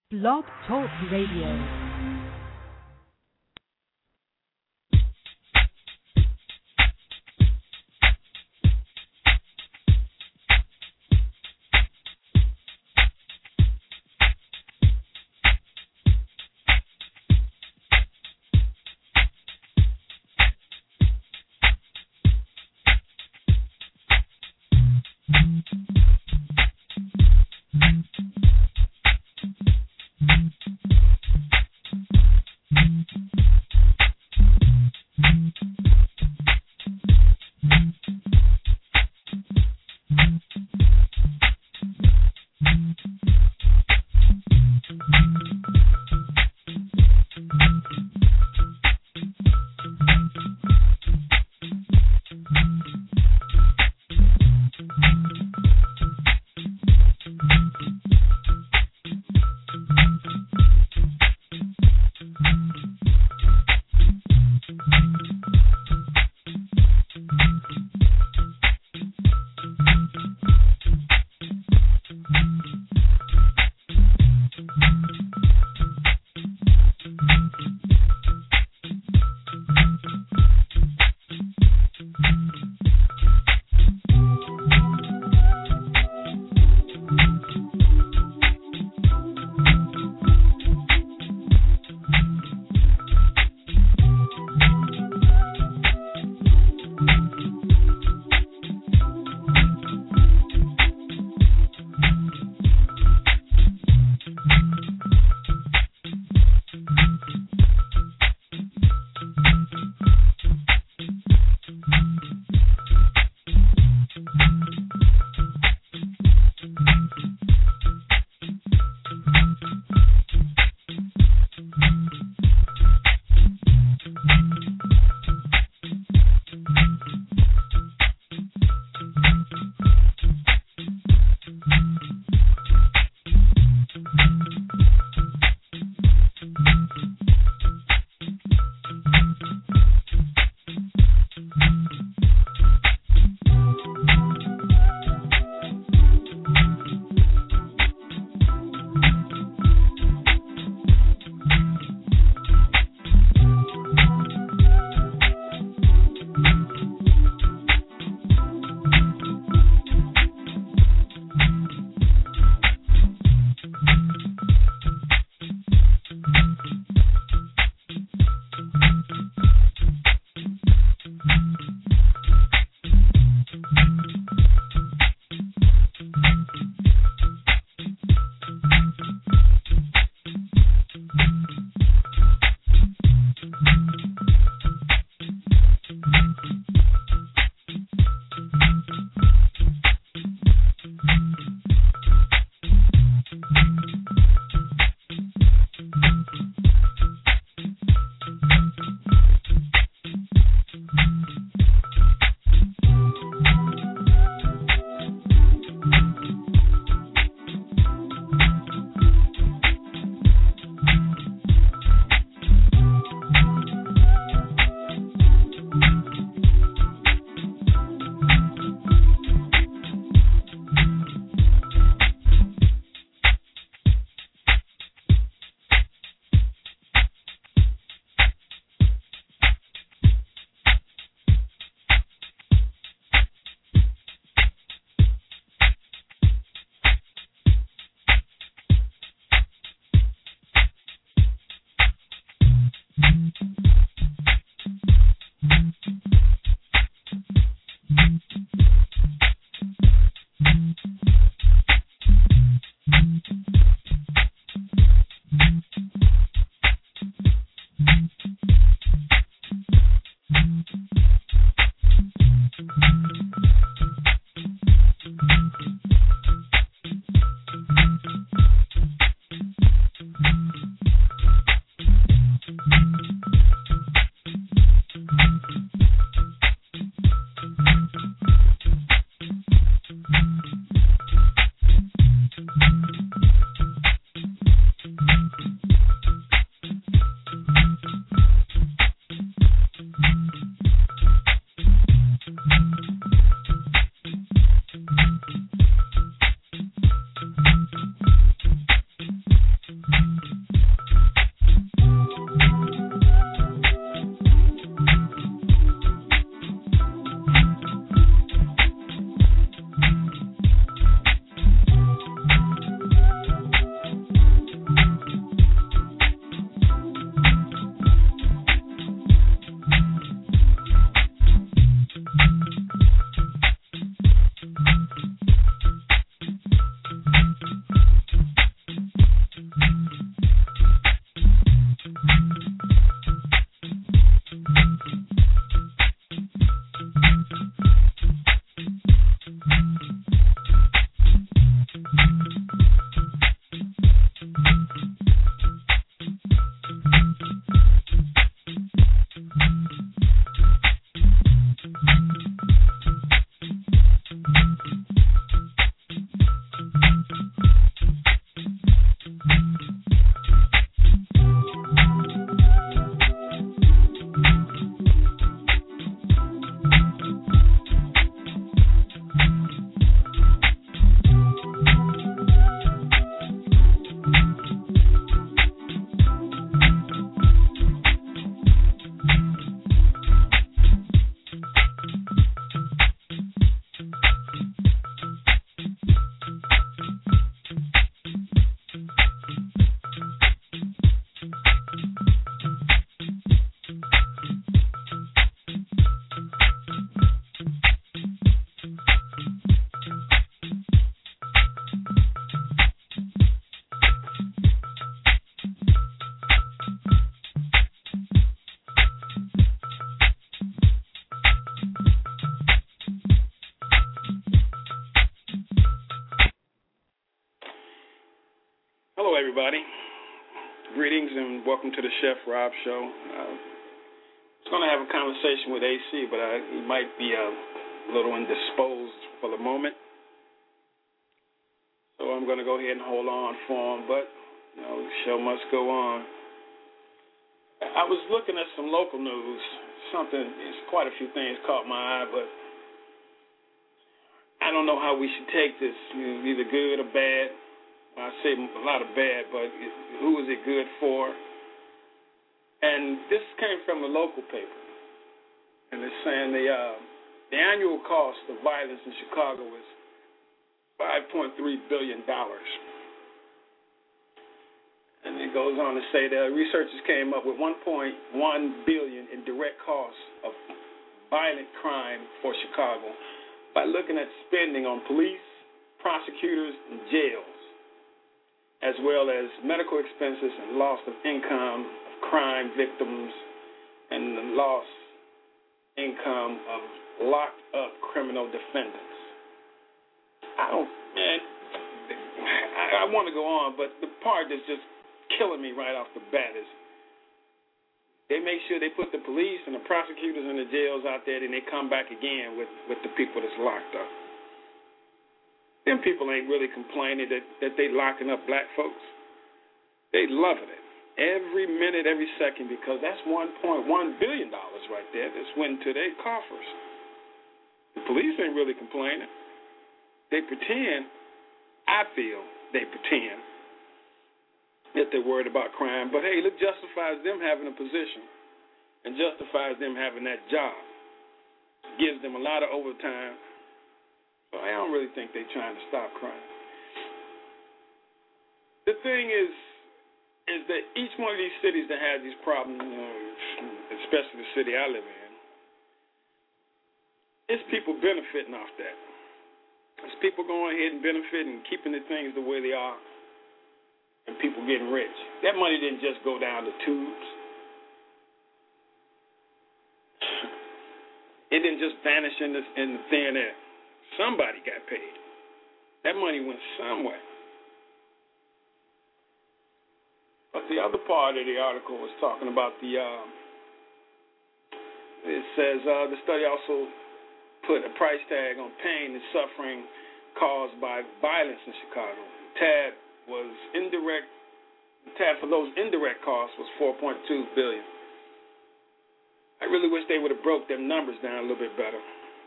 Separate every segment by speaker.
Speaker 1: Blog Talk Radio.
Speaker 2: Greetings and welcome to the Chef Rob Show. I was going to have a conversation with AC, but he might be a little indisposed for the moment. So I'm going to go ahead and hold on for him, but the show must go on. I was looking at some local news. Quite a few things caught my eye, but I don't know how we should take this, either good or bad. I say a lot of bad, but who is it good for? And this came from the local paper, and it's saying the annual cost of violence in Chicago is $5.3 billion. And it goes on to say that researchers came up with $1.1 billion in direct costs of violent crime for Chicago by looking at spending on police, prosecutors, and jails, as well as medical expenses and loss of income of crime victims and the lost income of locked up criminal defendants. I want to go on, but the part that's just killing me right off the bat is they make sure they put the police and the prosecutors in the jails out there, and they come back again with the people that's locked up. Them people ain't really complaining that they locking up black folks. They loving it every minute, every second, because that's $1.1 billion right there that's went to their coffers. The police ain't really complaining. They pretend, I feel they pretend that they're worried about crime, but hey, it justifies them having a position and justifies them having that job. Gives them a lot of overtime. So I don't really think they're trying to stop crime. The thing is that each one of these cities that has these problems, especially the city I live in, it's people benefiting off that. It's people going ahead and benefiting and keeping the things the way they are, and people getting rich. That money didn't just go down the tubes. It didn't just vanish in the thin air. Somebody got paid. That money went somewhere. But the other part of the article was talking about it says the study also put a price tag on pain and suffering caused by violence in Chicago. Tab for those indirect costs was $4.2 billion. I really wish they would have broke them numbers down a little bit better,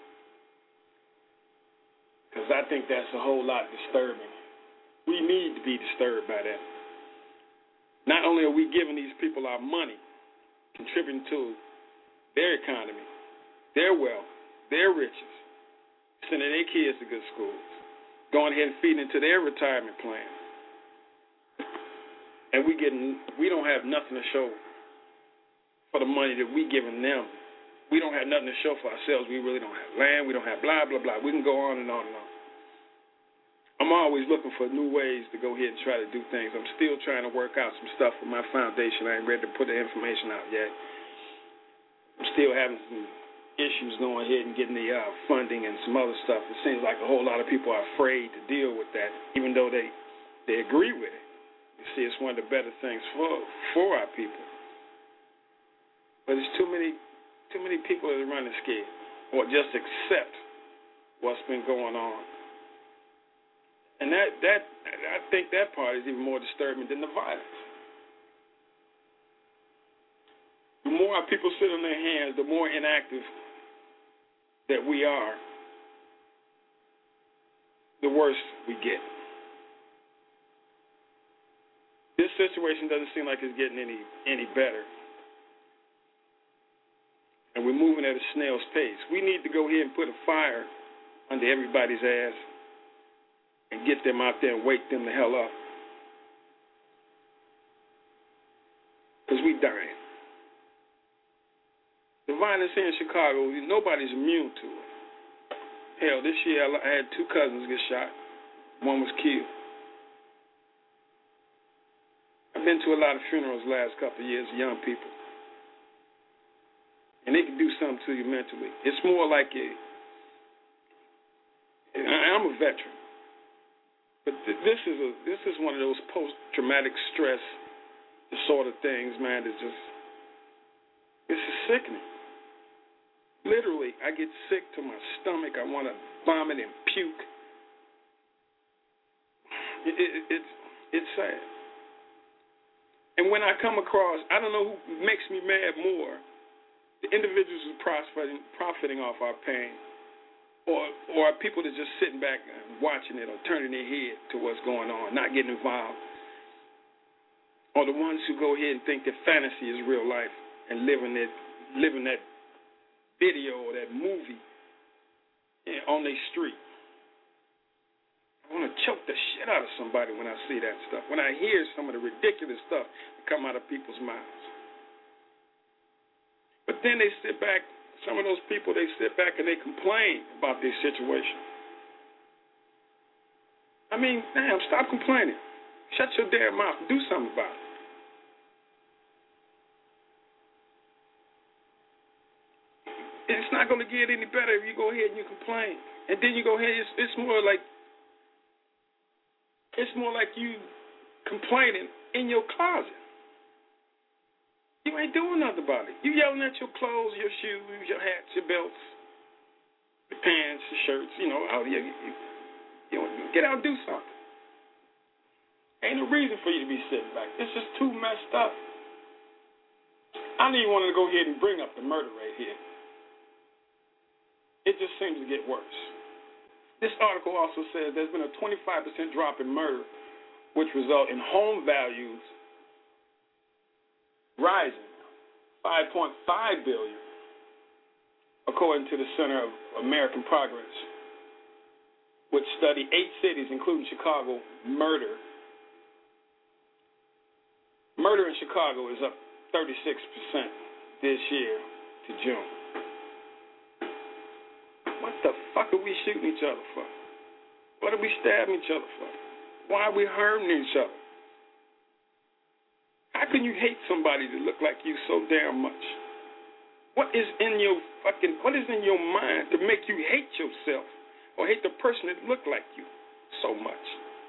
Speaker 2: because I think that's a whole lot disturbing. We need to be disturbed by that. Not only are we giving these people our money, contributing to their economy, their wealth, their riches, sending their kids to good schools, going ahead and feeding into their retirement plan, and we don't have nothing to show for the money that we giving them. We don't have nothing to show for ourselves. We really don't have land. We don't have blah, blah, blah. We can go on and on and on. I'm always looking for new ways to go ahead and try to do things. I'm still trying to work out some stuff for my foundation. I ain't ready to put the information out yet. I'm still having some issues going ahead and getting the funding and some other stuff. It seems like a whole lot of people are afraid to deal with that, even though they agree with it. You see, it's one of the better things for our people. But it's too many people that are running scared or just accept what's been going on. And that I think that part is even more disturbing than the violence. The more our people sit on their hands, the more inactive that we are, the worse we get. This situation doesn't seem like it's getting any better. And we're moving at a snail's pace. We need to go ahead and put a fire under everybody's ass and get them out there and wake them the hell up. Because we dying. The violence here in Chicago, nobody's immune to it. Hell, this year I had 2 cousins get shot. One was killed. I've been to a lot of funerals the last couple of years of young people. And they can do something to you mentally. It's more like I'm a veteran. But this is one of those post-traumatic stress the sort of things, man, it's just sickening. Literally, I get sick to my stomach. I want to vomit and puke. It's sad. And when I come across, I don't know who makes me mad more, the individuals who are profiting off our pain, or people that just sitting back and watching it or turning their head to what's going on, not getting involved, or the ones who go ahead and think that fantasy is real life and living that video or that movie on their street. I want to choke the shit out of somebody when I see that stuff, when I hear some of the ridiculous stuff that come out of people's mouths. But then they sit back, some of those people, they sit back and they complain about their situation. I mean, damn, stop complaining. Shut your damn mouth and do something about it. It's not going to get any better if you go ahead and you complain. And then you go ahead, it's more like you complaining in your closet. You ain't doing nothing about it. You yelling at your clothes, your shoes, your hats, your belts, your pants, your shirts, you get out and do something. Ain't no reason for you to be sitting back. It's just too messed up. I don't even want to go ahead and bring up the murder rate here. It just seems to get worse. This article also says there's been a 25% drop in murder, which result in home values rising $5.5 billion, according to the Center of American Progress, which studied 8 cities, including Chicago. Murder in Chicago is up 36% this year to June. What the fuck are we shooting each other for? What are we stabbing each other for? Why are we harming each other? How can you hate somebody that look like you so damn much? What is in your mind to make you hate yourself or hate the person that look like you so much?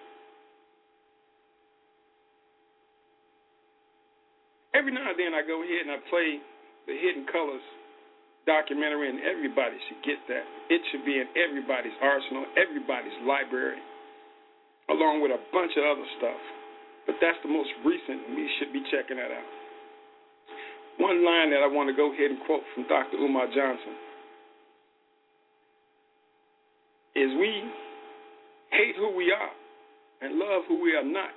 Speaker 2: Every now and then I go ahead and I play the Hidden Colors documentary, and everybody should get that. It should be in everybody's arsenal, everybody's library, along with a bunch of other stuff. But that's the most recent, and we should be checking that out. One line that I want to go ahead and quote from Dr. Umar Johnson is, we hate who we are and love who we are not.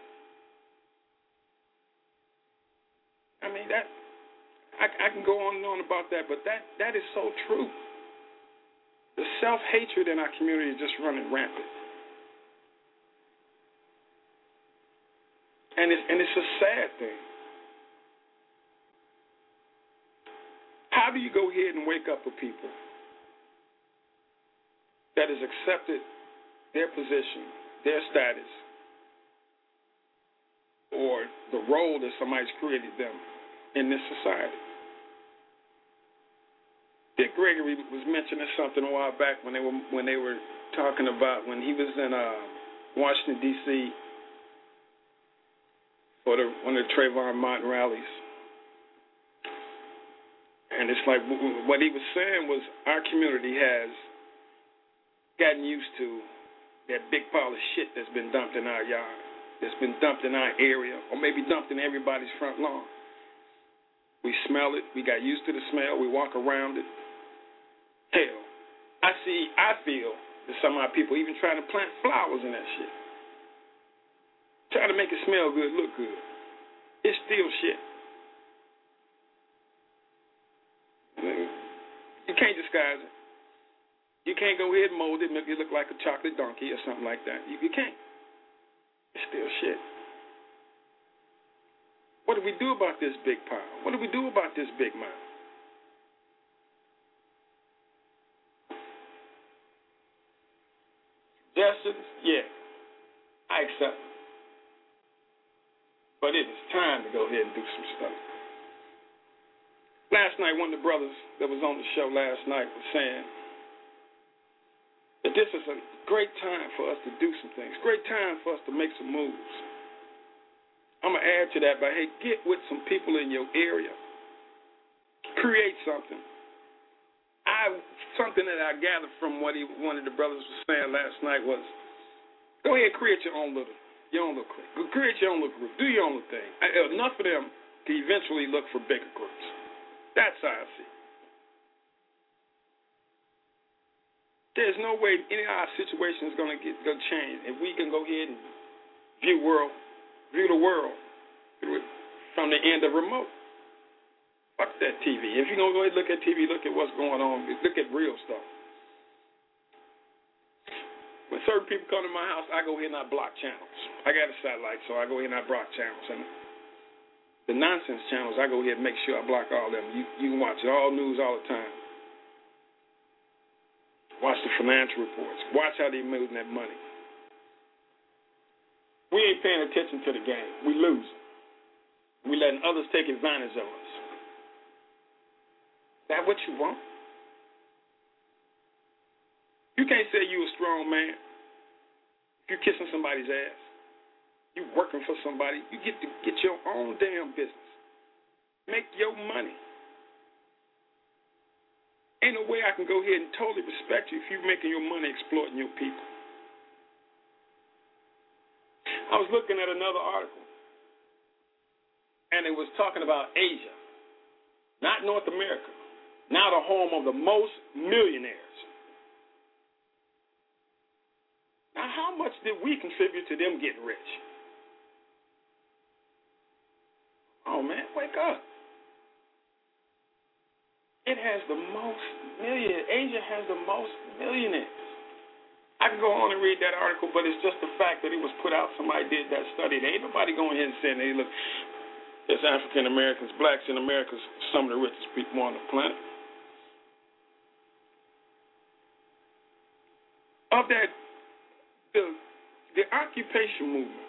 Speaker 2: I mean, that I can go on and on about that, but that is so true. The self-hatred in our community is just running rampant. And it's a sad thing. How do you go ahead and wake up with people that has accepted their position, their status, or the role that somebody's created them in this society? Dick Gregory was mentioning something a while back when they were talking about when he was in Washington, D.C. for one of the Trayvon Martin rallies. And it's like what he was saying was our community has gotten used to that big pile of shit that's been dumped in our yard, that's been dumped in our area, or maybe dumped in everybody's front lawn. We smell it. We got used to the smell. We walk around it. Hell, I feel that some of our people even trying to plant flowers in that shit, trying to make it smell good, look good. It's still shit. You can't disguise it. You can't go ahead and mold it, make it look like a chocolate donkey or something like that. You can't. It's still shit. What do we do about this big pile? What do we do about this big mound? Suggestions? Yeah, I accept them. But it is time to go ahead and do some stuff. Last night, one of the brothers that was on the show last night was saying that this is a great time for us to do some things, great time for us to make some moves. I'm going to add to that by, hey, get with some people in your area. Create something. Something that I gathered from what one of the brothers was saying last night was, go ahead and create your own little clique. Create your own little group. Do your own little thing. Enough of them to eventually look for bigger groups. That's how I see it. There's no way any of our situation is going to change if we can go ahead and view the world from the end of remote. Fuck that TV. If you're going to go ahead and look at TV, look at what's going on. Look at real stuff. When certain people come to my house, I go ahead and I block channels. I got a satellite, so I go ahead and I block channels. And the nonsense channels, I go ahead and make sure I block all of them. You can watch it, all news all the time. Watch the financial reports. Watch how they're moving that money. We ain't paying attention to the game. We lose. We letting others take advantage of us. That what you want? You can't say you a strong man if you're kissing somebody's ass. You working for somebody. You get to get your own damn business. Make your money. Ain't no way I can go ahead and totally respect you if you're making your money exploiting your people. I was looking at another article, and it was talking about Asia, not North America, now the home of the most millionaires. Now, how much did we contribute to them getting rich? Oh, man, wake up. It has the most millionaires. Asia has the most millionaires. I can go on and read that article, but it's just the fact that it was put out. Somebody did that study. There ain't nobody going ahead and saying, hey, look, there's African Americans, blacks in America, some of the richest people on the planet. Of that, the occupation movement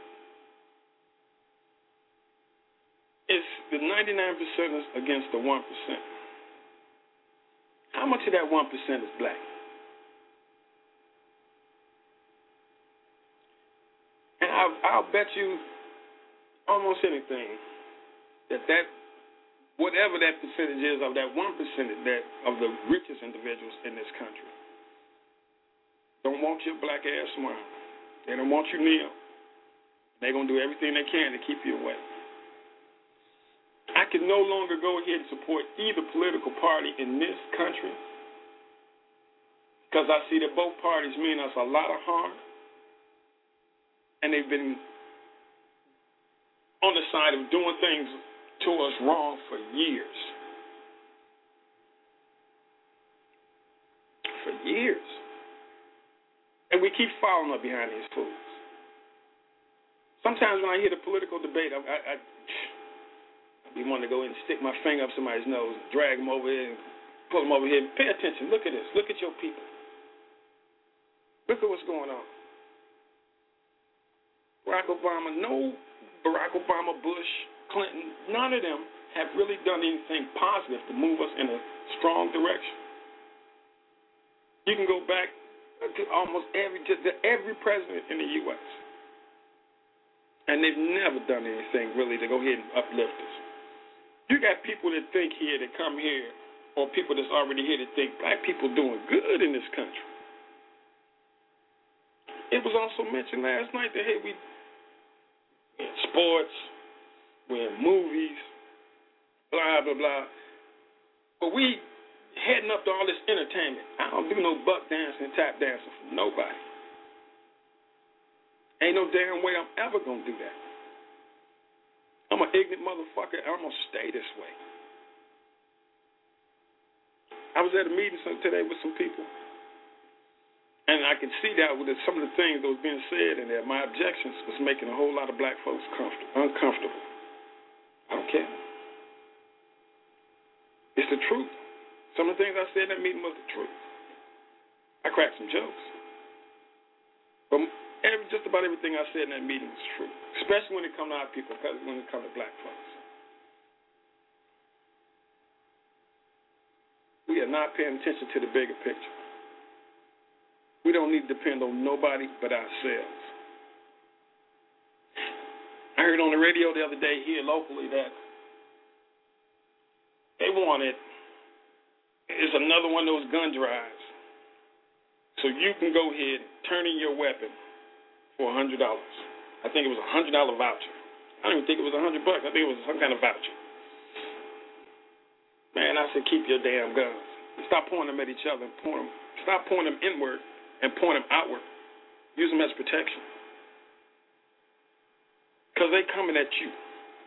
Speaker 2: is the 99%ers against the 1%. How much of that 1% is black? And I'll bet you almost anything that whatever that percentage is of that 1% of the richest individuals in this country don't want your black ass around. They don't want you near. They're going to do everything they can to keep you away. I can no longer go ahead and support either political party in this country because I see that both parties mean us a lot of harm, and they've been on the side of doing things to us wrong for years. For years. And we keep following up behind these fools. Sometimes when I hear the political debate, I be wanting to go in and stick my finger up somebody's nose, drag them over here, and pull them over here. Pay attention. Look at this. Look at your people. Look at what's going on. Barack Obama, Bush, Clinton, none of them have really done anything positive to move us in a strong direction. You can go back to almost every president in the U.S., and they've never done anything really to go ahead and uplift us. You got people that think here, that come here, or people that's already here that think black people doing good in this country. It was also mentioned last night that, hey, we in sports, we're in movies, blah, blah, blah. But we heading up to all this entertainment. I don't do no buck dancing, tap dancing for nobody. Ain't no damn way I'm ever going to do that. I'm an ignorant motherfucker, and I'm going to stay this way. I was at a meeting today with some people, and I could see that with some of the things that was being said in there, my objections was making a whole lot of black folks uncomfortable. I don't care. It's the truth. Some of the things I said in that meeting was the truth. I cracked some jokes. But just about everything I said in that meeting was true, especially when it comes to our people, because when it comes to black folks. We are not paying attention to the bigger picture. We don't need to depend on nobody but ourselves. I heard heard on the radio the other day here locally that they wanted, it's another one of those gun drives. So you can go ahead and turn in your weapon for $100. I think it was a $100 voucher. I don't even think it was $100. I think it was some kind of voucher. Man, I said, keep your damn guns. Stop pointing them at each other and stop pointing them inward and point them outward. Use them as protection. Because they coming at you.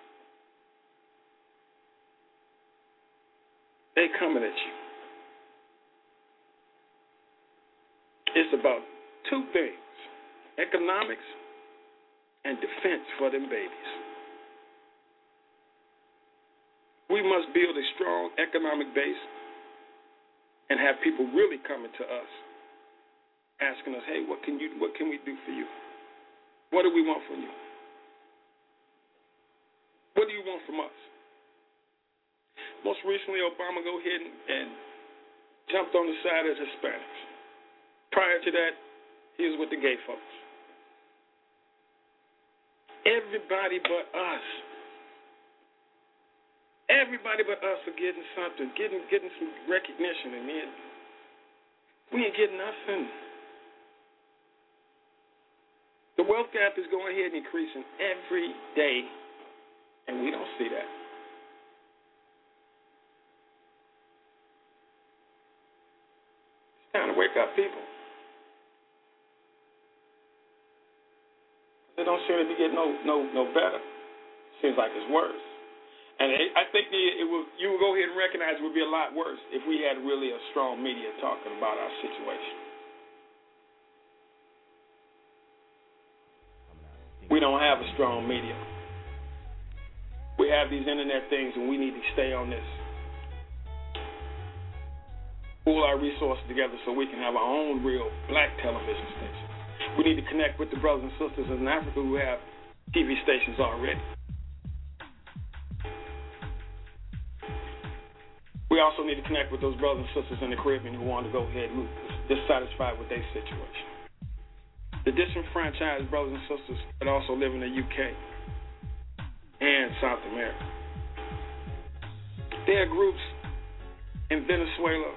Speaker 2: They coming at you. It's about two things, economics and defense for them babies. We must build a strong economic base and have people really coming to us, asking us, hey, what can we do for you? What do we want from you? What do you want from us? Most recently, Obama go ahead and jumped on the side of Hispanics. Prior to that, he was with the gay folks. Everybody but us. Everybody but us are getting something, getting some recognition, and then we ain't getting nothing. The wealth gap is going ahead and increasing every day, and we don't see that. It's time to wake up, people. It don't seem to be getting no better. Seems like it's worse. And I think you would go ahead and recognize it would be a lot worse if we had really a strong media talking about our situation. We don't have a strong media. We have these internet things, and we need to stay on this. Pull our resources together so we can have our own real black television station. We need to connect with the brothers and sisters in Africa who have TV stations already. We also need to connect with those brothers and sisters in the Caribbean who want to go ahead and dissatisfied with their situation. The disenfranchised brothers and sisters that also live in the UK and South America. There are groups in Venezuela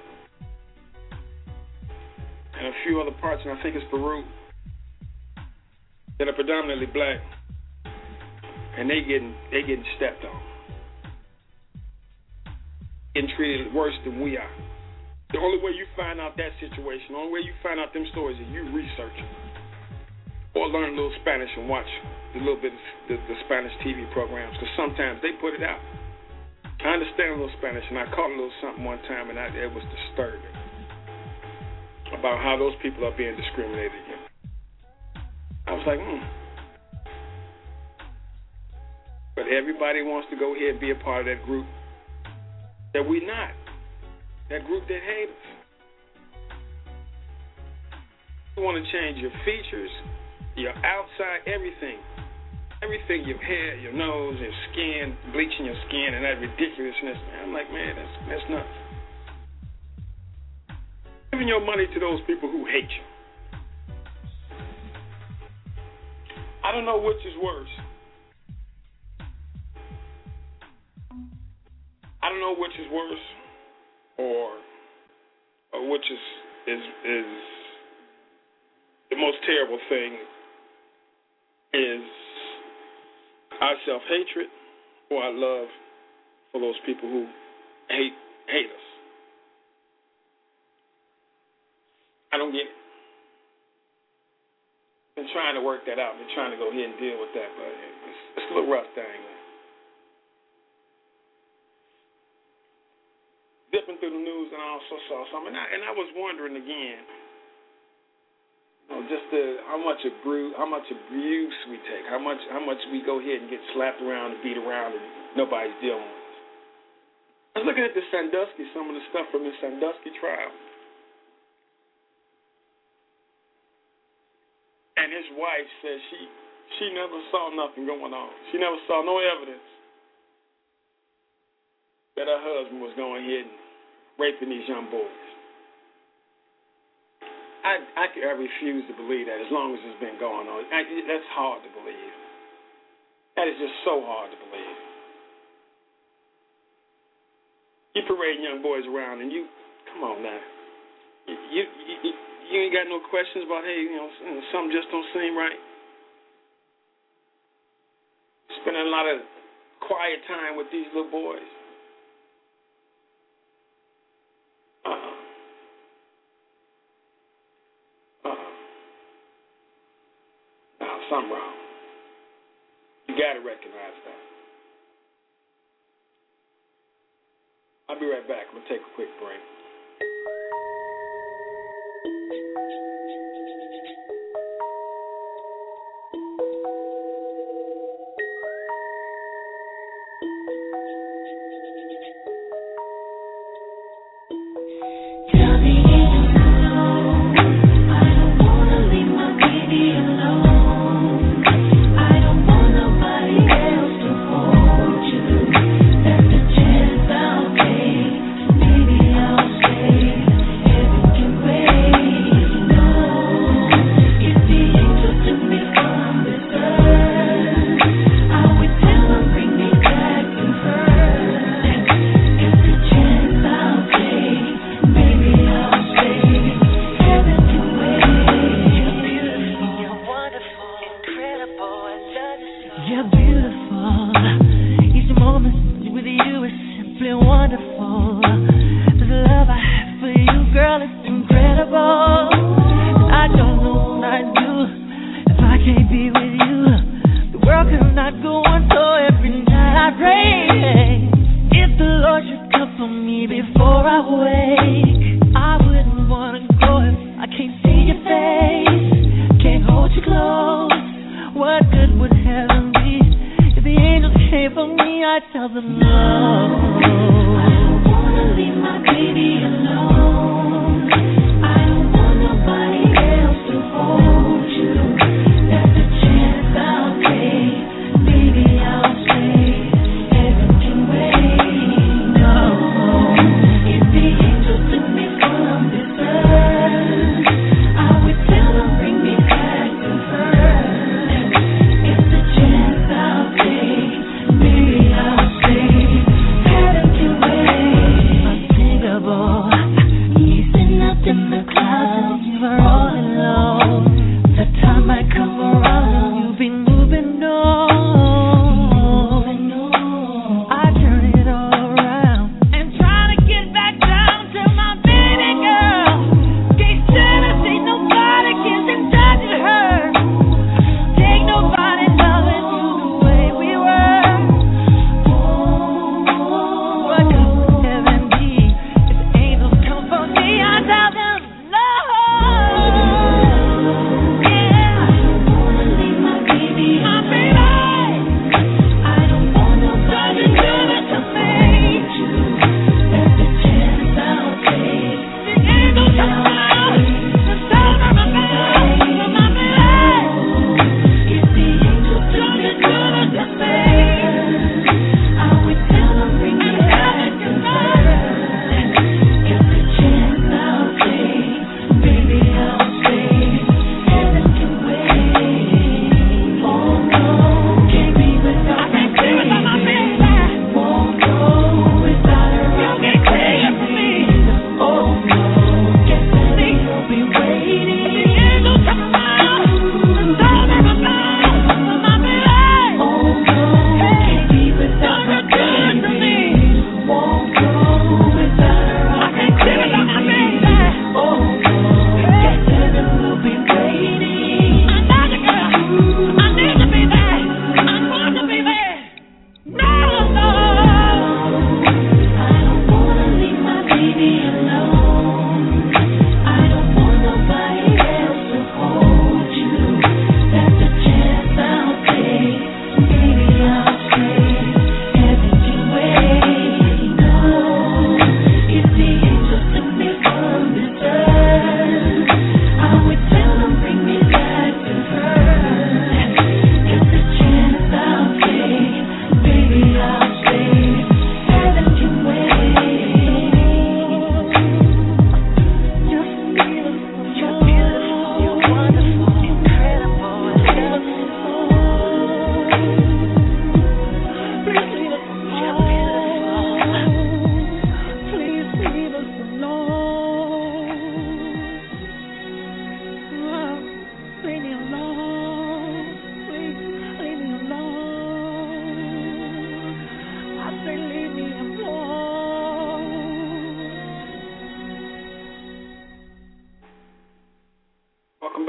Speaker 2: and a few other parts, and I think it's Peru, that are predominantly black, and they getting stepped on, getting treated worse than we are. The only way you find out that situation, the only way you find out them stories is you research them or learn a little Spanish and watch a little bit of the Spanish TV programs, because sometimes they put it out. I understand a little Spanish, and I caught a little something one time, and it was disturbing about how those people are being discriminated against. I was like, But everybody wants to go ahead and be a part of that group that we not. That group that hate us. You want to change your features, your outside, everything. Everything, your hair, your nose, your skin, bleaching your skin, and that ridiculousness. I'm like, man, that's nuts. Giving your money to those people who hate you. I don't know which is worse. I don't know which is worse, or which is the most terrible thing is our self-hatred or our love for those people who hate us. I don't get it. Been trying to work that out. Been trying to go ahead and deal with that, but it's a little rough thing. Dipping through the news, and I also saw something, and I was wondering again, just how much abuse we take, how much we go ahead and get slapped around and beat around, and nobody's dealing with us. I was looking at the Sandusky, some of the stuff from the Sandusky trial. And his wife says she never saw nothing going on. She never saw no evidence that her husband was going ahead and raping these young boys. I refuse to believe that as long as it's been going on. That's hard to believe. That is just so hard to believe. You parading young boys around, and you, come on now. You ain't got no questions about, hey, something just don't seem right. Spending a lot of quiet time with these little boys. Now, something wrong. You got to recognize that. I'll be right back. I'm going to take a quick break.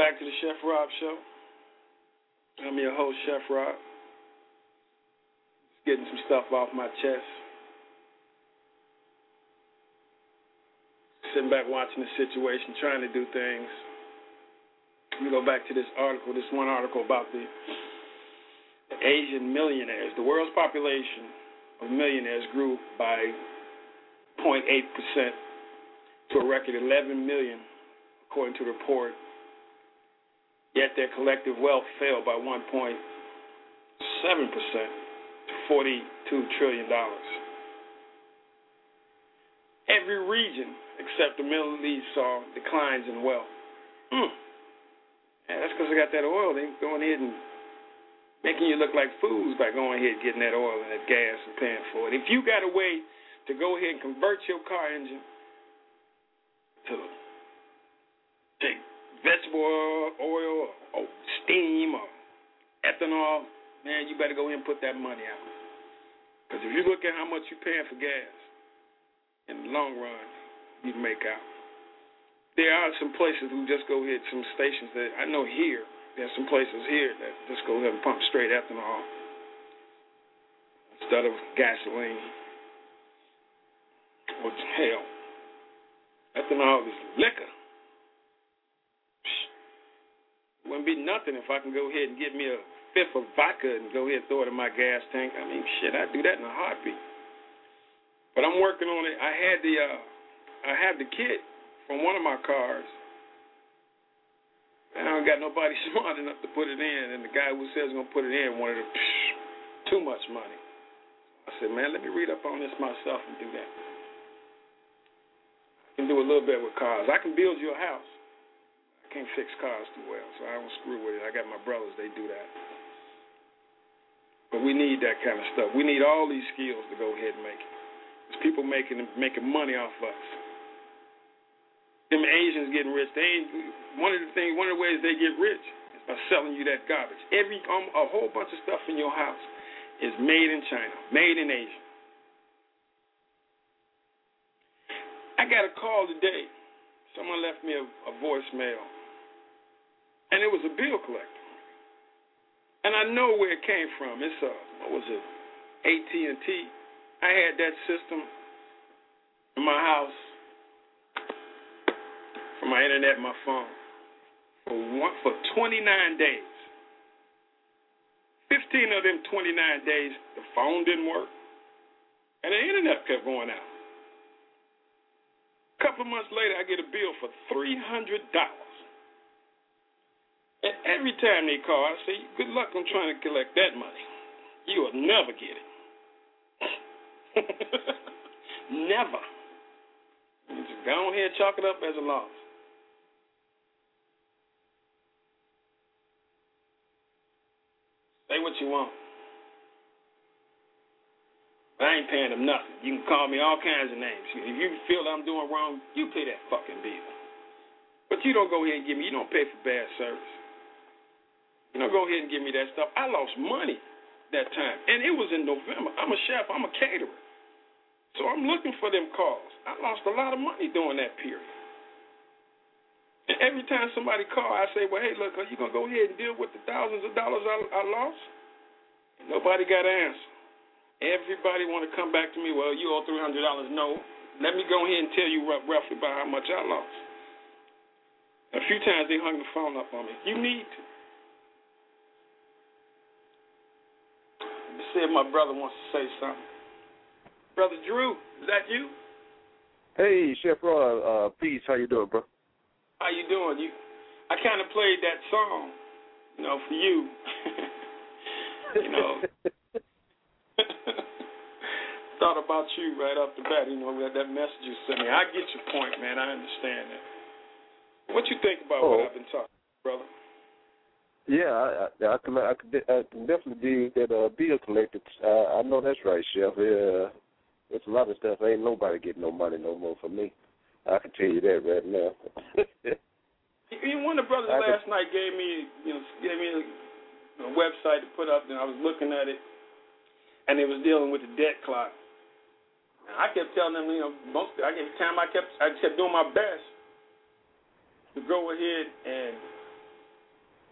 Speaker 2: back to the Chef Rob Show. I'm your host, Chef Rob. Just getting some stuff off my chest. Sitting back watching the situation, trying to do things. Let me go back to this article, this one article about the Asian millionaires. The world's population of millionaires grew by 0.8% to a record 11 million, according to the report. Yet their collective wealth fell by 1.7% to $42 trillion. Every region except the Middle East saw declines in wealth. Yeah, that's because they got that oil. They going ahead and making you look like fools by going ahead and getting that oil and that gas and paying for it. If you got a way to go ahead and convert your car engine to take vegetable oil or steam or ethanol, man, you better go ahead and put that money out. Because if you look at how much you're paying for gas, in the long run, you make out. There are some places who just go ahead, some stations that I know here, there's some places here that just go ahead and pump straight ethanol instead of gasoline. Or hell, ethanol is liquor. It wouldn't be nothing if I can go ahead and get me a fifth of vodka and go ahead and throw it in my gas tank. I mean, shit, I'd do that in a heartbeat. But I'm working on it. I have the kit from one of my cars, and I don't got nobody smart enough to put it in. And the guy who says he's gonna put it in wanted too much money. I said, man, let me read up on this myself and do that. I can do a little bit with cars. I can build you a house. I can't fix cars too well, so I don't screw with it. I got my brothers; they do that. But we need that kind of stuff. We need all these skills to go ahead and make it. There's people making money off us. Them Asians getting rich. One of the ways they get rich is by selling you that garbage. A whole bunch of stuff in your house is made in China, made in Asia. I got a call today. Someone left me a voicemail, and it was a bill collector. And I know where it came from. It's what was it? AT&T. I had that system in my house for my internet and my phone for 29 days. 15 of them 29 days, the phone didn't work, and the internet kept going out. A couple of months later, I get a bill for $300. And every time they call, I say, good luck on trying to collect that money. You will never get it. Never. You just go on here and chalk it up as a loss. Say what you want. I ain't paying them nothing. You can call me all kinds of names. If you feel I'm doing wrong, you pay that fucking bill. But you don't go ahead and you don't pay for bad service. You don't go ahead and give me that stuff. I lost money that time. And it was in November. I'm a chef. I'm a caterer. So I'm looking for them calls. I lost a lot of money during that period. And every time somebody calls, I say, well, hey, look, are you going to go ahead and deal with the thousands of dollars I lost? And nobody got an answer. Everybody want to come back to me, well, you owe $300. No. Let me go ahead and tell you roughly about how much I lost. A few times they hung the phone up on me. You need to. Let me see if my brother wants to say something. Brother Drew, is that you?
Speaker 3: Hey, Chef Rod, peace. How you doing, bro?
Speaker 2: How you doing? I kind of played that song, for you. Thought about you right off the bat. That message you sent me. I get your point, man. I understand that. What you think about what I've been talking about, brother?
Speaker 3: Yeah, I can definitely dig that bill collector. I know that's right, Chef. Yeah. It's a lot of stuff. Ain't nobody getting no money no more from me. I can tell you that right now.
Speaker 2: One of the brothers last night gave me a website to put up, and I was looking at it, and it was dealing with the debt clock. And I kept telling them, I kept doing my best to go ahead and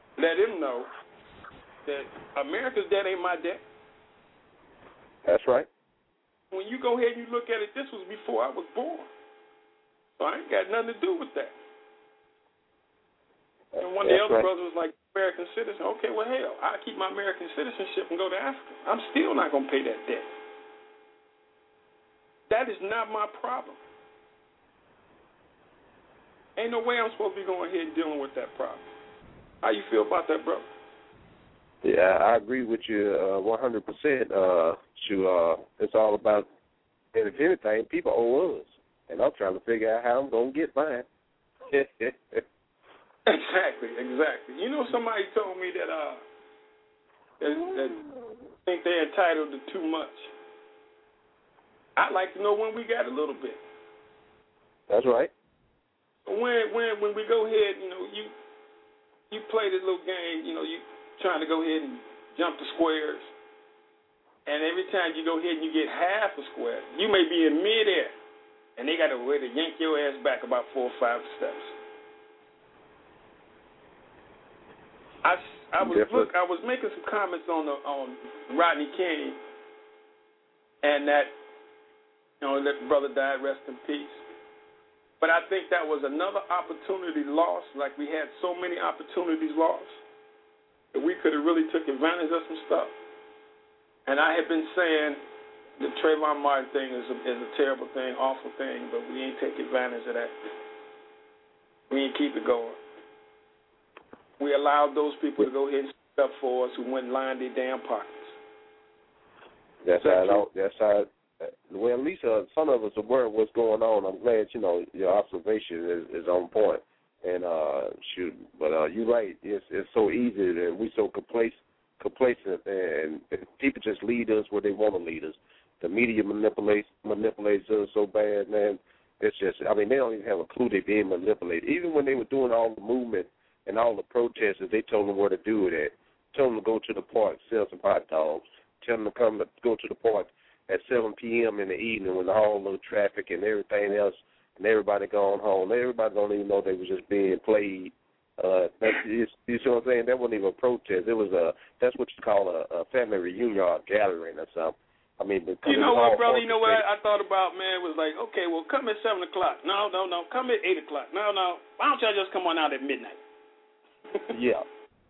Speaker 2: let him know that America's debt ain't my debt.
Speaker 3: That's right.
Speaker 2: When you go ahead and you look at it, this was before I was born. So I ain't got nothing to do with that. And one of the other brothers was like, American citizen. Okay, well, hell, I keep my American citizenship and go to Africa. I'm still not going to pay that debt. That is not my problem. Ain't no way I'm supposed to be going ahead and dealing with that problem. How you feel about that, brother?
Speaker 3: Yeah, I agree with you 100%. It's all about, and if anything, people owe us. And I'm trying to figure out how I'm going to get mine.
Speaker 2: Exactly. You know, somebody told me that think they're entitled to too much. I'd like to know when we got a little bit.
Speaker 3: That's right.
Speaker 2: When we go ahead, you know, you play this little game, you know, you trying to go ahead and jump the squares, and every time you go ahead and you get half a square, you may be in midair, and they got a way to yank your ass back about 4 or 5 steps. I was making some comments on Rodney King, and that, you know, that brother died, rest in peace. But I think that was another opportunity lost, like we had so many opportunities lost, that we could have really took advantage of some stuff. And I have been saying the Trayvon Martin thing is a terrible thing, awful thing, but we ain't take advantage of that. We ain't keep it going. We allowed those people to go ahead and stick up for us who went and lined their damn pockets.
Speaker 3: That's how. Well, at least some of us are aware of what's going on. I'm glad, you know, your observation is on point. And but you're right. It's so easy, and we're so complacent, and people just lead us where they want to lead us. The media manipulates us so bad, man. It's just, I mean, they don't even have a clue they're being manipulated. Even when they were doing all the movement and all the protesters, they told them where to do it at. Told them to go to the park, sell some hot dogs. Tell them to go to the park at 7 p.m. in the evening when all the traffic and everything else and everybody gone home. Everybody don't even know they was just being played. You see what I'm saying? That wasn't even a protest. It was that's what you call a family reunion or a gathering or something. I mean,
Speaker 2: you know what, brother? You know what I thought about, man? Was like, okay, well, come at 7 o'clock. No, come at 8 o'clock. No. Why don't y'all just come on out at midnight?
Speaker 3: Yeah.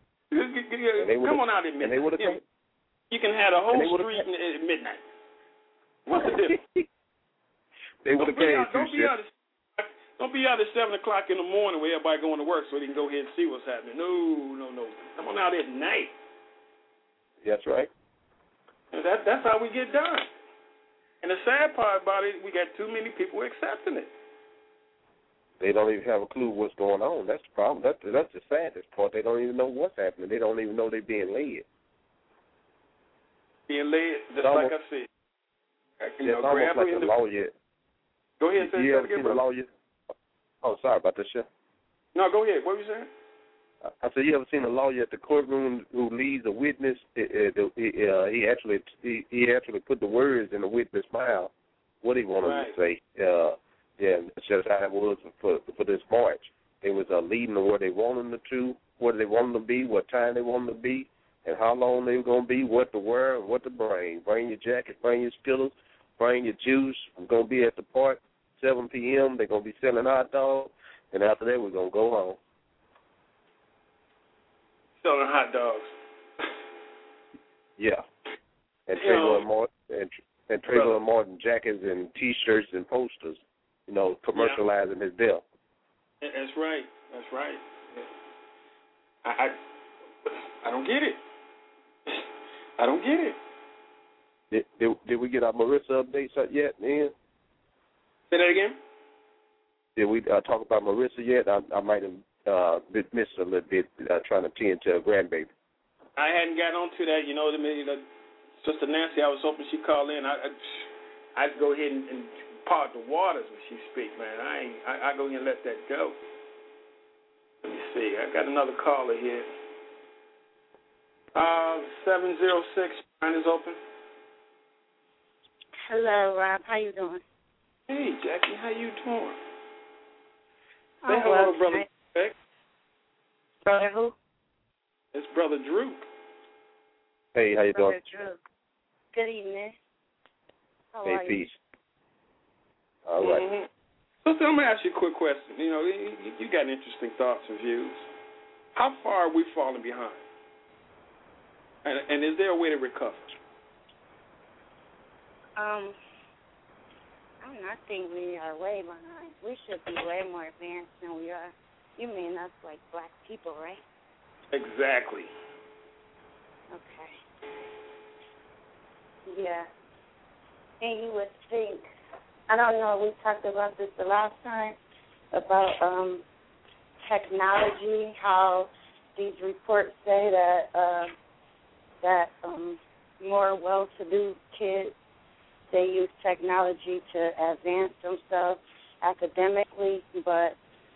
Speaker 2: Come on out at midnight.
Speaker 3: And they would have come.
Speaker 2: You can have the whole street at midnight. What's the difference?
Speaker 3: They would have came.
Speaker 2: Don't be out at 7 o'clock in the morning where everybody going to work so they can go ahead and see what's happening. No. Come on out at night.
Speaker 3: That's right.
Speaker 2: And that's how we get done. And the sad part about it, we got too many people accepting it.
Speaker 3: They don't even have a clue what's going on. That's the problem. That's the saddest part. They don't even know what's happening. They don't even know they're being led.
Speaker 2: Being led, just like I said.
Speaker 3: It's almost like a lawyer.
Speaker 2: Go ahead, say that again,
Speaker 3: bro. Lawyer? Oh, sorry about that, shit.
Speaker 2: No, go ahead. What were you saying?
Speaker 3: I said, you ever seen a lawyer at the courtroom who leads a witness? He actually put the words in the witness' mouth, what he wanted to say. That's just how it was for this march. They was leading them where they wanted them to, where they wanted them to be, what time they wanted them to be, and how long they were going to be, what to wear, and what to bring. Bring your jacket, bring your skittles, bring your juice. We're going to be at the park 7 p.m. They're going to be selling hot dogs, and after that we're going to go home.
Speaker 2: Selling hot dogs.
Speaker 3: Yeah. And Trayvon Martin jackets and T-shirts and posters, you know, commercializing his death.
Speaker 2: That's right. I don't get it. I don't get it.
Speaker 3: Did we get our Marissa updates yet, man?
Speaker 2: Say that again?
Speaker 3: Did we talk about Marissa yet? I might have missed a little bit trying to tend to a grandbaby.
Speaker 2: I hadn't gotten on to that. You know, Sister Nancy, I was hoping she'd call in. I'd go ahead and part the waters when she speak, man. I go ahead and let that go. Let me see. I got another caller here. 706, line is open.
Speaker 4: Hello, Rob. How you doing?
Speaker 2: Hey, Jackie. How you doing?
Speaker 4: Say
Speaker 2: hello to Brother Beck.
Speaker 4: Brother who?
Speaker 2: It's Brother Drew.
Speaker 3: Hey, how you doing?
Speaker 4: Brother Drew. Good evening. How
Speaker 3: Hey,
Speaker 4: are
Speaker 3: peace.
Speaker 4: you?
Speaker 3: All right.
Speaker 2: Mm-hmm. So I'm going to ask you a quick question. You know, you got interesting thoughts and views. How far are we falling behind? And is there a way to recover?
Speaker 4: I think we are way behind. We should be way more advanced than we are. You mean us like black people, right?
Speaker 2: Exactly.
Speaker 4: Okay. Yeah. And you would think, I don't know, we talked about this the last time, about technology, how these reports say that more well-to-do kids, they use technology to advance themselves academically, but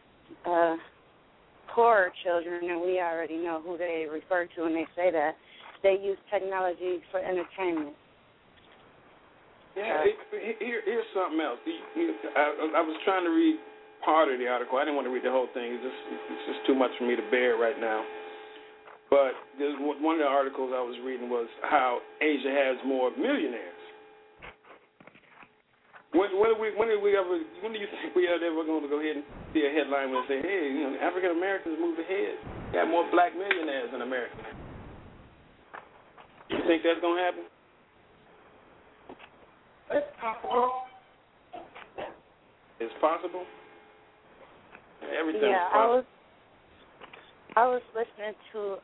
Speaker 4: poorer children, and we already know who they refer to when they say that, they use technology for entertainment.
Speaker 2: Yeah, here's something else. I was trying to read part of the article. I didn't want to read the whole thing. It's just too much for me to bear right now. But one of the articles I was reading was how Asia has more millionaires. When do you think we are ever going to go ahead and see a headline where they say, hey, you know, African Americans moved ahead. We have more black millionaires in America. You think that's going to happen?
Speaker 4: It's possible.
Speaker 2: It's possible? Everything's
Speaker 4: Yeah,
Speaker 2: possible.
Speaker 4: I was listening to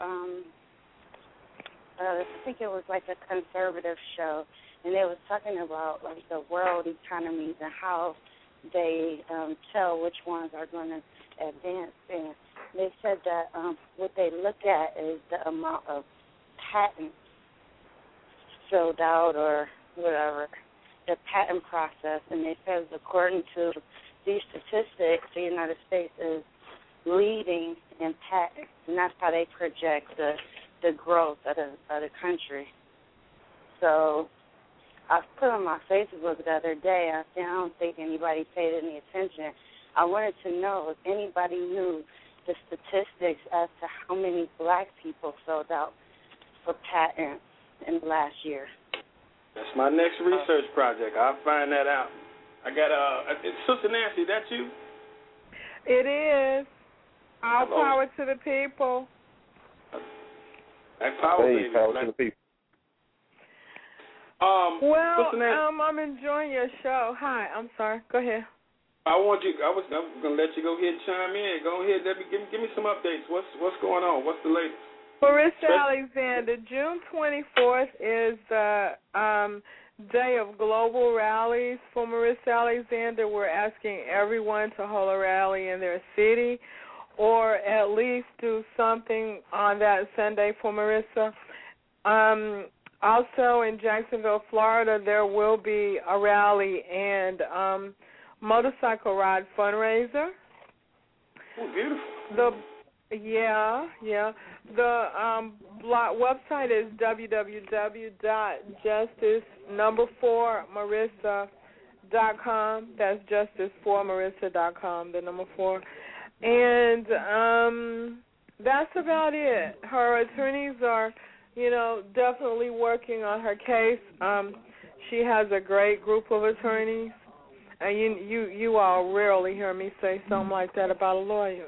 Speaker 4: I think it was like a conservative show, and they was talking about like the world economies and how they tell which ones are going to advance. And they said that what they look at is the amount of patents filled out or whatever, the patent process. And they said according to these statistics, the United States is leading in patents, and that's how they project the growth of the country. So I put on my Facebook the other day, I don't think anybody paid any attention. I wanted to know if anybody knew the statistics as to how many black people filled out for patents in the last year.
Speaker 2: That's my next research project. I'll find that out. I got Sister Nancy, that you?
Speaker 5: It is. All
Speaker 2: Hello.
Speaker 5: power to the people.
Speaker 2: That power,
Speaker 3: Hey,
Speaker 2: baby.
Speaker 3: power to the people.
Speaker 5: Well,
Speaker 2: Sister Nancy,
Speaker 5: I'm enjoying your show. Hi, I'm sorry. Go ahead.
Speaker 2: I was going to let you go ahead and chime in. Go ahead, give me some updates. What's going on? What's the latest?
Speaker 5: Marissa Alexander, June 24th is the day of global rallies for Marissa Alexander. We're asking everyone to hold a rally in their city or at least do something on that Sunday for Marissa. Also in Jacksonville, Florida, there will be a rally and motorcycle ride fundraiser.
Speaker 2: Oh, beautiful.
Speaker 5: The website is www.justice4marissa.com. That's justice4marissa.com, the number 4. And that's about it. Her attorneys are, definitely working on her case. She has a great group of attorneys. And you all rarely hear me say something like that about a lawyer.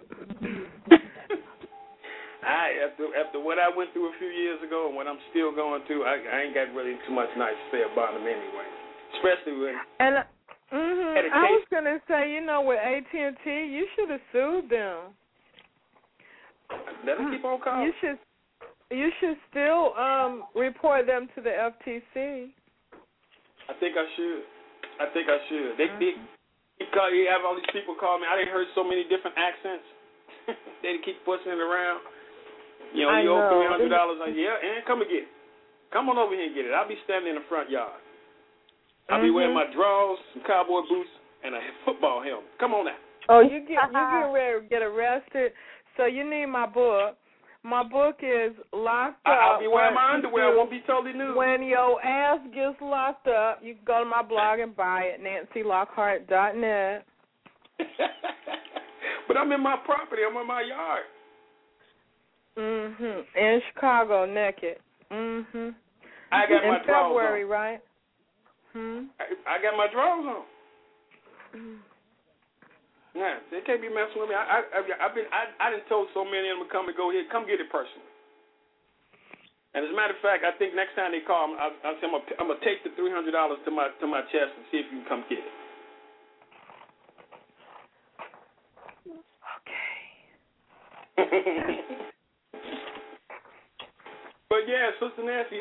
Speaker 2: After what I went through a few years ago and what I'm still going through, I ain't got really too much nice to say about them anyway. Especially when.
Speaker 5: And I was going to say, with AT&T, you should have sued them.
Speaker 2: Let them keep on calling.
Speaker 5: You should still report them to the FTC.
Speaker 2: I think I should. They you have all these people call me. I didn't heard so many different accents. They keep pushing it around. You owe $300. Yeah, and come and get it. Come on over here and get it. I'll be standing in the front yard. I'll be wearing my drawers, some cowboy boots, and a football helmet. Come on now.
Speaker 5: Oh, you get ready to get arrested. So you need my book. My book is Locked Up.
Speaker 2: I'll be wearing my underwear. I won't be totally nude.
Speaker 5: When your ass gets locked up, you can go to my blog and buy it, NancyLockhart.net.
Speaker 2: But I'm in my property. I'm in my yard.
Speaker 5: In Chicago, naked.
Speaker 2: I got my
Speaker 5: in
Speaker 2: drawers
Speaker 5: February,
Speaker 2: on.
Speaker 5: right?
Speaker 2: I got my drawers on. Nah, they can't be messing with me. I done told so many of them to come and go here. Come get it personally. And as a matter of fact, I think next time they call, I'll say I'm gonna take the $300 to my chest and see if you can come get it.
Speaker 5: Okay.
Speaker 2: But yeah, Sister Nancy,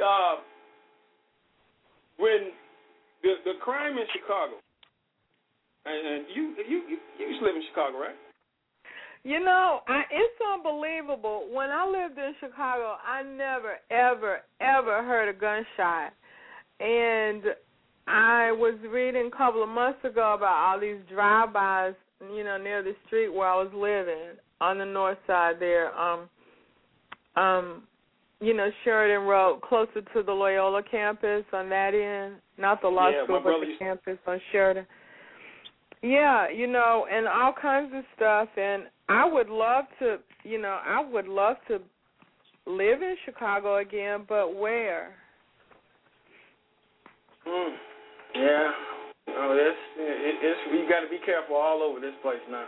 Speaker 2: when the crime in Chicago, and you used to live in Chicago, right?
Speaker 5: You know, it's unbelievable. When I lived in Chicago, I never, ever, ever heard a gunshot. And I was reading a couple of months ago about all these drive-bys, you know, near the street where I was living on the north side there. You know, Sheridan Road, closer to the Loyola campus on that end, not the law school, but the campus on Sheridan. Yeah, you know, and all kinds of stuff. And I would love to, you know, live in Chicago again, but where?
Speaker 2: Yeah. Oh, it's you got to be careful all over this place now.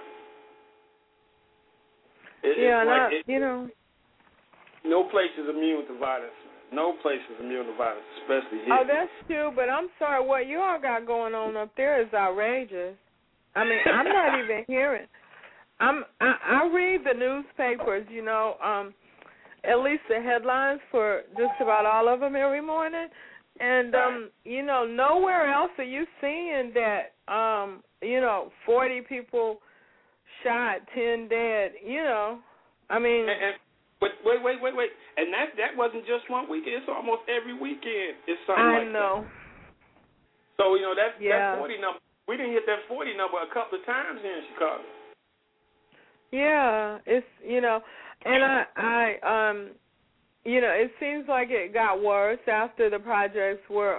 Speaker 5: You know.
Speaker 2: No place is immune to violence. No place is immune to violence, especially here.
Speaker 5: Oh, that's true, but I'm sorry, what you all got going on up there is outrageous. I mean, I'm not even hearing. I read the newspapers, you know, at least the headlines for just about all of them every morning, and you know, nowhere else are you seeing that, you know, 40 people shot, 10 dead. You know, I mean.
Speaker 2: But wait. And that wasn't just one weekend. It's almost every weekend. It's something like that. I know. So, you know, that 40 number, we didn't hit that 40 number a couple of times here in Chicago.
Speaker 5: Yeah, it's, you know, and I you know, it seems like it got worse after the projects were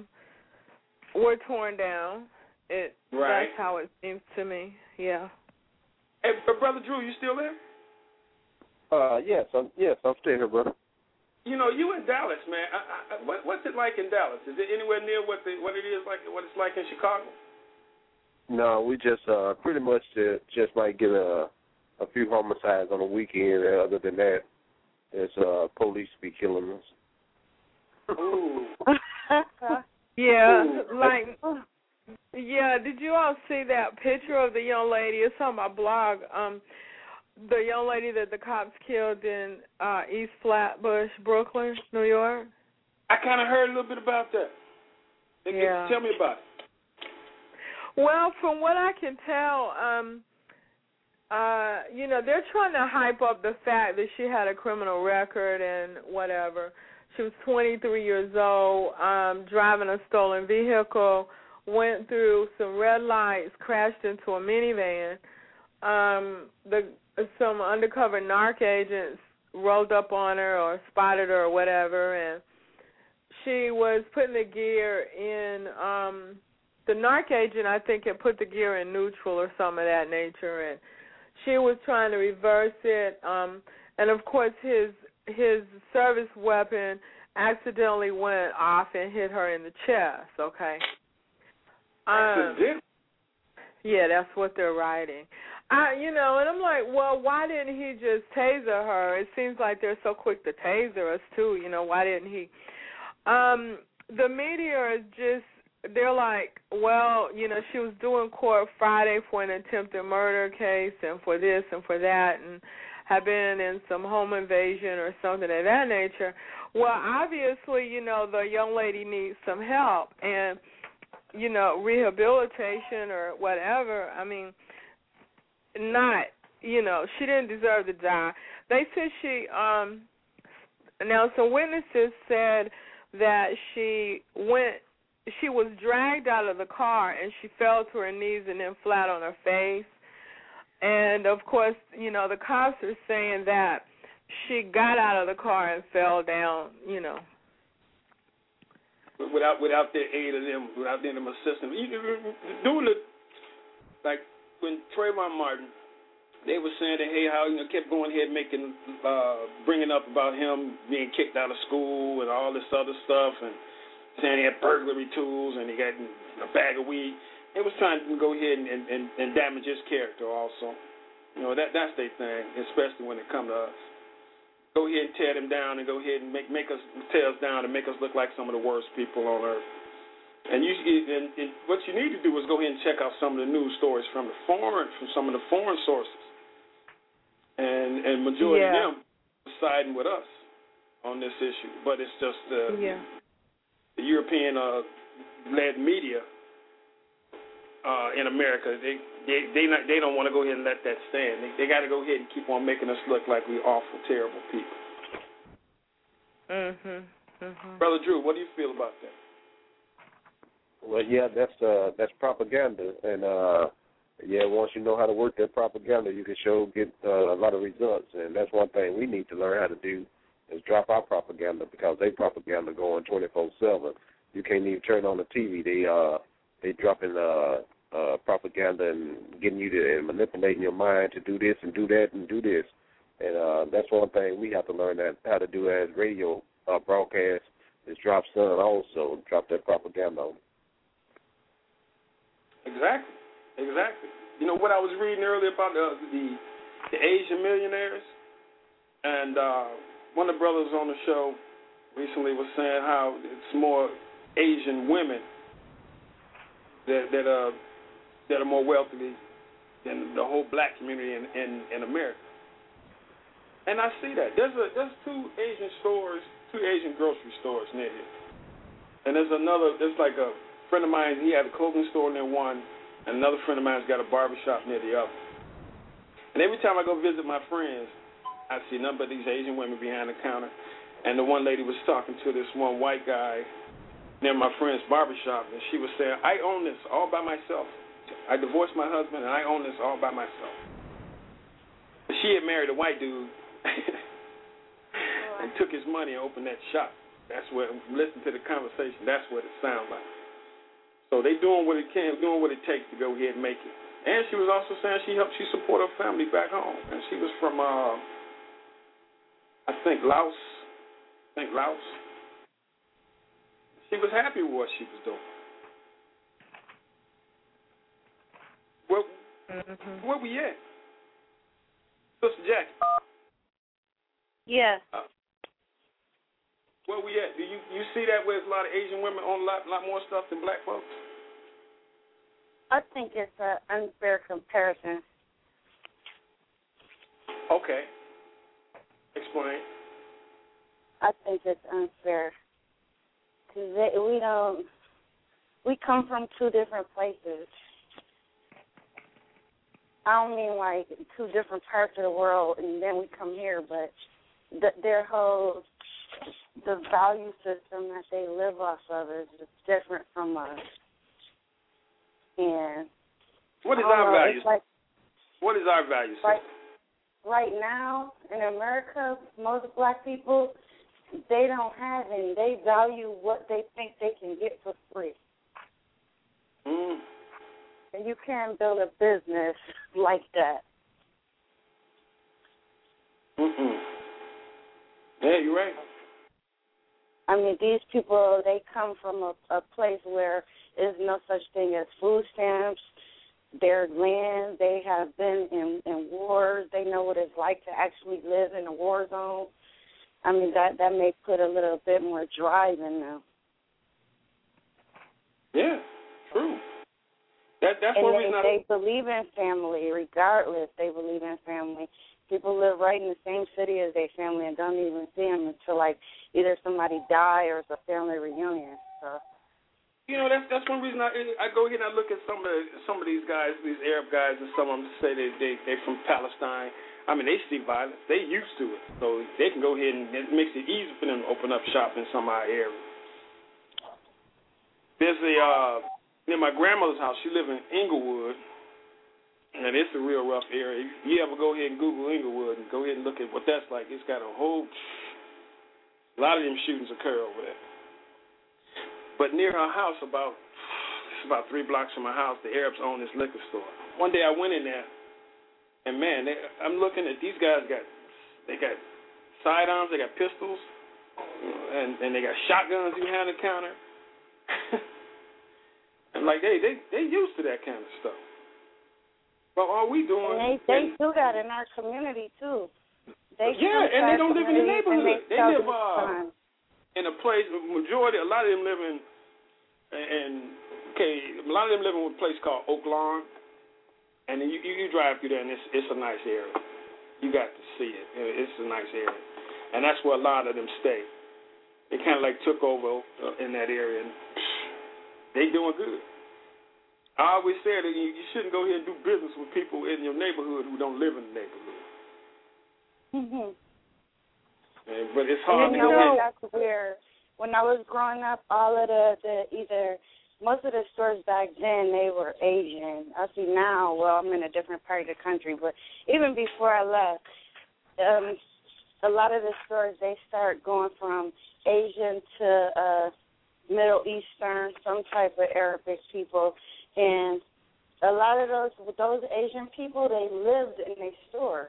Speaker 5: torn down.
Speaker 2: Right.
Speaker 5: That's how it seems to me. Yeah.
Speaker 2: Hey, Brother Drew, you still there?
Speaker 3: Yes, I'm still here, brother.
Speaker 2: You know, you in Dallas, man. What's it like in Dallas? Is it anywhere near what it's like in Chicago?
Speaker 3: No, we just pretty much just might get a few homicides on the weekend. Other than that, it's police be killing us.
Speaker 2: Ooh.
Speaker 5: Yeah, like, yeah. Did you all see that picture of the young lady? It's on my blog. The young lady that the cops killed in East Flatbush, Brooklyn, New York?
Speaker 2: I kind of heard a little bit about that.
Speaker 5: Yeah.
Speaker 2: Tell me about it.
Speaker 5: Well, from what I can tell, you know, they're trying to hype up the fact that she had a criminal record and whatever. She was 23 years old, driving a stolen vehicle, went through some red lights, crashed into a minivan. Some undercover narc agents rolled up on her or spotted her or whatever, and she was putting the gear in, the narc agent, I think, had put the gear in neutral or some of that nature, and she was trying to reverse it, and of course his service weapon accidentally went off and hit her in the chest, okay? Yeah, that's what they're writing. You know, and I'm like, well, why didn't he just taser her? It seems like they're so quick to taser us, too. You know, why didn't he? The media is just, they're like, well, you know, she was doing court Friday for an attempted murder case and for this and for that and had been in some home invasion or something of that nature. Well, obviously, you know, the young lady needs some help and, you know, rehabilitation or whatever. I mean, not, you know, she didn't deserve to die. They said now some witnesses said that she was dragged out of the car and she fell to her knees and then flat on her face. And, of course, you know, the cops are saying that she got out of the car and fell down, you know.
Speaker 2: Without their aid of them, without them assisting. Doing it, like when Trayvon Martin they were saying that, hey, how, kept going ahead making, bringing up about him being kicked out of school and all this other stuff, and saying he had burglary tools and he got a bag of weed. They was trying to go ahead and damage his character also. That's their thing, especially when it comes to us. Go ahead and tear them down and go ahead and make us tear us down and make us look like some of the worst people on earth. And what you need to do is go ahead and check out some of the news stories from some of the foreign sources. And majority of them are siding with us on this issue. But it's just the European led media in America, they don't want to go ahead and let that stand. They got to go ahead and keep on making us look like we're awful, terrible people. Brother Drew, what do you feel about that?
Speaker 3: Well, yeah, that's propaganda, and once you know how to work that propaganda, you can get a lot of results, and that's one thing we need to learn how to do is drop our propaganda, because they propaganda going 24/7. You can't even turn on the TV. They dropping propaganda and getting you to and manipulating your mind to do this and do that and do this, and that's one thing we have to learn how to do as radio broadcast is drop that propaganda on.
Speaker 2: Exactly. You know what I was reading earlier about the Asian millionaires, and one of the brothers on the show recently was saying how it's more Asian women that are more wealthy than the whole black community in America. And I see that. There's two Asian grocery stores near here. And there's like a friend of mine, he had a clothing store near one, and another friend of mine's got a barbershop near the other. And every time I go visit my friends, I see none but these Asian women behind the counter. And the one lady was talking to this one white guy near my friend's barbershop, and she was saying, I own this all by myself. I divorced my husband, and I own this all by myself. She had married a white dude and took his money and opened that shop. That's what, listen to the conversation, that's what it sounds like. So they doing what it can, doing what it takes to go ahead and make it. And she was also saying she support her family back home. And she was from, I think Laos. She was happy with what she was doing. Where we at? Sister Jackie?
Speaker 4: Yeah.
Speaker 2: Where we at? Do you see that where there's a lot of Asian women on a lot more stuff than black folks?
Speaker 4: I think it's an unfair comparison.
Speaker 2: Okay. Explain.
Speaker 4: I think it's unfair. Because we come from two different places. I don't mean like two different parts of the world and then we come here, but their whole, the value system that they live off of is different from us. And
Speaker 2: what is our value system? What is our value system?
Speaker 4: Right now in America, most black people, they don't have any. They value what they think they can get for free. And you can't build a business like that.
Speaker 2: Yeah, you're right.
Speaker 4: I mean, these people, they come from a place where there's no such thing as food stamps. Their land, they have been in wars. They know what it's like to actually live in a war zone. I mean, that may put a little bit more drive in them.
Speaker 2: Yeah, true. That's
Speaker 4: and
Speaker 2: one reason
Speaker 4: they believe in family, regardless. They believe in family. People live right in the same city as their family and don't even see them until, like, either somebody die or it's a family reunion. So,
Speaker 2: you know, that's one reason I go here and I look at some of these guys, these Arab guys, and some of them say they're from Palestine. I mean, they see violence. They used to it. So they can go ahead and it makes it easy for them to open up shop in some of our areas. There's near my grandmother's house, she lived in Inglewood, and it's a real rough area. You ever go ahead and Google Inglewood and go ahead and look at what that's like, it's got a lot of them shootings occur over there. But near her house, about 3 blocks from my house, the Arabs own this liquor store. One day I went in there, And man, I'm looking at these guys. They got sidearms, they got pistols, and they got shotguns behind the counter. And like they used to that kind of stuff. But all we doing?
Speaker 4: And they do that in our community too.
Speaker 2: And they don't live in the neighborhood. They live in a place. A lot of them live in a lot of them live in a place called Oak Lawn. And then you drive through there, and it's a nice area. You got to see it. It's a nice area. And that's where a lot of them stay. They kind of like took over in that area, and they doing good. I always say that you shouldn't go here and do business with people in your neighborhood who don't live in the neighborhood. But it's hard to go.
Speaker 4: That's where, when I was growing up, all of most of the stores back then, they were Asian. I see now, well, I'm in a different part of the country, but even before I left, a lot of the stores, they start going from Asian to Middle Eastern, some type of Arabic people. And a lot of those Asian people, they lived in their stores.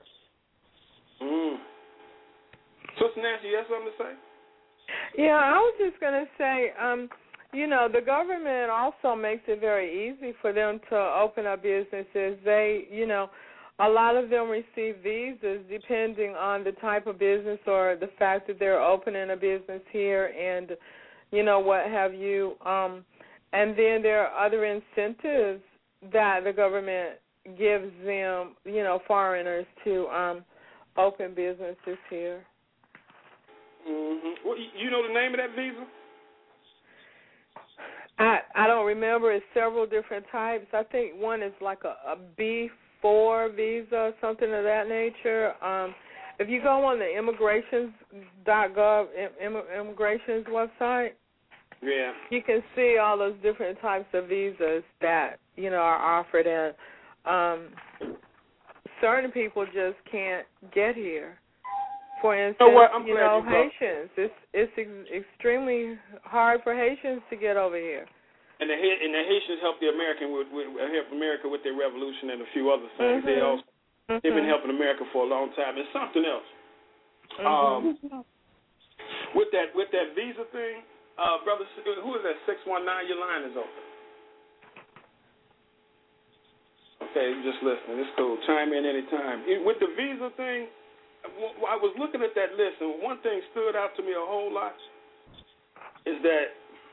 Speaker 2: Sister Nancy, you have something to say?
Speaker 5: Yeah, I was just going to say, the government also makes it very easy for them to open up businesses. They, a lot of them receive visas depending on the type of business or the fact that they're opening a business here and, what have you. And then there are other incentives that the government gives them, foreigners to open businesses here.
Speaker 2: Well, you know the name of that visa?
Speaker 5: I don't remember. It's several different types. I think one is like a B4 visa, something of that nature. If you go on the immigrations.gov, immigrations website, you can see all those different types of visas that, are offered. And certain people just can't get here. For instance, Haitians. It's extremely hard for Haitians to get over here.
Speaker 2: And the Haitians help America with their revolution and a few other things. They've been helping America for a long time. And something else. With that visa thing, brother, who is that? 619. Your line is open. Okay, just listening. It's cool. Chime in anytime. With the visa thing, I was looking at that list, and one thing stood out to me a whole lot is that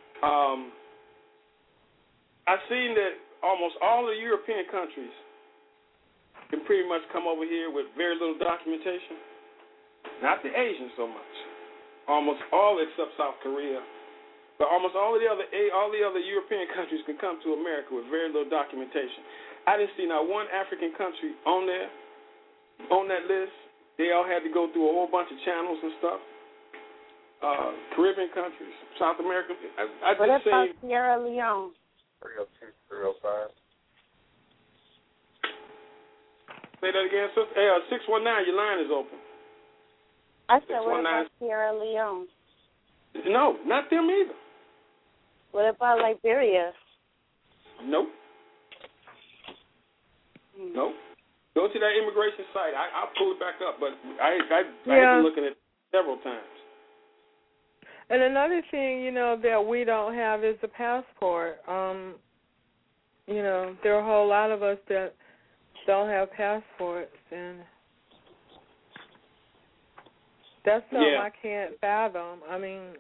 Speaker 2: I've seen that almost all the European countries can pretty much come over here with very little documentation. Not the Asians so much. Almost all except South Korea. But almost all the other European countries can come to America with very little documentation. I didn't see not one African country on that list. They all had to go through a whole bunch of channels and stuff. Caribbean countries, South America.
Speaker 4: What about Sierra Leone?
Speaker 3: 302, 305.
Speaker 2: Say that again, sister. Hey, 619, your line is open.
Speaker 4: I said, what about Sierra Leone?
Speaker 2: No, not them either.
Speaker 4: What about Liberia?
Speaker 2: Nope. Nope. Go to that immigration site. I'll pull it back up, but I've been looking at it several times.
Speaker 5: And another thing, that we don't have is a passport. There are a whole lot of us that don't have passports, and that's something I can't fathom. I mean,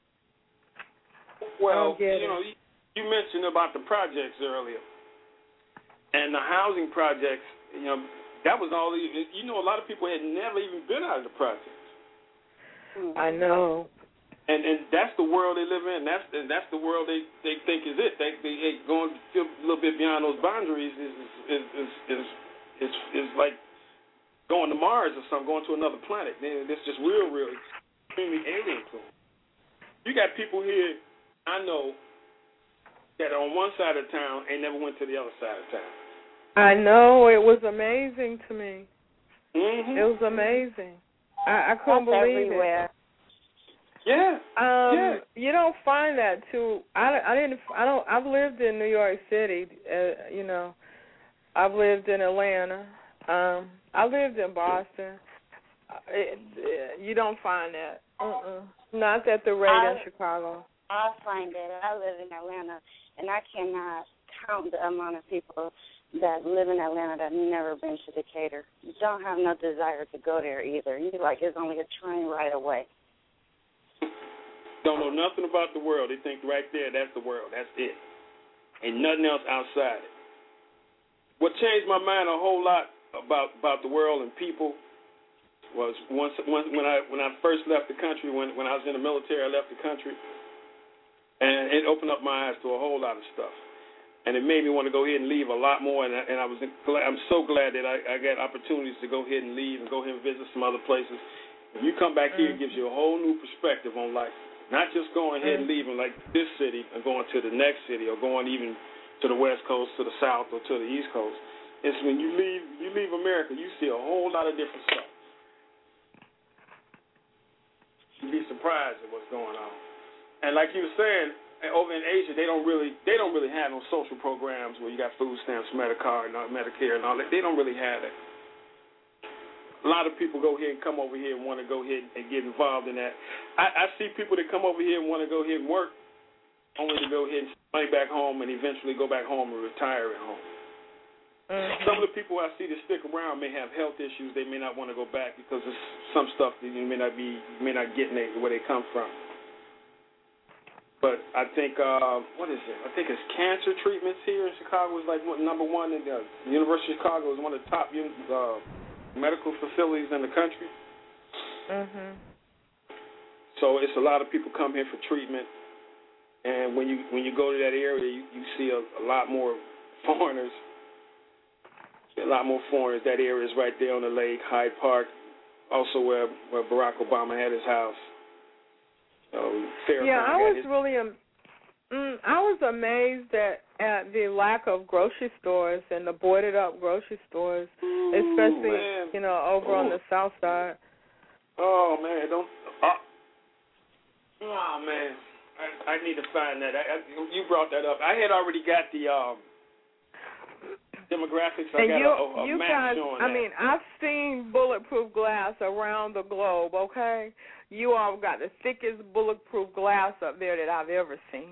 Speaker 2: well, you mentioned about the projects earlier, and the housing projects. That was all. A lot of people had never even been out of the projects.
Speaker 5: I know.
Speaker 2: And that's the world they live in. That's the world they think is it. They going a little bit beyond those boundaries is like going to Mars or something, going to another planet. It's just real extremely alien to them. You got people here I know that are on one side of town and never went to the other side of town.
Speaker 5: I know. It was amazing to me.
Speaker 2: Mm-hmm.
Speaker 5: It was amazing. I couldn't believe it.
Speaker 2: Yeah.
Speaker 5: You don't find that too. I've lived in New York City. I've lived in Atlanta. I lived in Boston. You don't find that. Not at the rate in Chicago.
Speaker 4: I find it. I live in Atlanta, and I cannot count the amount of people that live in Atlanta that have never been to Decatur. You don't have no desire to go there either. You're like, it's only a train ride away.
Speaker 2: Don't know nothing about the world. They think right there, that's the world. That's it. Ain't nothing else outside it. What changed my mind a whole lot about the world and people was once when I first left the country, when I was in the military, I left the country, and it opened up my eyes to a whole lot of stuff. And it made me want to go ahead and leave a lot more, and I'm so glad that I got opportunities to go ahead and leave and go ahead and visit some other places. When you come back here, it gives you a whole new perspective on life. Not just going ahead and leaving like this city and going to the next city or going even to the West Coast, to the South, or to the East Coast. It's when you leave America, you see a whole lot of different stuff. You'd be surprised at what's going on. And like you were saying, over in Asia, they don't really have no social programs where you got food stamps, Medicare, and all that. They don't really have that. A lot of people go ahead and come over here and want to go ahead and get involved in that. I see people that come over here and want to go ahead and work, only to go ahead and send money back home and eventually go back home and retire at home. Some of the people I see that stick around may have health issues. They may not want to go back because there's some stuff that you may not get where they come from. But I think what is it? I think it's cancer treatments here in Chicago is like number one. In the University of Chicago is one of the top medical facilities in the country. So it's a lot of people come here for treatment, and when you go to that area, you see a lot more foreigners. That area is right there on the lake, Hyde Park, also where Barack Obama had his house.
Speaker 5: I was amazed at the lack of grocery stores and the boarded up grocery stores, especially over on the south side.
Speaker 2: Oh man, man, I need to find that. You brought that up. I had already got the demographics. I got a map showing that.
Speaker 5: I mean, I've seen bulletproof glass around the globe. Okay, you all got the thickest bulletproof glass up there that I've ever seen.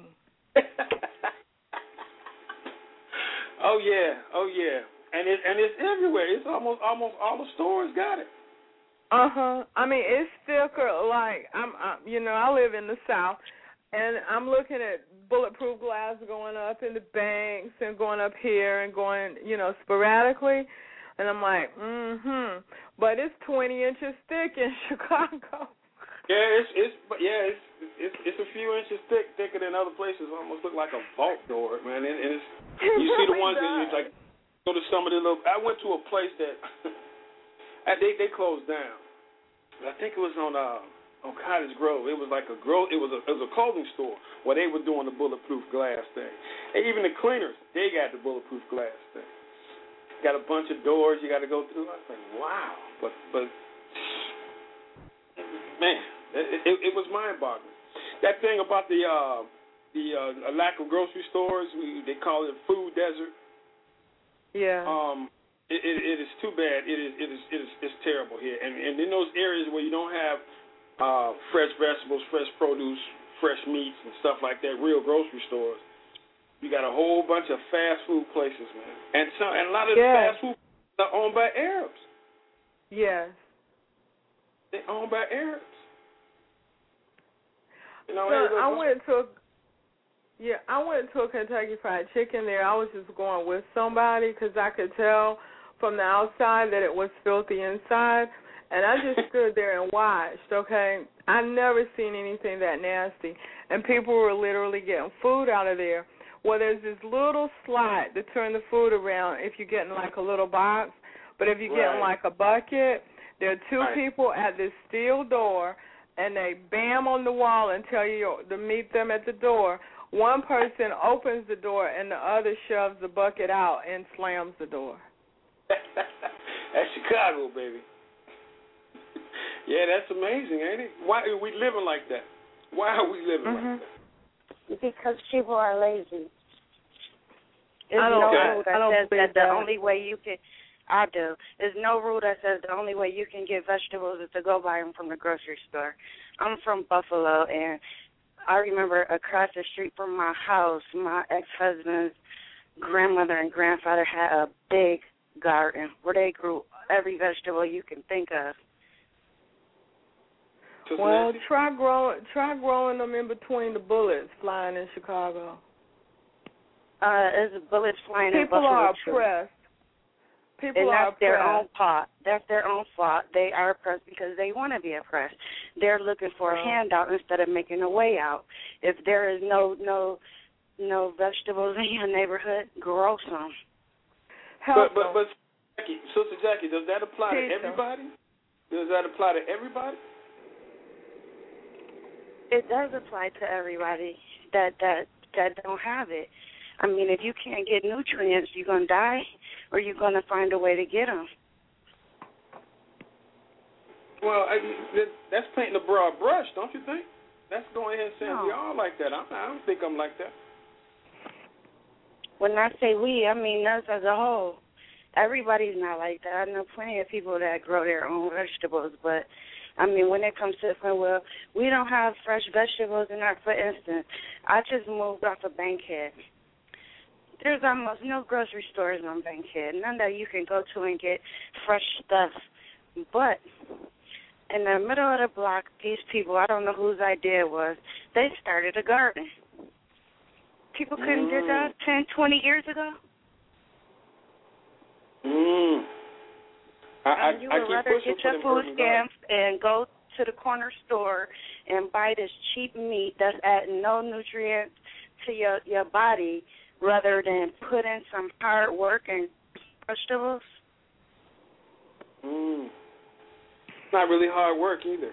Speaker 2: Oh yeah, and it's everywhere. It's almost all the stores got it.
Speaker 5: I mean, it's thicker. Like I live in the South, and I'm looking at bulletproof glass going up in the banks and going up here and going, sporadically, and I'm like, but it's 20 inches thick in Chicago.
Speaker 2: Yeah, it's a few inches thicker than other places. It almost look like a vault door, man. And you see the ones that you like go to some of the little. I went to a place that they closed down. I think it was on Cottage Grove. It was like a clothing store where they were doing the bulletproof glass thing. And even the cleaners, they got the bulletproof glass thing. Got a bunch of doors you got to go through. I was like, wow, but man. It was mind-boggling. That thing about the lack of grocery stores, they call it food desert.
Speaker 5: Yeah.
Speaker 2: It is too bad. It's terrible here. And in those areas where you don't have fresh vegetables, fresh produce, fresh meats and stuff like that, real grocery stores, you got a whole bunch of fast food places, man. And a lot of the fast food are owned by Arabs.
Speaker 5: Yes.
Speaker 2: They're owned by Arabs.
Speaker 5: I went to a Kentucky Fried Chicken there. I was just going with somebody because I could tell from the outside that it was filthy inside, and I just stood there and watched, okay? I never seen anything that nasty, and people were literally getting food out of there. Well, there's this little slot to turn the food around if you're getting like a little box, but if you're getting like a bucket, there are two people at this steel door, and they bam on the wall and tell you to meet them at the door. One person opens the door, and the other shoves the bucket out and slams the door.
Speaker 2: That's Chicago, baby. Yeah, that's amazing, ain't it? Why are we living like that? Why are we living like that?
Speaker 4: Because people are lazy.
Speaker 5: I don't
Speaker 4: that
Speaker 5: believe
Speaker 4: the only way you can I do. There's no rule that says the only way you can get vegetables is to go buy them from the grocery store. I'm from Buffalo, and I remember across the street from my house, my ex-husband's grandmother and grandfather had a big garden where they grew every vegetable you can think of.
Speaker 5: Well, try growing them in between the bullets flying in Chicago.
Speaker 4: There's bullets flying in Buffalo.
Speaker 5: People are oppressed.
Speaker 4: And that's their own fault. That's their own fault. They are oppressed because they want to be oppressed. They're looking for a handout instead of making a way out. If there is no vegetables in your neighborhood, grow some.
Speaker 2: But Sister Jackie, does that apply to everybody? Does that apply to everybody?
Speaker 4: It does apply to everybody that don't have it. I mean, if you can't get nutrients, you're going to die, or you're going to find a way to get them.
Speaker 2: Well, that's painting a broad brush, don't you think? That's going ahead and saying we all like that. I don't think I'm like that.
Speaker 4: When I say we, I mean us as a whole. Everybody's not like that. I know plenty of people that grow their own vegetables, but, I mean, when it comes to the point, well, we don't have fresh vegetables in our, for instance, I just moved off of Bankhead. There's almost no grocery stores on Bankhead, none that you can go to and get fresh stuff. But in the middle of the block, these people, I don't know whose idea it was, they started a garden. People couldn't do that 10, 20 years ago. You would rather get your food stamps and go to the corner store and buy this cheap meat that's adding no nutrients to your body rather than put in some hard work and vegetables.
Speaker 2: It's not really hard work either.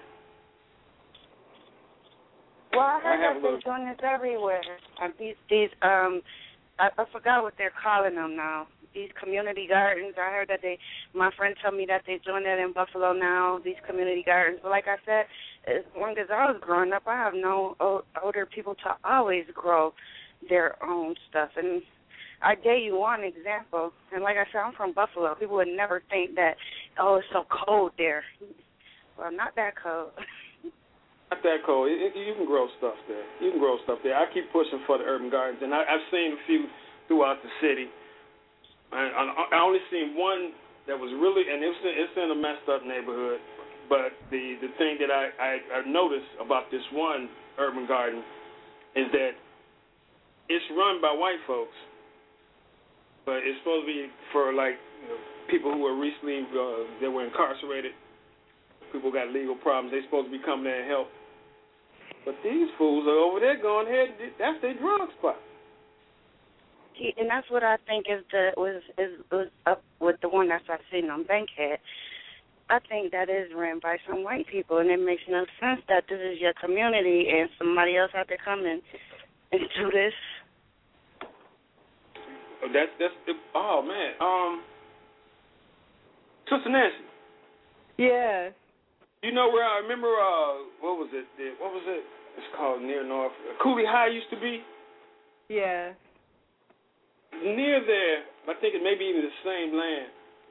Speaker 4: Well, I heard that they're doing this everywhere. I forgot what they're calling them now. These community gardens. I heard that my friend told me that they're doing that in Buffalo now, these community gardens. But like I said, as long as I was growing up, I have known older people to always grow their own stuff. And I gave you one example. And like I said, I'm from Buffalo. People would never think that, it's so cold there. Well, not that cold.
Speaker 2: Not that cold. You can grow stuff there. I keep pushing for the urban gardens, and I've seen a few throughout the city. I only seen one that was really, and it's in a messed up neighborhood. But the thing that I noticed about this one urban garden is that it's run by white folks, but it's supposed to be for people who were recently that were incarcerated. People got legal problems. They're supposed to be coming there and help. But these fools are over there going ahead. That's their drug spot.
Speaker 4: And that's what I think was up with the one that's I've seen on Bankhead. I think that is ran by some white people, and it makes no sense that this is your community and somebody else had to come and do this. Oh man. Sister Nancy.
Speaker 5: Yes.
Speaker 2: You know where I remember? What was it? It's called near North. Cooley High used to be.
Speaker 5: Yes.
Speaker 2: Near there, I think it may be even the same land.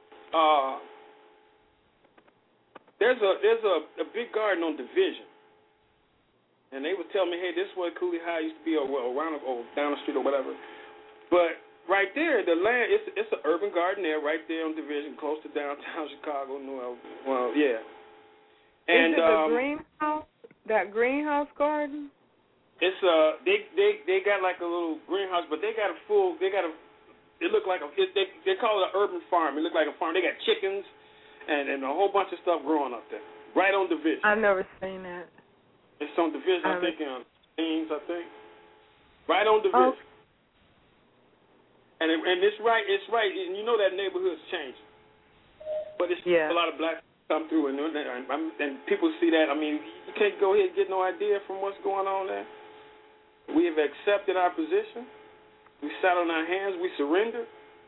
Speaker 2: There's a big garden on Division, and they would tell me, hey, this is where Cooley High used to be, or around or down the street or whatever. But right there, the land, it's an urban garden there, right there on Division, close to downtown Chicago. Well, yeah. And,
Speaker 5: is it the greenhouse? That greenhouse garden?
Speaker 2: It's they got like a little greenhouse, but they look like they call it an urban farm. It look like a farm. They got chickens and a whole bunch of stuff growing up there, right on Division.
Speaker 5: I've never seen that.
Speaker 2: It's on Division, I think, on Queens, right on Division. Oh. And it's right, and you know that neighborhood's changing, but it's a lot of black come through, and people see that. I mean, you can't go ahead and get no idea from what's going on there. We have accepted our position. We sat on our hands. We surrendered.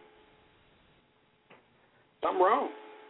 Speaker 2: I'm wrong.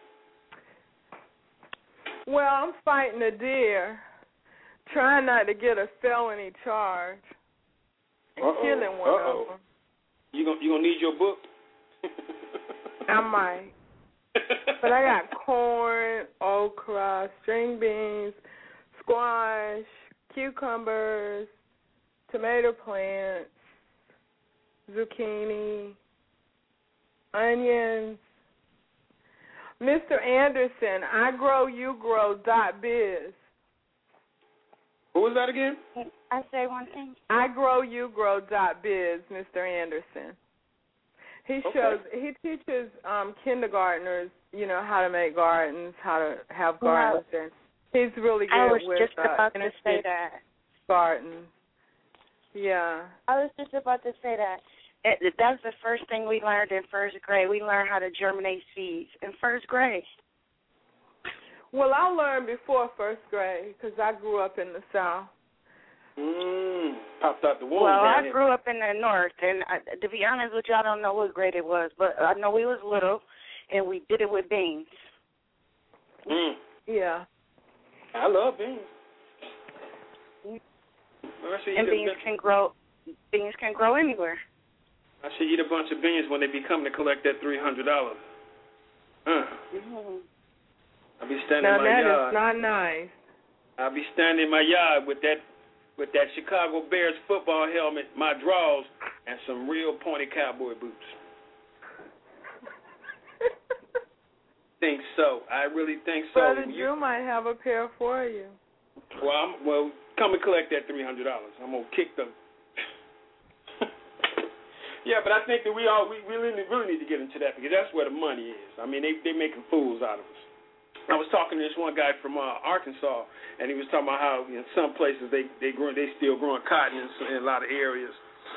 Speaker 5: Well, I'm fighting a deer, trying not to get a felony charge, and killing one of them.
Speaker 2: You gonna need your book?
Speaker 5: I might. But I got corn, okra, string beans, squash, cucumbers, tomato plants, zucchini, onions. Mr. Anderson, igrowyogrow.biz.
Speaker 2: Who was that again?
Speaker 4: I say one thing.
Speaker 5: igrowyogrow.biz, Mr. Anderson. He teaches kindergartners, how to make gardens, how to have gardens, and he's really good with
Speaker 4: just about to say that.
Speaker 5: Gardens. Yeah.
Speaker 4: I was just about to say that. That's the first thing we learned in first grade. We learned how to germinate seeds in first grade.
Speaker 5: Well, I learned before first grade because I grew up in the South.
Speaker 2: Popped out the womb.
Speaker 4: Well, I grew up in the North, and to be honest with you, I don't know what grade it was, but I know we was little, and we did it with beans.
Speaker 5: Yeah.
Speaker 2: I love beans.
Speaker 4: And beans can grow anywhere.
Speaker 2: I should eat a bunch of beans when they be coming to collect that $300. I'll be standing in my yard.
Speaker 5: Now that is not nice.
Speaker 2: I'll be standing in my yard with that Chicago Bears football helmet, my drawers, and some real pointy cowboy boots. Think so. I really think so.
Speaker 5: Brother Drew might have a pair for you.
Speaker 2: Well, come and collect that $300. I'm gonna kick them. Yeah, but I think that we really need to get into that because that's where the money is. I mean, they making fools out of us. I was talking to this one guy from Arkansas, and he was talking about how in some places they still growing cotton in a lot of areas.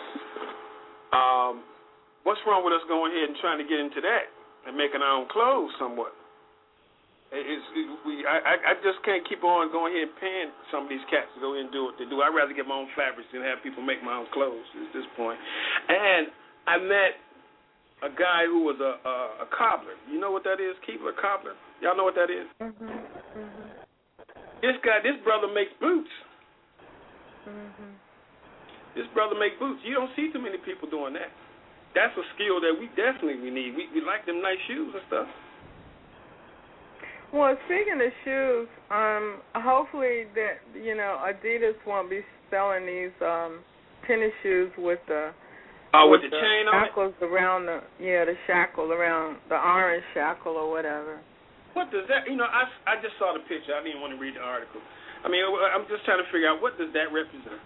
Speaker 2: What's wrong with us going ahead and trying to get into that and making our own clothes somewhat? I just can't keep on going ahead and paying some of these cats to go ahead and do what they do. I'd rather get my own fabrics than have people make my own clothes at this point. And I met a guy who was a cobbler. You know what that is, Keebler, cobbler? Y'all know what that is?
Speaker 5: Mm-hmm.
Speaker 2: This brother makes boots.
Speaker 5: Mm-hmm.
Speaker 2: This brother makes boots. You don't see too many people doing that. That's a skill that we definitely need. We like them nice shoes and stuff.
Speaker 5: Well, speaking of shoes, hopefully that Adidas won't be selling these tennis shoes with the
Speaker 2: with the chain on it?
Speaker 5: Shackles around the shackle around the orange shackle or whatever.
Speaker 2: What does that? I just saw the picture. I didn't want to read the article. I mean, I'm just trying to figure out what does that represent.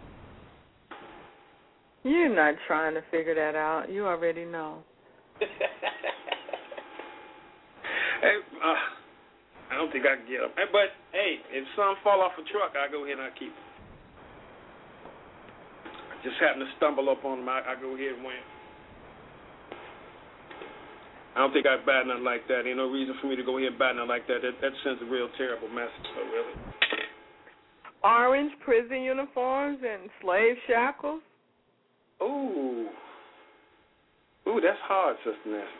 Speaker 5: You're not trying to figure that out. You already know.
Speaker 2: Hey, I don't think I can get them. But, hey, if some fall off a truck, I go ahead and I keep them. I just happen to stumble up on them. I go ahead and win. I don't think I'd buy nothing like that. Ain't no reason for me to go ahead and buy nothing like that. That sends a real terrible message, so really.
Speaker 5: Orange prison uniforms and slave shackles?
Speaker 2: Ooh, that's hard, Sister Nancy.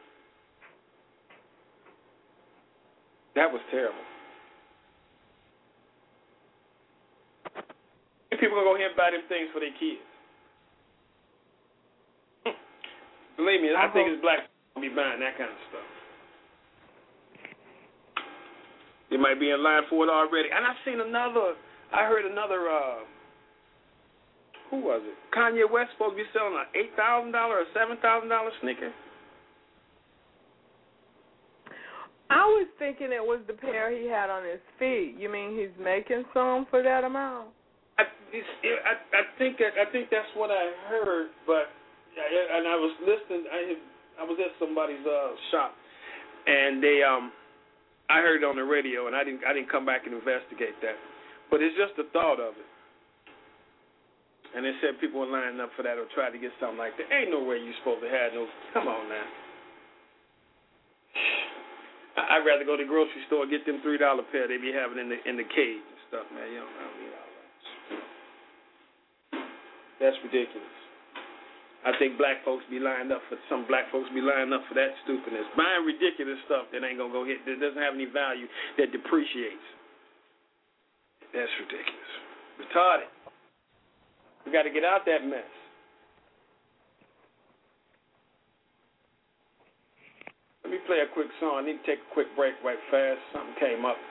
Speaker 2: That was terrible. People gonna go ahead and buy them things for their kids. Believe me, I think it's black people gonna be buying that kind of stuff. They might be in line for it already. And I heard another. Who was it? Kanye West supposed to be selling an $8,000 or $7,000 sneaker.
Speaker 5: I was thinking it was the pair he had on his feet. You mean he's making some for that amount?
Speaker 2: I think that's what I heard, but and I was listening. I was at somebody's shop, and I heard it on the radio, and I didn't come back and investigate that, but it's just the thought of it. And they said people were lining up for that or tried to get something like that. Ain't no way you're supposed to have no. Come on now. I'd rather go to the grocery store and get them $3 pair they be having in the cage and stuff, man. I don't need all that. That's ridiculous. I think black folks be lined up for that stupidness. Buying ridiculous stuff that ain't gonna go hit, that doesn't have any value, that depreciates. That's ridiculous. Retarded. We got to get out that mess. Let me play a quick song. I need to take a quick break right fast. Something came up.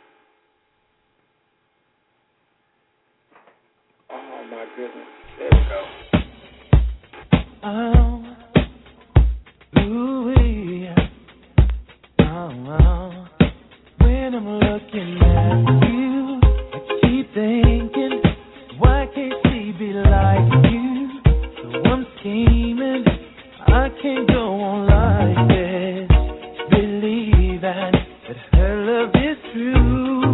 Speaker 2: Oh, my goodness. There we go.
Speaker 6: When I'm looking at you, I keep thinking, why can't she be like you? So I'm scheming, I can't go on like this, believing that her love is true.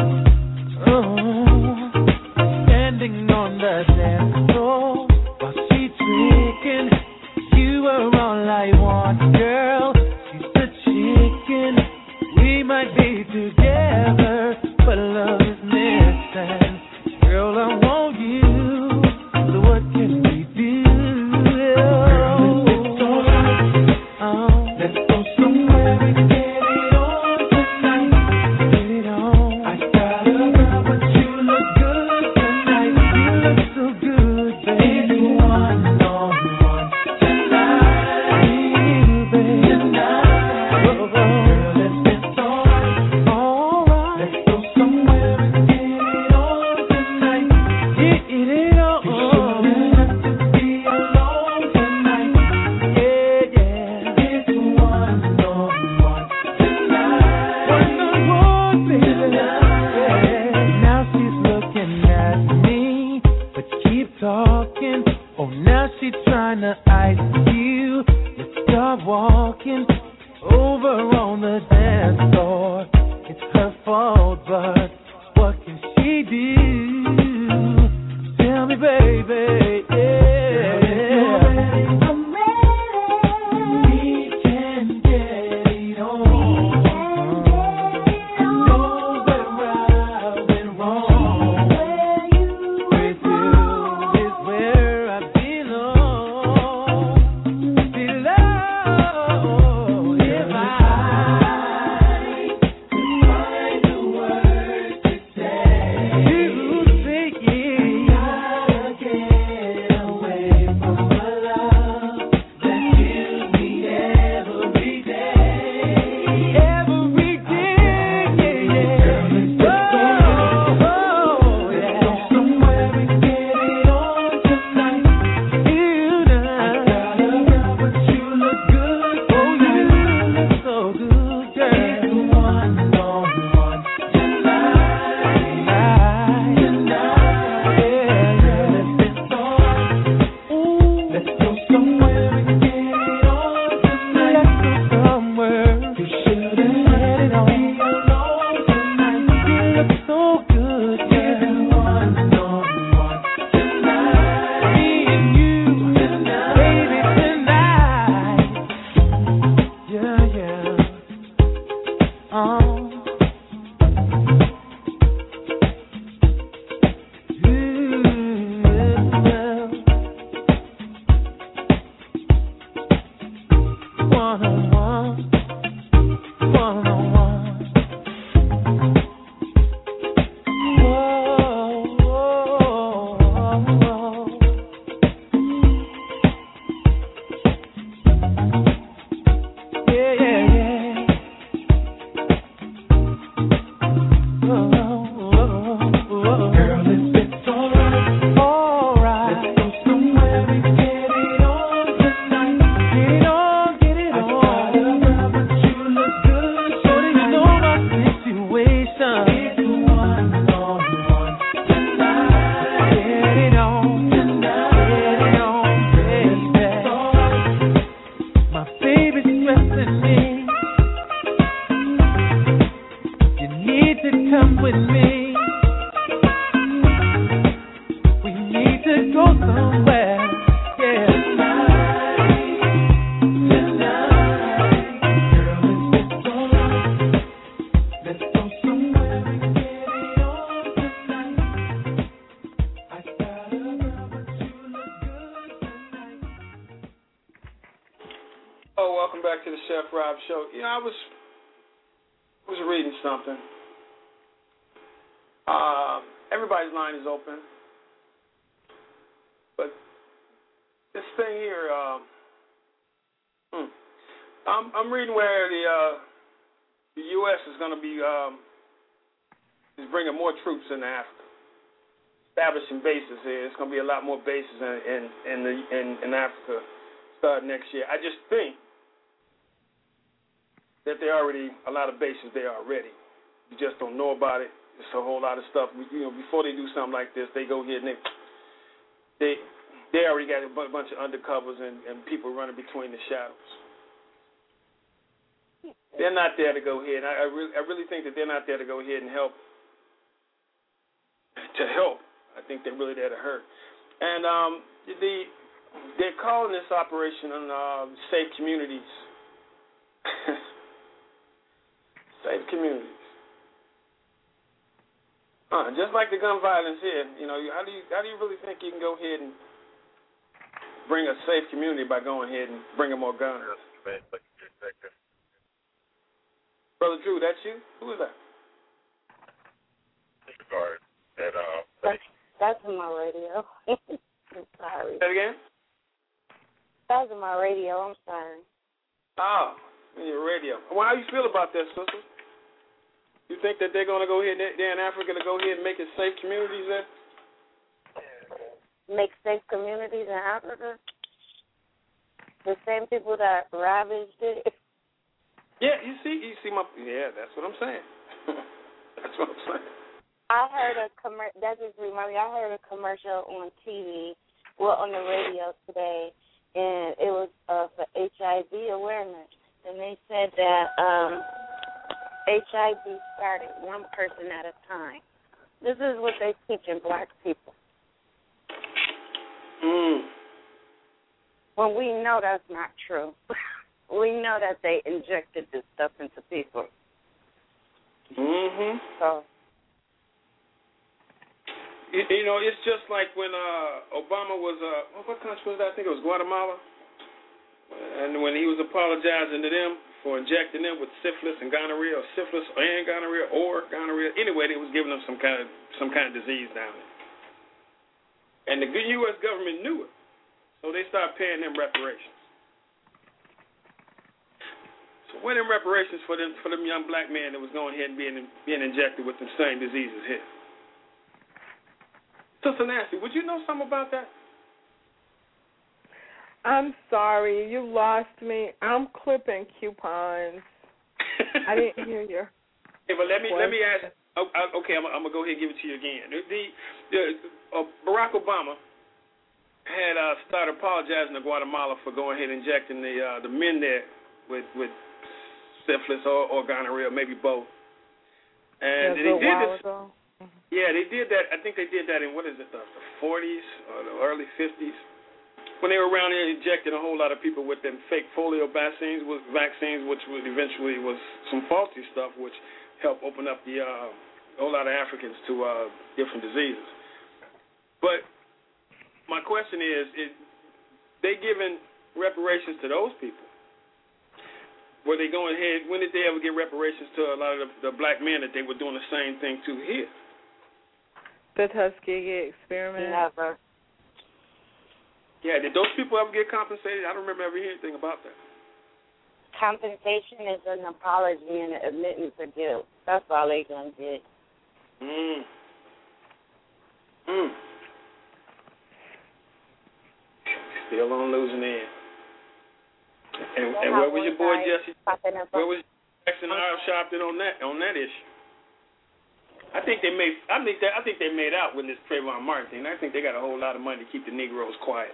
Speaker 6: Oh, standing on the dance floor while she tricking, you are all I want, girl. She's the chicken. We might be together, but love is missing. Girl, I want you, so what can we do? Girl, it's alright. Let's go somewhere and get it on tonight. Get it on. I got a girl, but you look good tonight. You look so good, baby. It's one-on-one tonight. You, baby. Tonight. Oh, girl, let's get alright. Let's go somewhere and get it on tonight. Get it on. You shouldn't have to be alone tonight. Yeah, yeah. It's one-on-one tonight. One-on-one, baby. Yeah. Now she's looking at me, but keep talking. Oh, now she's trying to ice you. Let's start walking over on the dance floor. It's her fault, but what can she do? Tell me, baby. Yeah. I'm ready. We can get it on. I know where I went wrong. With you is where I belong. Below, if I find the words to say, you say it. Gotta get away from my love that kills me every day. Every day, yeah. Oh, yeah. Let's go somewhere and get it on tonight. You know, I got a girl, but you look good. Oh, you look so good, girl. It's one-on-one tonight. Yeah. Let's get alright. Ooh, let's go somewhere and get it on tonight. Let's go somewhere. You shouldn't let it on. Be alone tonight. You look so good, girl. It's one-on-one tonight. Me and you tonight, baby, tonight. Yeah, yeah. One-on-one, one-on-one. Whoa, whoa, whoa. Yeah, yeah, yeah. Girl, it's alright. Alright. Let's go somewhere and get it on tonight. Get it on, get it on. I got a girl, but you look good. Shorty, you know my situation. It's one-on-one tonight. Get it on tonight. Get it on, baby. It's alright. My baby's stressing me. You need to come with me. We need to go somewhere. Yeah. Tonight. Girl, it's alright. Let's go somewhere and get it on tonight. I got a girl, but you look good tonight.
Speaker 2: Oh, welcome back to the Chef Rob Show. You know, I was reading something. Everybody's line is open. But this thing here, I'm reading where the U.S. is going to be is bringing more troops into Africa, establishing bases here. It's going to be a lot more bases in Africa starting next year. I just think that there are already a lot of bases there already. You just don't know about it. It's a whole lot of stuff. Before they do something like this, they go here and they already got a bunch of undercovers and people running between the shadows. They're not there to go ahead. I really think that they're not there to go ahead and help. To help, I think they're really there to hurt. And they're calling this operation Safe Communities. Safe Communities. Just like the gun violence here, how do you really think you can go ahead and bring a safe community by going ahead and bringing more guns? Brother Drew, that's you? Who is that?
Speaker 4: That's my radio. I'm sorry.
Speaker 2: Say it again?
Speaker 4: That's my radio. I'm sorry.
Speaker 2: Oh, your radio. Well, how you feel about that, sister? You think that they're going to go ahead, they're in Africa, to go ahead and make it safe communities there?
Speaker 4: Make safe communities in Africa? The same people that ravaged it?
Speaker 2: Yeah, you see that's what I'm saying. That's what I'm saying.
Speaker 4: I heard that just reminded me, I heard a commercial on TV, on the radio today, and it was for HIV awareness. And they said that HIV started one person at a time. This is what they teach in black people. When we know that's not true. We know that they injected this stuff into people. So,
Speaker 2: it's just like when Obama was, what country was that? I think it was Guatemala. And when he was apologizing to them for injecting them with syphilis and gonorrhea, or syphilis and gonorrhea, or gonorrhea. Anyway, they was giving them some kind of disease down there. And the good U.S. government knew it, so they started paying them reparations. So what in reparations for them young black men that was going ahead and being injected with the same diseases here? Sister Nancy, would you know something about that?
Speaker 5: I'm sorry, you lost me. I'm clipping coupons. I didn't hear you.
Speaker 2: Hey, but let me ask. Okay, I'm gonna go ahead and give it to you again. Barack Obama had started apologizing to Guatemala for going ahead and injecting the men there with syphilis or gonorrhea, maybe both. And they did this. Yeah, they did that. I think they did that in the 40s or the early 50s. When they were around there injecting a whole lot of people with them fake polio vaccines, which eventually was some faulty stuff, which helped open up a whole lot of Africans to different diseases. But my question is they giving reparations to those people? Were they going ahead? When did they ever give reparations to a lot of the black men that they were doing the same thing to here?
Speaker 5: The Tuskegee experiment?
Speaker 4: Never.
Speaker 2: Yeah, did those people ever get compensated? I don't remember ever hearing anything about that.
Speaker 4: Compensation is an apology and an admittance of guilt. That's all they're going to get.
Speaker 2: Still on losing end. And where was your boy Jesse? Where was Jackson Isle Sharpton on that issue? I think they made out with this Trayvon Martin thing. I think they got a whole lot of money to keep the Negroes quiet.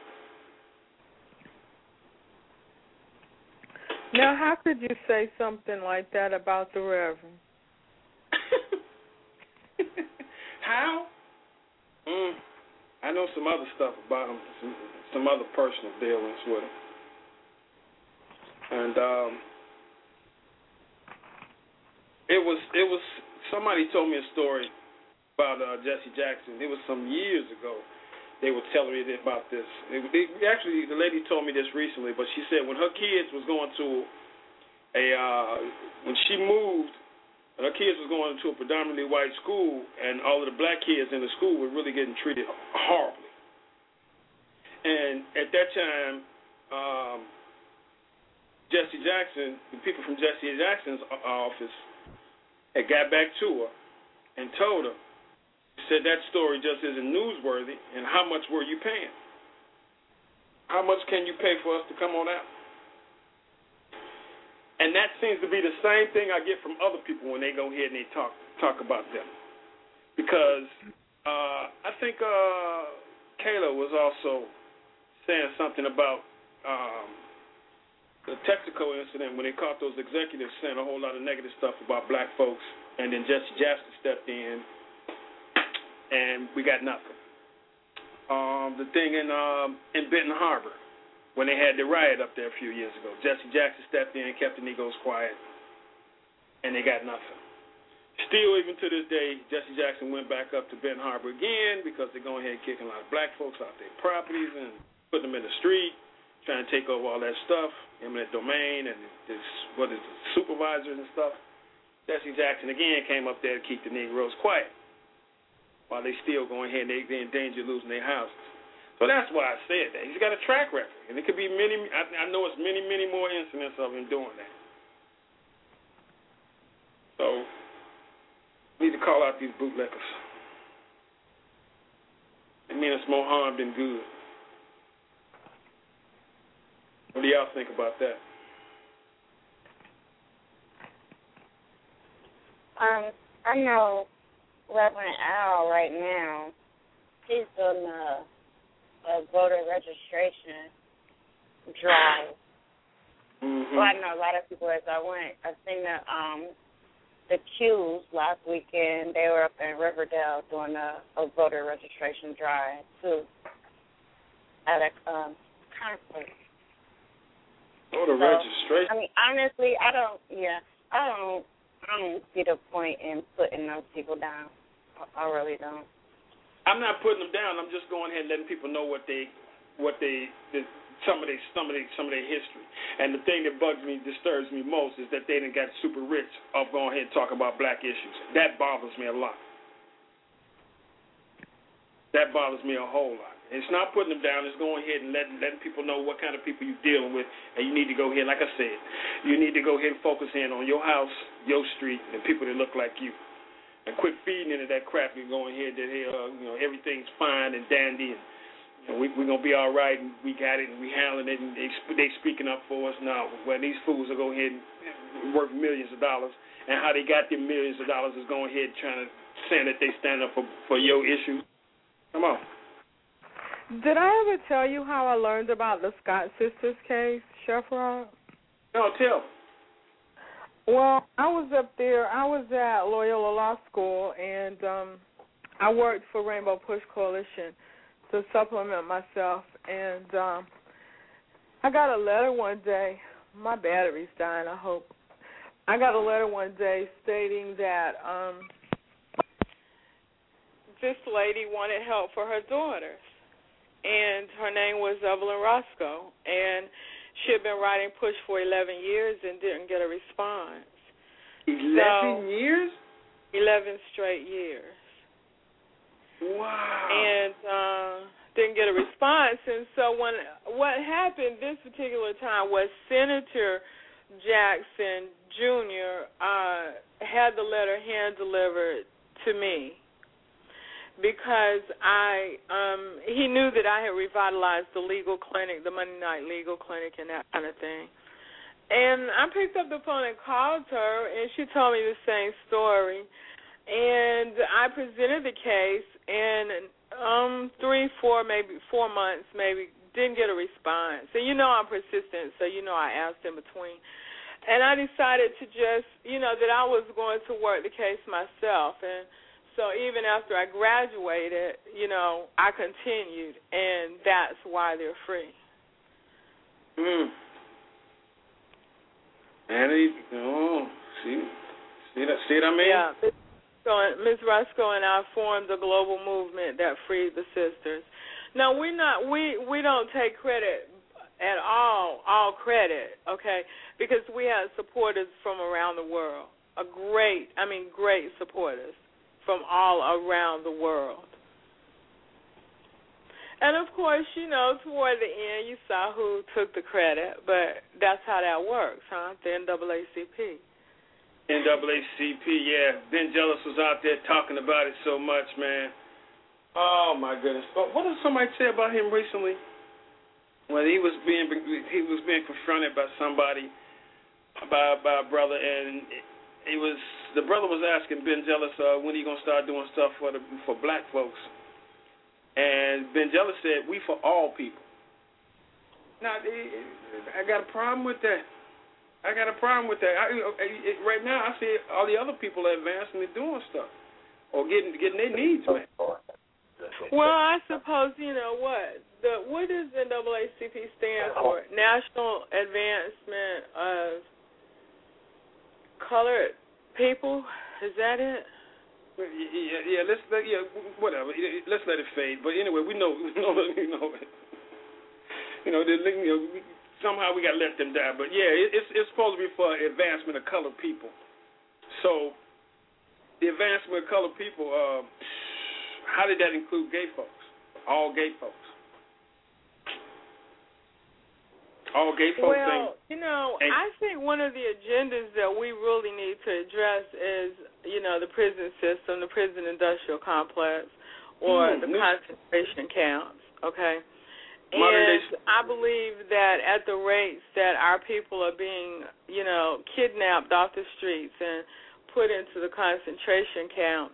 Speaker 5: Now, how could you say something like that about the Reverend?
Speaker 2: How? I know some other stuff about him, some other personal dealings with him. And it was somebody told me a story about Jesse Jackson. It was some years ago. They were telling me about this. Actually, the lady told me this recently, but she said when her kids was going to when she moved, her kids was going to a predominantly white school, and all of the black kids in the school were really getting treated horribly. And at that time, Jesse Jackson, the people from Jesse Jackson's office, had got back to her and told her, said that story just isn't newsworthy, and how much were you paying? How much can you pay for us to come on out? And that seems to be the same thing I get from other people when they go ahead and they talk about them. Because I think Kayla was also saying something about the Texaco incident when they caught those executives saying a whole lot of negative stuff about black folks, and then Jesse Jackson stepped in, and we got nothing. The thing in Benton Harbor, when they had the riot up there a few years ago, Jesse Jackson stepped in and kept the Negroes quiet, and they got nothing. Still, even to this day, Jesse Jackson went back up to Benton Harbor again because they're going ahead and kicking a lot of black folks out their properties and putting them in the street, trying to take over all that stuff, eminent domain, and the supervisors and stuff. Jesse Jackson again came up there to keep the Negroes quiet while they still going ahead and they're in danger of losing their houses. So that's why I said that. He's got a track record, and it could be many. I know it's many, many more incidents of him doing that. So we need to call out these bootleggers. It means it's more harm than good. What do y'all think about that?
Speaker 4: I know Reverend Al right now, he's doing a voter registration drive.
Speaker 2: Mm-hmm.
Speaker 4: Well, I know a lot of people as I went. I seen the Qs last weekend. They were up in Riverdale doing a voter registration drive too at a conference.
Speaker 2: Voter registration.
Speaker 4: I mean, honestly, I don't see the point in putting those people down. I really don't.
Speaker 2: I'm not putting them down. I'm just going ahead and letting people know some of their history. And the thing that disturbs me most is that they done got super rich off going ahead and talking about black issues. That bothers me a lot. That bothers me a whole lot. It's not putting them down. It's going ahead and letting people know what kind of people you're dealing with, and you need to go ahead, like I said, you need to go ahead and focus in on your house, your street, and people that look like you. And quit feeding into that crap and going ahead that, everything's fine and dandy, and we're going to be all right, and we got it, and we handling it, and they speaking up for us. No, when these fools are going ahead and worth millions of dollars, and how they got them millions of dollars is going ahead trying to say that they stand up for your issues. Come on.
Speaker 5: Did I ever tell you how I learned about the Scott sisters case, Chef Rob?
Speaker 2: No, tell.
Speaker 5: Well, I was up there. I was at Loyola Law School, and I worked for Rainbow Push Coalition to supplement myself. And I got a letter one day. My battery's dying, I hope. I got a letter one day stating that this lady wanted help for her daughters. And her name was Evelyn Roscoe, and she had been writing Push for 11 years and didn't get a response.
Speaker 2: 11 years?
Speaker 5: 11 straight years.
Speaker 2: Wow.
Speaker 5: And didn't get a response. And so what happened this particular time was Senator Jackson Jr. Had the letter hand-delivered to me, because he knew that I had revitalized the legal clinic, the Monday night legal clinic, and that kind of thing. And I picked up the phone and called her, and she told me the same story. And I presented the case, and 4 months, didn't get a response. And I'm persistent, so I asked in between. And I decided to just, that I was going to work the case myself. And so even after I graduated, I continued, and that's why they're free.
Speaker 2: Annie, see what I mean?
Speaker 5: Yeah. So Ms. Roscoe and I formed a global movement that freed the sisters. Now we don't take credit at all credit, okay? Because we had supporters from around the world, great supporters from all around the world. And, of course, you know, toward the end, you saw who took the credit, but that's how that works, huh? The NAACP.
Speaker 2: NAACP, yeah. Ben Jealous was out there talking about it so much, man. Oh, my goodness. But what did somebody say about him recently? When he was being confronted by somebody, by a brother, and the brother was asking Ben Jealous when he gonna start doing stuff for black folks, and Ben Jealous said, "We for all people." Now, I got a problem with that. Right now, I see all the other people are advancing and doing stuff, or getting their needs met.
Speaker 5: Well, I suppose, you know what does the NAACP stand for? National Advancement of Colored People. Is that it?
Speaker 2: Yeah. Whatever. Let's let it fade. But anyway, we know. Somehow we got to let them die. But yeah, it's supposed to be for advancement of colored people. So the advancement of colored people. How did that include gay folks? All gay folks. All gay folks.
Speaker 5: Well, I think one of the agendas that we really need to address is, the prison system, the prison industrial complex, or the concentration camps, okay? And I believe that at the rates that our people are being, kidnapped off the streets and put into the concentration camps,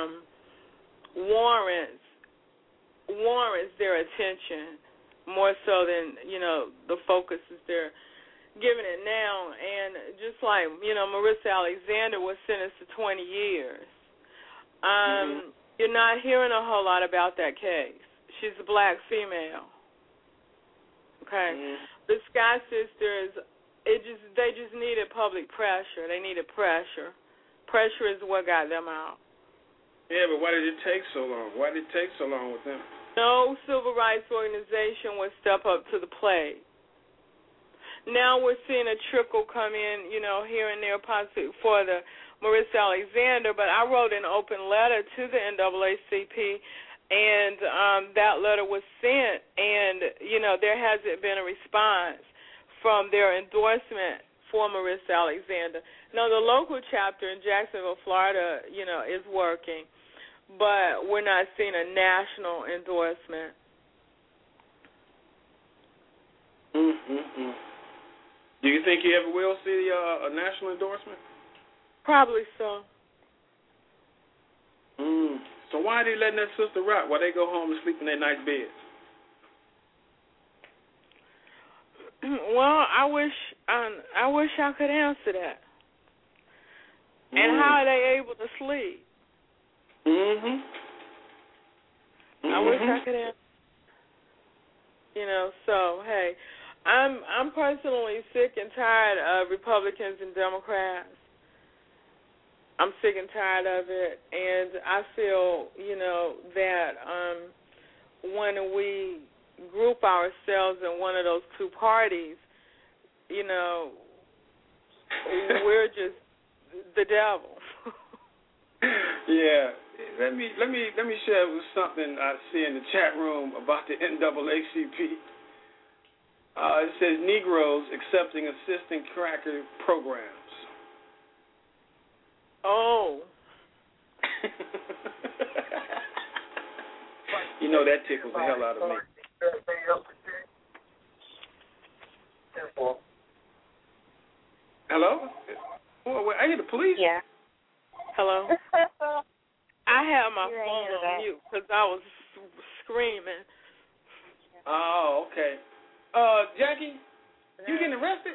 Speaker 5: warrants their attention more so than, the focus is they're giving it now. And just like, Marissa Alexander was sentenced to 20 years. You're not hearing a whole lot about that case. She's a black female. Okay. The Scott sisters, they just needed public pressure. They needed pressure. Pressure is what got them out.
Speaker 2: Yeah, but why did it take so long? Why did it take so long with them?
Speaker 5: No civil rights organization would step up to the plate. Now we're seeing a trickle come in, here and there possibly for the Marissa Alexander, but I wrote an open letter to the NAACP, and that letter was sent, and, there hasn't been a response from their endorsement for Marissa Alexander. Now, the local chapter in Jacksonville, Florida, is working, but we're not seeing a national endorsement.
Speaker 2: Do you think you ever will see a national endorsement?
Speaker 5: Probably so.
Speaker 2: So why are they letting that sister rock while they go home and sleep in their nice beds?
Speaker 5: Well, I wish I could answer that. And how are they able to sleep? I wish I could answer. So hey, I'm personally sick and tired of Republicans and Democrats. I'm sick and tired of it, and I feel, that when we group ourselves in one of those two parties, we're just the devil.
Speaker 2: Yeah. Let me share with something I see in the chat room about the NAACP. It says Negroes accepting assistant cracker programs.
Speaker 5: Oh.
Speaker 2: That tickles the hell out of me. Hello? Oh, I hear the police.
Speaker 4: Yeah.
Speaker 5: Hello? I had my phone on mute because I was screaming.
Speaker 2: Oh, okay. Jackie, you getting arrested?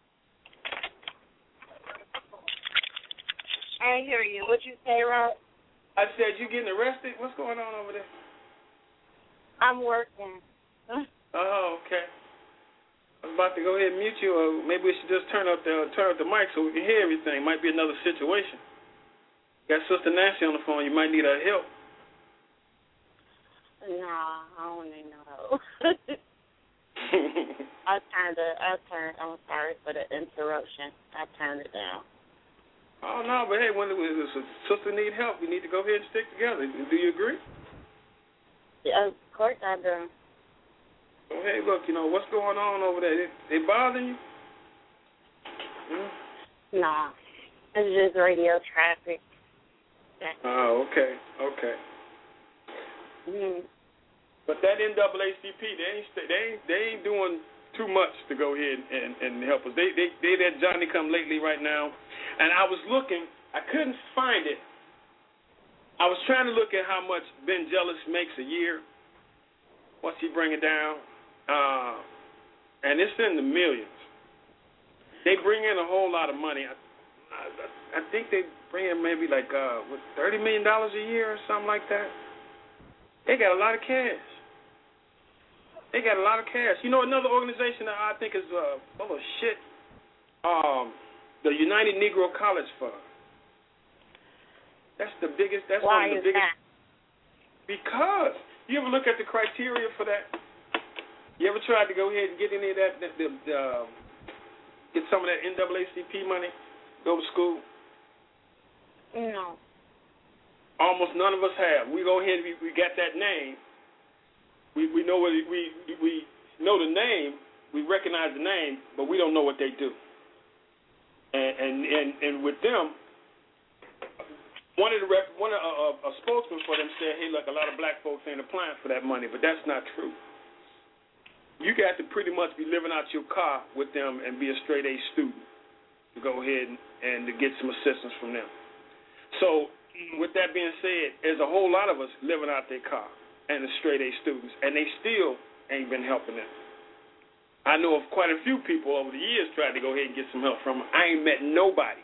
Speaker 4: I didn't hear you. What'd you say, Rob?
Speaker 2: I said you getting arrested? What's going on over there?
Speaker 4: I'm working.
Speaker 2: Oh, okay. I was about to go ahead and mute you, or maybe we should just turn up the mic so we can hear everything. Might be another situation. Got Sister Nancy on the phone. You might need her help.
Speaker 4: No, I don't need no help. I'm sorry for the interruption. I turned it down.
Speaker 2: Oh, no, but hey, when a sister need help, we need to go ahead and stick together. Do you agree?
Speaker 4: Yeah, of course I do.
Speaker 2: So, hey, look, what's going on over there? They bothering you?
Speaker 4: Nah. It's just radio traffic.
Speaker 2: Oh, okay. But that NAACP, they ain't doing too much to go ahead and help us. They that Johnny come lately right now, and I was looking, I couldn't find it. I was trying to look at how much Ben Jealous makes a year. What's he bringing down? And it's in the millions. They bring in a whole lot of money. I think they bring in maybe like $30 million a year or something like that. They got a lot of cash. Another organization that I think is full of shit. The United Negro College Fund. That's the biggest. That's
Speaker 4: Why
Speaker 2: one of the
Speaker 4: is
Speaker 2: biggest.
Speaker 4: that?
Speaker 2: Because you ever look at the criteria for that? You ever tried to go ahead and get any of that? Get some of that NAACP money? Go to school?
Speaker 4: No.
Speaker 2: Almost none of us have. We go ahead. We got that name. We know what we know the name. We recognize the name, but we don't know what they do. And with them, a spokesman for them said, "Hey, look, a lot of black folks ain't applying for that money," but that's not true. You got to pretty much be living out your car with them and be a straight A student to go ahead and to get some assistance from them. So, with that being said, there's a whole lot of us living out their car and the straight A students, and they still ain't been helping them. I know of quite a few people over the years tried to go ahead and get some help from them. I ain't met nobody.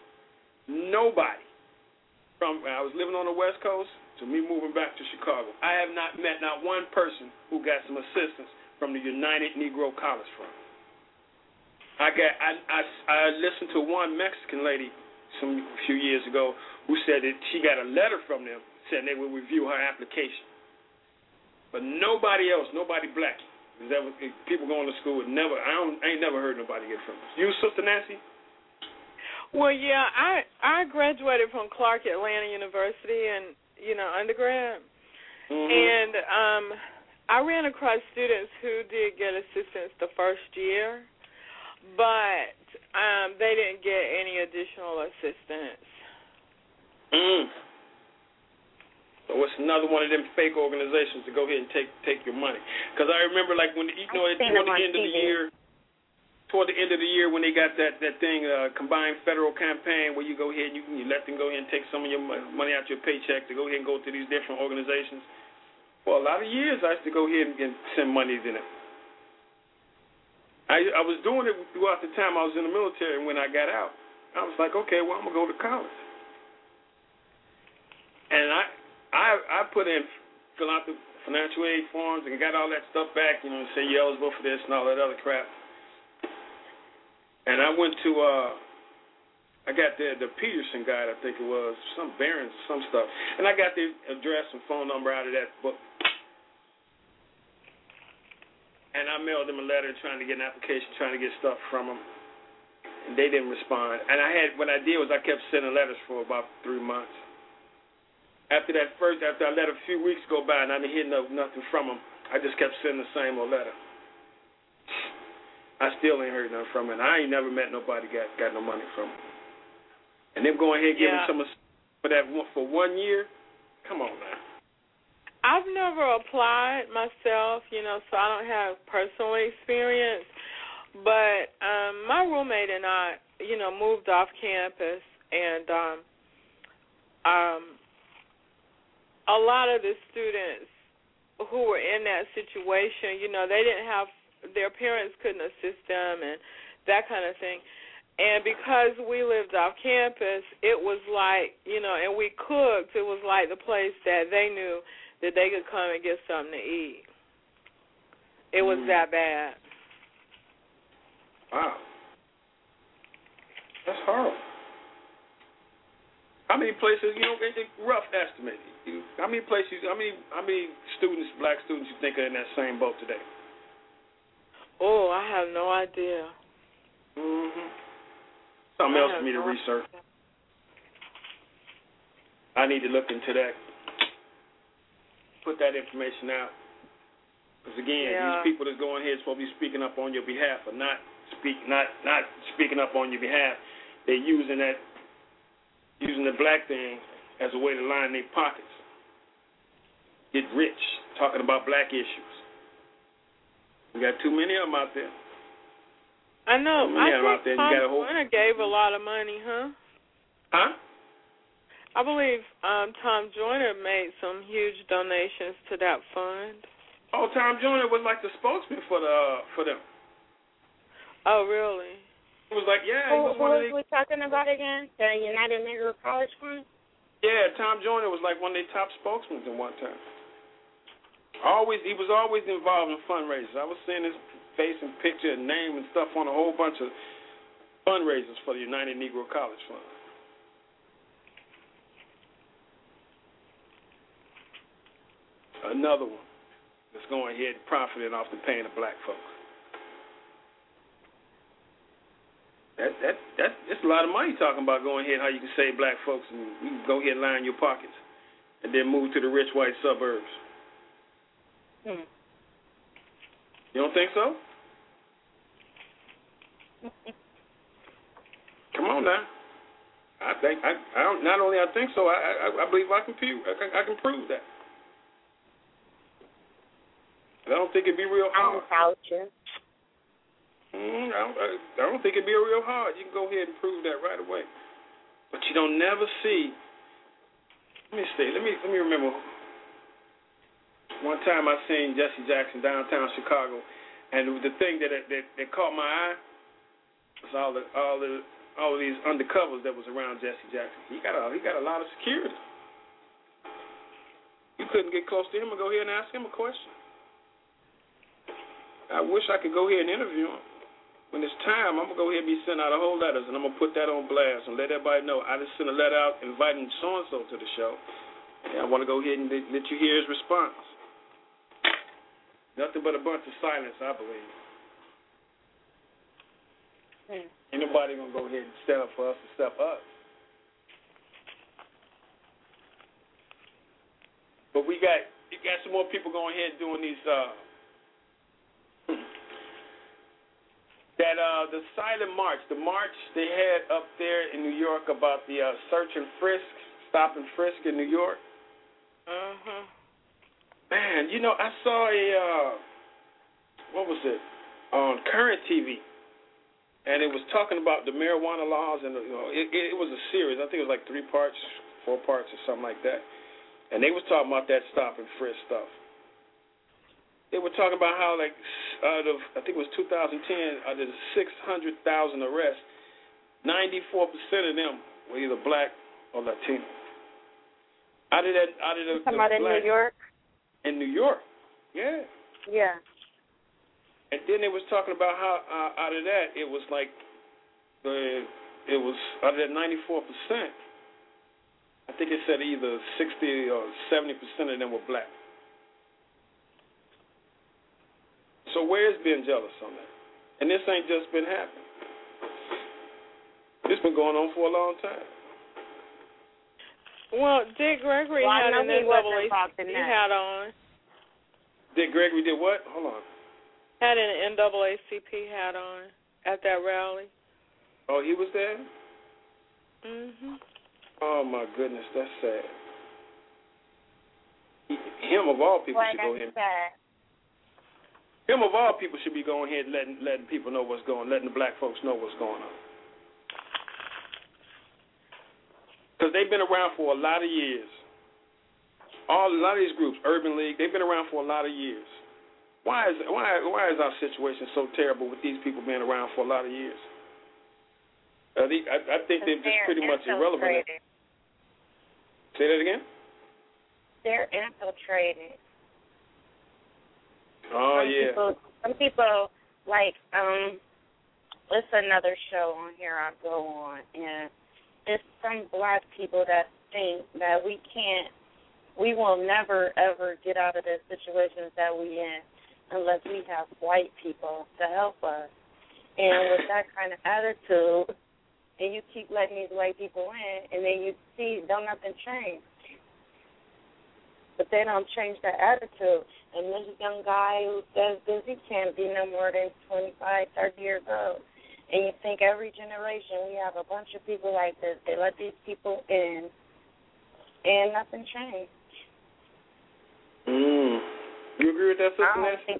Speaker 2: I was living on the West Coast to me moving back to Chicago. I have not met not one person who got some assistance from the United Negro College Fund. I listened to one Mexican lady a few years ago who said that she got a letter from them saying they will review her application. But nobody else, nobody black, people going to school would never. I ain't never heard nobody get from us. You, Sister Nancy?
Speaker 5: Well, yeah, I graduated from Clark Atlanta University and undergrad, and I ran across students who did get assistance the first year, but they didn't get any additional assistance.
Speaker 2: So it's another one of them fake organizations to go ahead and take your money. Because I remember, like when toward the end of the year when they got that thing, combined federal campaign, where you go ahead and you let them go ahead and take some of your money out your paycheck to go ahead and go to these different organizations. For a lot of years, I used to go ahead and send monies in it. I was doing it throughout the time I was in the military, and when I got out, I was like, okay, well, I'm going to go to college. And I put in, fill out the financial aid forms and got all that stuff back, and say you're eligible for this and all that other crap. And I went to, I got the Peterson guide, I think it was, some Barron's, some stuff. And I got the address and phone number out of that book. And I mailed them a letter trying to get an application, trying to get stuff from them. And they didn't respond. And what I did was I kept sending letters for about 3 months. After I let a few weeks go by and I didn't hear nothing from them, I just kept sending the same old letter. I still ain't heard nothing from it. I ain't never met nobody got no money from it. And them going ahead and giving some for that for 1 year? Come on now.
Speaker 5: I've never applied myself, so I don't have personal experience. But my roommate and I, moved off campus, and a lot of the students who were in that situation, they didn't have, their parents couldn't assist them and that kind of thing. And because we lived off campus, it was like, and we cooked, it was like the place that they knew that they could come and get something to eat. It was that bad.
Speaker 2: Wow. That's horrible. How many places, rough estimate, how many places, how many students, black students you think are in that same boat today?
Speaker 5: Oh, I have no idea.
Speaker 2: Something else for me to research. I need to look into that. Put that information out. Because again, these people that's going here supposed to be speaking up on your behalf are not speaking up on your behalf. They're using the black thing as a way to line their pockets, get rich, talking about black issues. We got too many of them out there.
Speaker 5: I know. I think Tom Joyner gave a lot of money, huh?
Speaker 2: Huh?
Speaker 5: I believe Tom Joyner made some huge donations to that fund.
Speaker 2: Oh, Tom Joyner was like the spokesman for them.
Speaker 5: Oh, really?
Speaker 2: It was like, yeah.
Speaker 4: Who was we talking about again? The United Negro College Fund?
Speaker 2: Yeah, Tom Joyner was like one of their top spokesmen at one time. He was always involved in fundraisers. I was seeing his face and picture and name and stuff on a whole bunch of fundraisers for the United Negro College Fund. Another one that's going ahead and profiting off the pain of black folks. That's a lot of money talking about going ahead how you can save black folks and you can go ahead and line your pockets and then move to the rich white suburbs. You don't think so? Come on now. I don't. Not only I think so. I believe I can prove that. I don't think it'd be real hard.
Speaker 4: I
Speaker 2: don't think it'd be real hard. You can go ahead and prove that right away. But you don't never see. Let me see. Let me remember. One time I seen Jesse Jackson downtown Chicago, and the thing that caught my eye was all of these undercovers that was around Jesse Jackson. He got a lot of security. You couldn't get close to him and go ahead and ask him a question. I wish I could go ahead and interview him. When it's time, I'm going to go ahead and be sending out a whole letters, and I'm going to put that on blast and let everybody know. I just sent a letter out inviting so-and-so to the show, and I want to go ahead and let you hear his response. Nothing but a bunch of silence, I believe. Ain't nobody going to go ahead and stand up for us and step up. But you got some more people going ahead doing these the silent march, the march they had up there in New York about the search and frisk, stop and frisk in New York. Man, I saw what was it, on Current TV, and it was talking about the marijuana laws, and it was a series. I think it was like 3 parts, 4 parts, or something like that. And they was talking about that stop and frisk stuff. They were talking about how, like, out of, I think it was 2010, out of the 600,000 arrests, 94% of them were either black or Latino. Out of the
Speaker 4: black, in New York?
Speaker 2: In New York, yeah.
Speaker 4: Yeah.
Speaker 2: And then they was talking about how out of that, it was like, it was out of that 94%, I think it said either 60 or 70% of them were black. So where's being jealous on that? And this ain't just been happening. This been going on for a long time.
Speaker 5: Well, Dick Gregory had an NAACP hat on.
Speaker 2: Dick Gregory did what? Hold on.
Speaker 5: Had an NAACP hat on at that rally.
Speaker 2: Oh, he was there? Oh, my goodness, that's sad. Him of all people should go ahead. Him of all people should be going ahead and letting people know what's going on, letting the black folks know what's going on. Because they've been around for a lot of years. A lot of these groups, Urban League, they've been around for a lot of years. Why is our situation so terrible with these people being around for a lot of years? I think they're just pretty much irrelevant. Say that again?
Speaker 4: They're infiltrated.
Speaker 2: Oh,
Speaker 4: some people, like, it's another show on here I go on, and it's some black people that think that we will never, ever get out of the situations that we in unless we have white people to help us. And with that kind of attitude, and you keep letting these white people in, and then you see, don't nothing change. but they don't change their attitude. And this young guy who says this, he can't be no more than 25, 30 years old. And you think every generation we have a bunch of people like this. They let these people in, and nothing changed.
Speaker 2: You agree with that, Sister Nancy?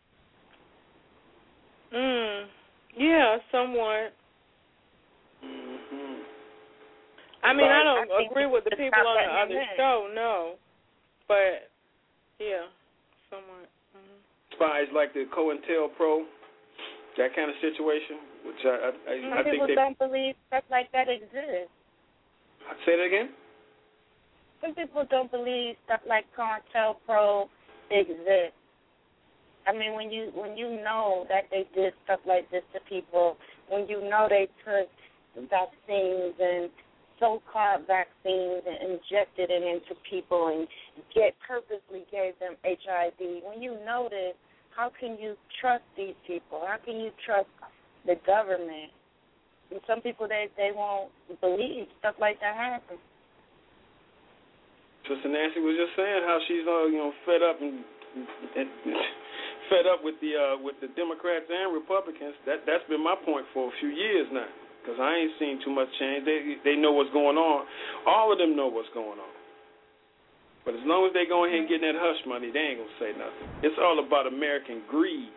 Speaker 5: Yeah, somewhat.
Speaker 2: Mm-hmm.
Speaker 5: I mean, I don't agree with the people on the other show, no. But, yeah, somewhat.
Speaker 2: Spies like the COINTELPRO, that kind of situation, which I think
Speaker 4: people don't believe stuff like that exists.
Speaker 2: Say that again?
Speaker 4: Some people don't believe stuff like COINTELPRO exists. I mean, when you know that they did stuff like this to people, when you know they took vaccines and so-called vaccines and injected it into people and purposely gave them HIV, when you know this, how can you trust these people? How can you trust the government? And some people, they won't believe stuff like that happens.
Speaker 2: Sister Nancy was just saying how she's fed up and fed up with the Democrats and Republicans. That's been my point for a few years now, because I ain't seen too much change. They know what's going on. All of them know what's going on. But as long as they go ahead and get that hush money, they ain't gonna say nothing. It's all about American greed.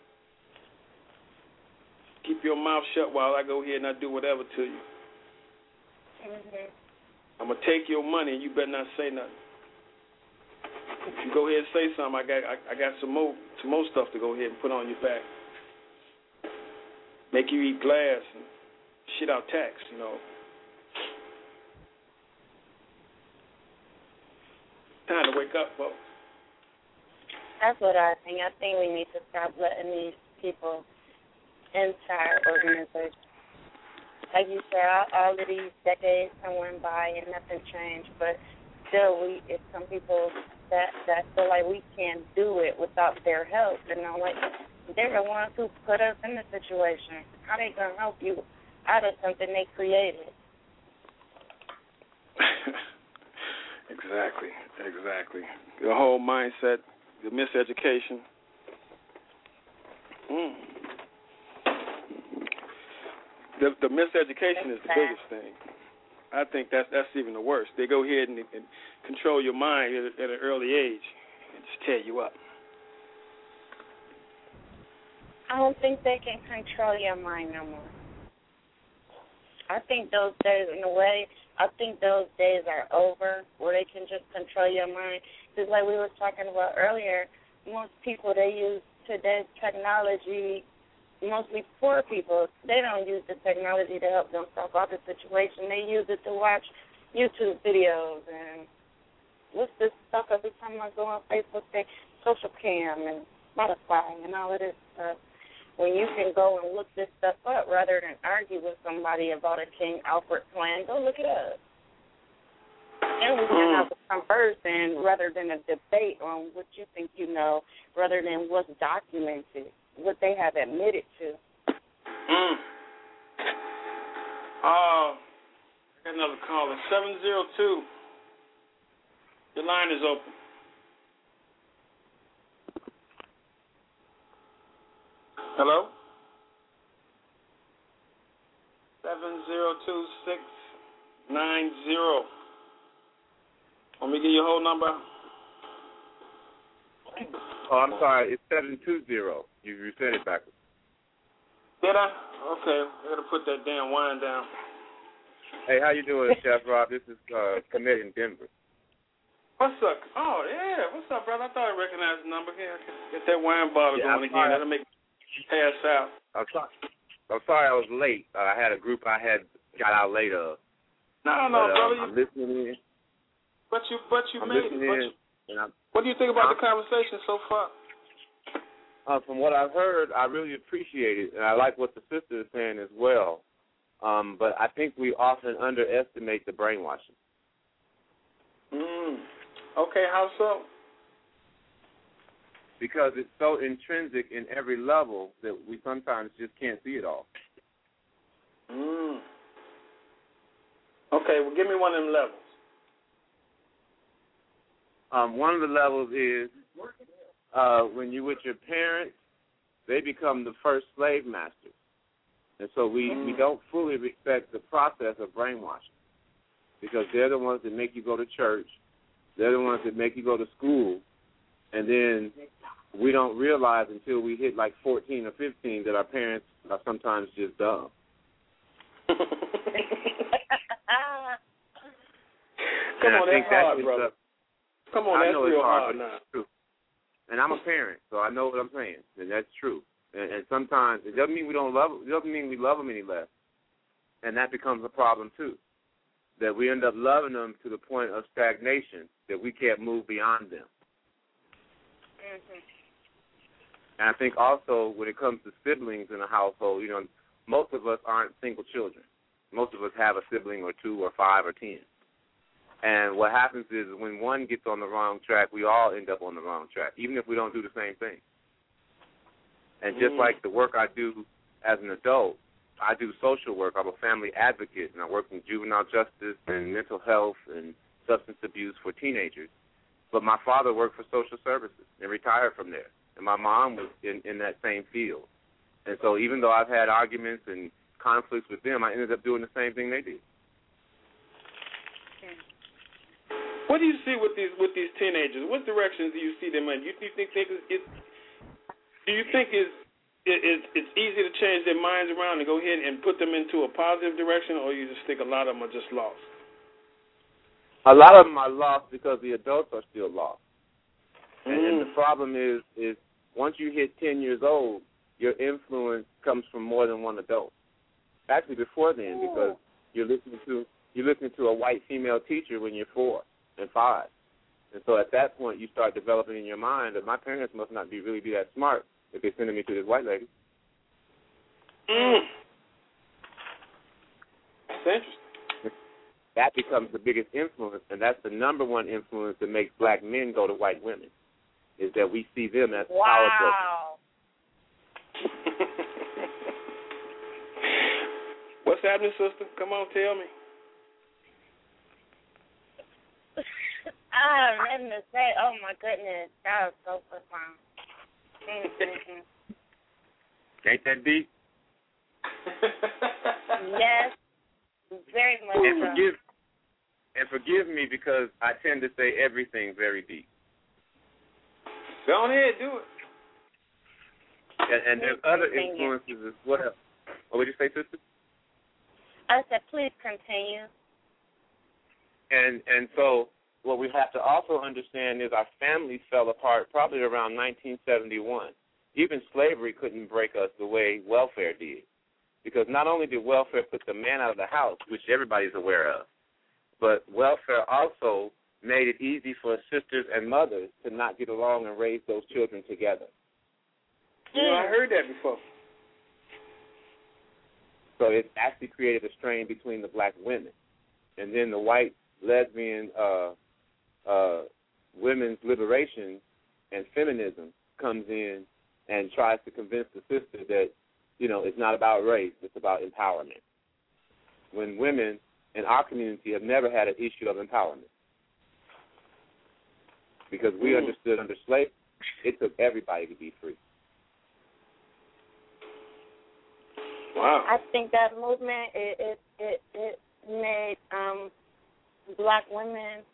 Speaker 2: Keep your mouth shut while I go ahead and I do whatever to you.
Speaker 4: Mm-hmm.
Speaker 2: I'm gonna take your money and you better not say nothing. If you go ahead and say something, I got some more stuff to go ahead and put on your back. Make you eat glass and shit out tax, Time to wake up, folks.
Speaker 4: That's what I think. I think we need to stop letting these people inside organizations. Like you said, all of these decades went by and nothing changed, but still, it's some people that feel like we can't do it without their help. Like they're the ones who put us in the situation. How they gonna help you out of something they created?
Speaker 2: Exactly. The whole mindset, the miseducation. The miseducation is the biggest thing. I think that's even the worst. They go ahead and control your mind at an early age and just tear you up.
Speaker 4: I don't think they can control your mind no more. I think those days, in a way, those days are over where they can just control your mind. Just like we were talking about earlier, most people, they use today's technology, mostly poor people, they don't use the technology to help them solve out the situation. They use it to watch YouTube videos and what's this stuff every time I go on Facebook, they Social Cam and Spotify and all of this stuff. When you can go and look this stuff up rather than argue with somebody about a King Alfred plan, go look it up. And we can have a conversation rather than a debate on what you think you know, rather than what's documented, what they have admitted to.
Speaker 2: I got another caller, 702. Your line is open. Hello? 702-690. Want me to give you your whole number?
Speaker 3: Oh, I'm sorry. It's 720. You said it backwards.
Speaker 2: Did I? Okay. I got to put that damn wine down.
Speaker 3: Hey, how you doing, Chef Rob? This is Commit in Denver.
Speaker 2: What's up? Oh, yeah. What's up, brother? I thought I recognized the number. Here, get that wine bottle going again. That'll make me pass out.
Speaker 3: I'm sorry I was late. I had a group I had got out late of.
Speaker 2: No, brother.
Speaker 3: I'm listening in.
Speaker 2: But you
Speaker 3: I'm
Speaker 2: made
Speaker 3: listening
Speaker 2: it.
Speaker 3: in.
Speaker 2: What do you think about the conversation so far?
Speaker 3: From what I've heard, I really appreciate it, and I like what the sister is saying as well. But I think we often underestimate the brainwashing.
Speaker 2: Okay, how so?
Speaker 3: Because it's so intrinsic in every level that we sometimes just can't see it all.
Speaker 2: Okay, well, give me one of them levels.
Speaker 7: One of the levels is when you're with your parents, they become the first slave masters. And so we don't fully respect the process of brainwashing because they're the ones that make you go to church. They're the ones that make you go to school. And then we don't realize until we hit like 14 or 15 that our parents are sometimes just dumb.
Speaker 2: Come on, that's hard, brother. Come on, that's real hard now.
Speaker 7: True. And I'm a parent, so I know what I'm saying, and that's true. And sometimes it doesn't mean we don't love. It doesn't mean we love them any less, and that becomes a problem too. That we end up loving them to the point of stagnation that we can't move beyond them.
Speaker 4: Mm-hmm.
Speaker 7: And I think also when it comes to siblings in a household, you know, most of us aren't single children. Most of us have a sibling or 2 or 5 or 10. And what happens is when one gets on the wrong track, we all end up on the wrong track, even if we don't do the same thing. And just like the work I do as an adult, I do social work. I'm a family advocate, and I work in juvenile justice and mental health and substance abuse for teenagers. But my father worked for social services and retired from there. And my mom was in that same field. And so even though I've had arguments and conflicts with them, I ended up doing the same thing they did.
Speaker 2: What do you see with these teenagers? What directions do you see them in? Do you think it's easy to change their minds around and go ahead and put them into a positive direction, or you just think a lot of them are just lost?
Speaker 7: A lot of them are lost because the adults are still lost. And the problem is once you hit 10 years old, your influence comes from more than one adult. Actually, before then, because you're listening to a white female teacher when you're 4 and 5. And so at that point, you start developing in your mind that my parents must not really be that smart if they're sending me to this white lady.
Speaker 2: That's interesting.
Speaker 7: That becomes the biggest influence, and that's the number one influence that makes black men go to white women, is that we see them as powerful.
Speaker 2: What's happening, sister? Come on, tell me.
Speaker 4: Nothing to say. Oh, my goodness. That was so profound.
Speaker 7: Ain't that deep?
Speaker 4: Yes, very much
Speaker 7: And forgive me because I tend to say everything very deep.
Speaker 2: Go ahead, do it.
Speaker 7: And there's other influences as well. What would you say, sister?
Speaker 4: I said, please continue.
Speaker 7: And so what we have to also understand is our families fell apart probably around 1971. Even slavery couldn't break us the way welfare did, because not only did welfare put the man out of the house, which everybody's aware of, but welfare also made it easy for sisters and mothers to not get along and raise those children together.
Speaker 2: You know, I heard that before.
Speaker 7: So it actually created a strain between the black women. And then the white lesbian women's liberation and feminism comes in and tries to convince the sister that, you know, it's not about race, it's about empowerment. When women in our community have never had an issue of empowerment. Because we understood under slavery, it took everybody to be free.
Speaker 2: Wow.
Speaker 4: I think that movement, it made black women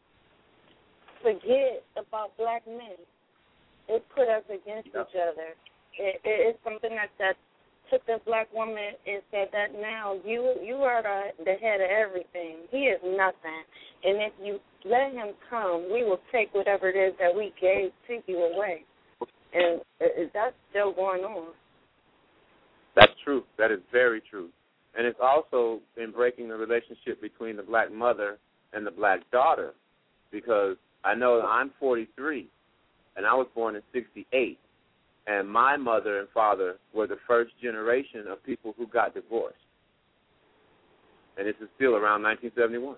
Speaker 4: forget about black men. It put us against each other. It's something that took the black woman and said that now you are the head of everything. He is nothing. And if you let him come, we will take whatever it is that we gave to you away. And that's still going on.
Speaker 7: That's true. That is very true. And it's also in breaking the relationship between the black mother and the black daughter, because I know that I'm 43, and I was born in 68, and my mother and father were the first generation of people who got divorced. And this is still around 1971.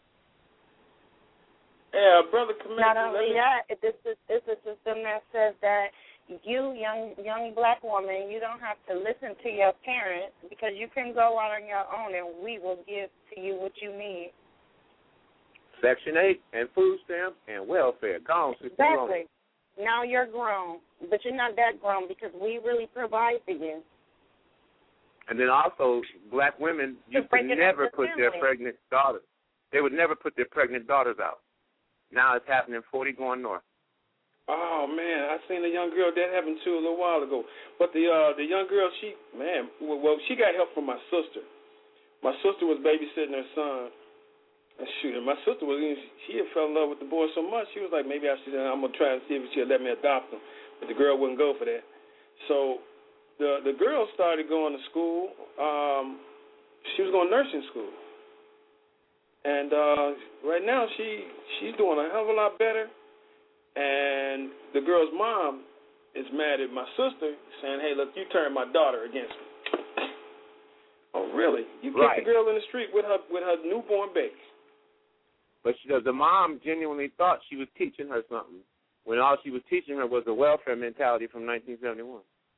Speaker 2: Yeah, Brother Commander.
Speaker 4: Not only that, this is a system that says that you, young black woman, you don't have to listen to your parents because you can go out on your own and we will give to you what you need.
Speaker 7: Section 8 and food stamps and welfare. Gone.
Speaker 4: Exactly. Now you're grown, but you're not that grown because we really provide for you.
Speaker 7: And then also, black women used to never put their pregnant daughters. They would never put their pregnant daughters out. Now it's happening 40 going north.
Speaker 2: Oh, man, I seen a young girl, that happened too a little while ago. But the young girl, she got help from my sister. My sister was babysitting her son. And shoot, my sister she had fell in love with the boy so much, she was like, maybe I'm going to try and see if she'll let me adopt him. But the girl wouldn't go for that. So the girl started going to school. She was going to nursing school. And right now she's doing a hell of a lot better. And the girl's mom is mad at my sister, saying, hey, look, you turned my daughter against me. Oh, really? You kicked the girl in the street with her newborn baby.
Speaker 7: But the mom genuinely thought she was teaching her something, when all she was teaching her was the welfare mentality from 1971.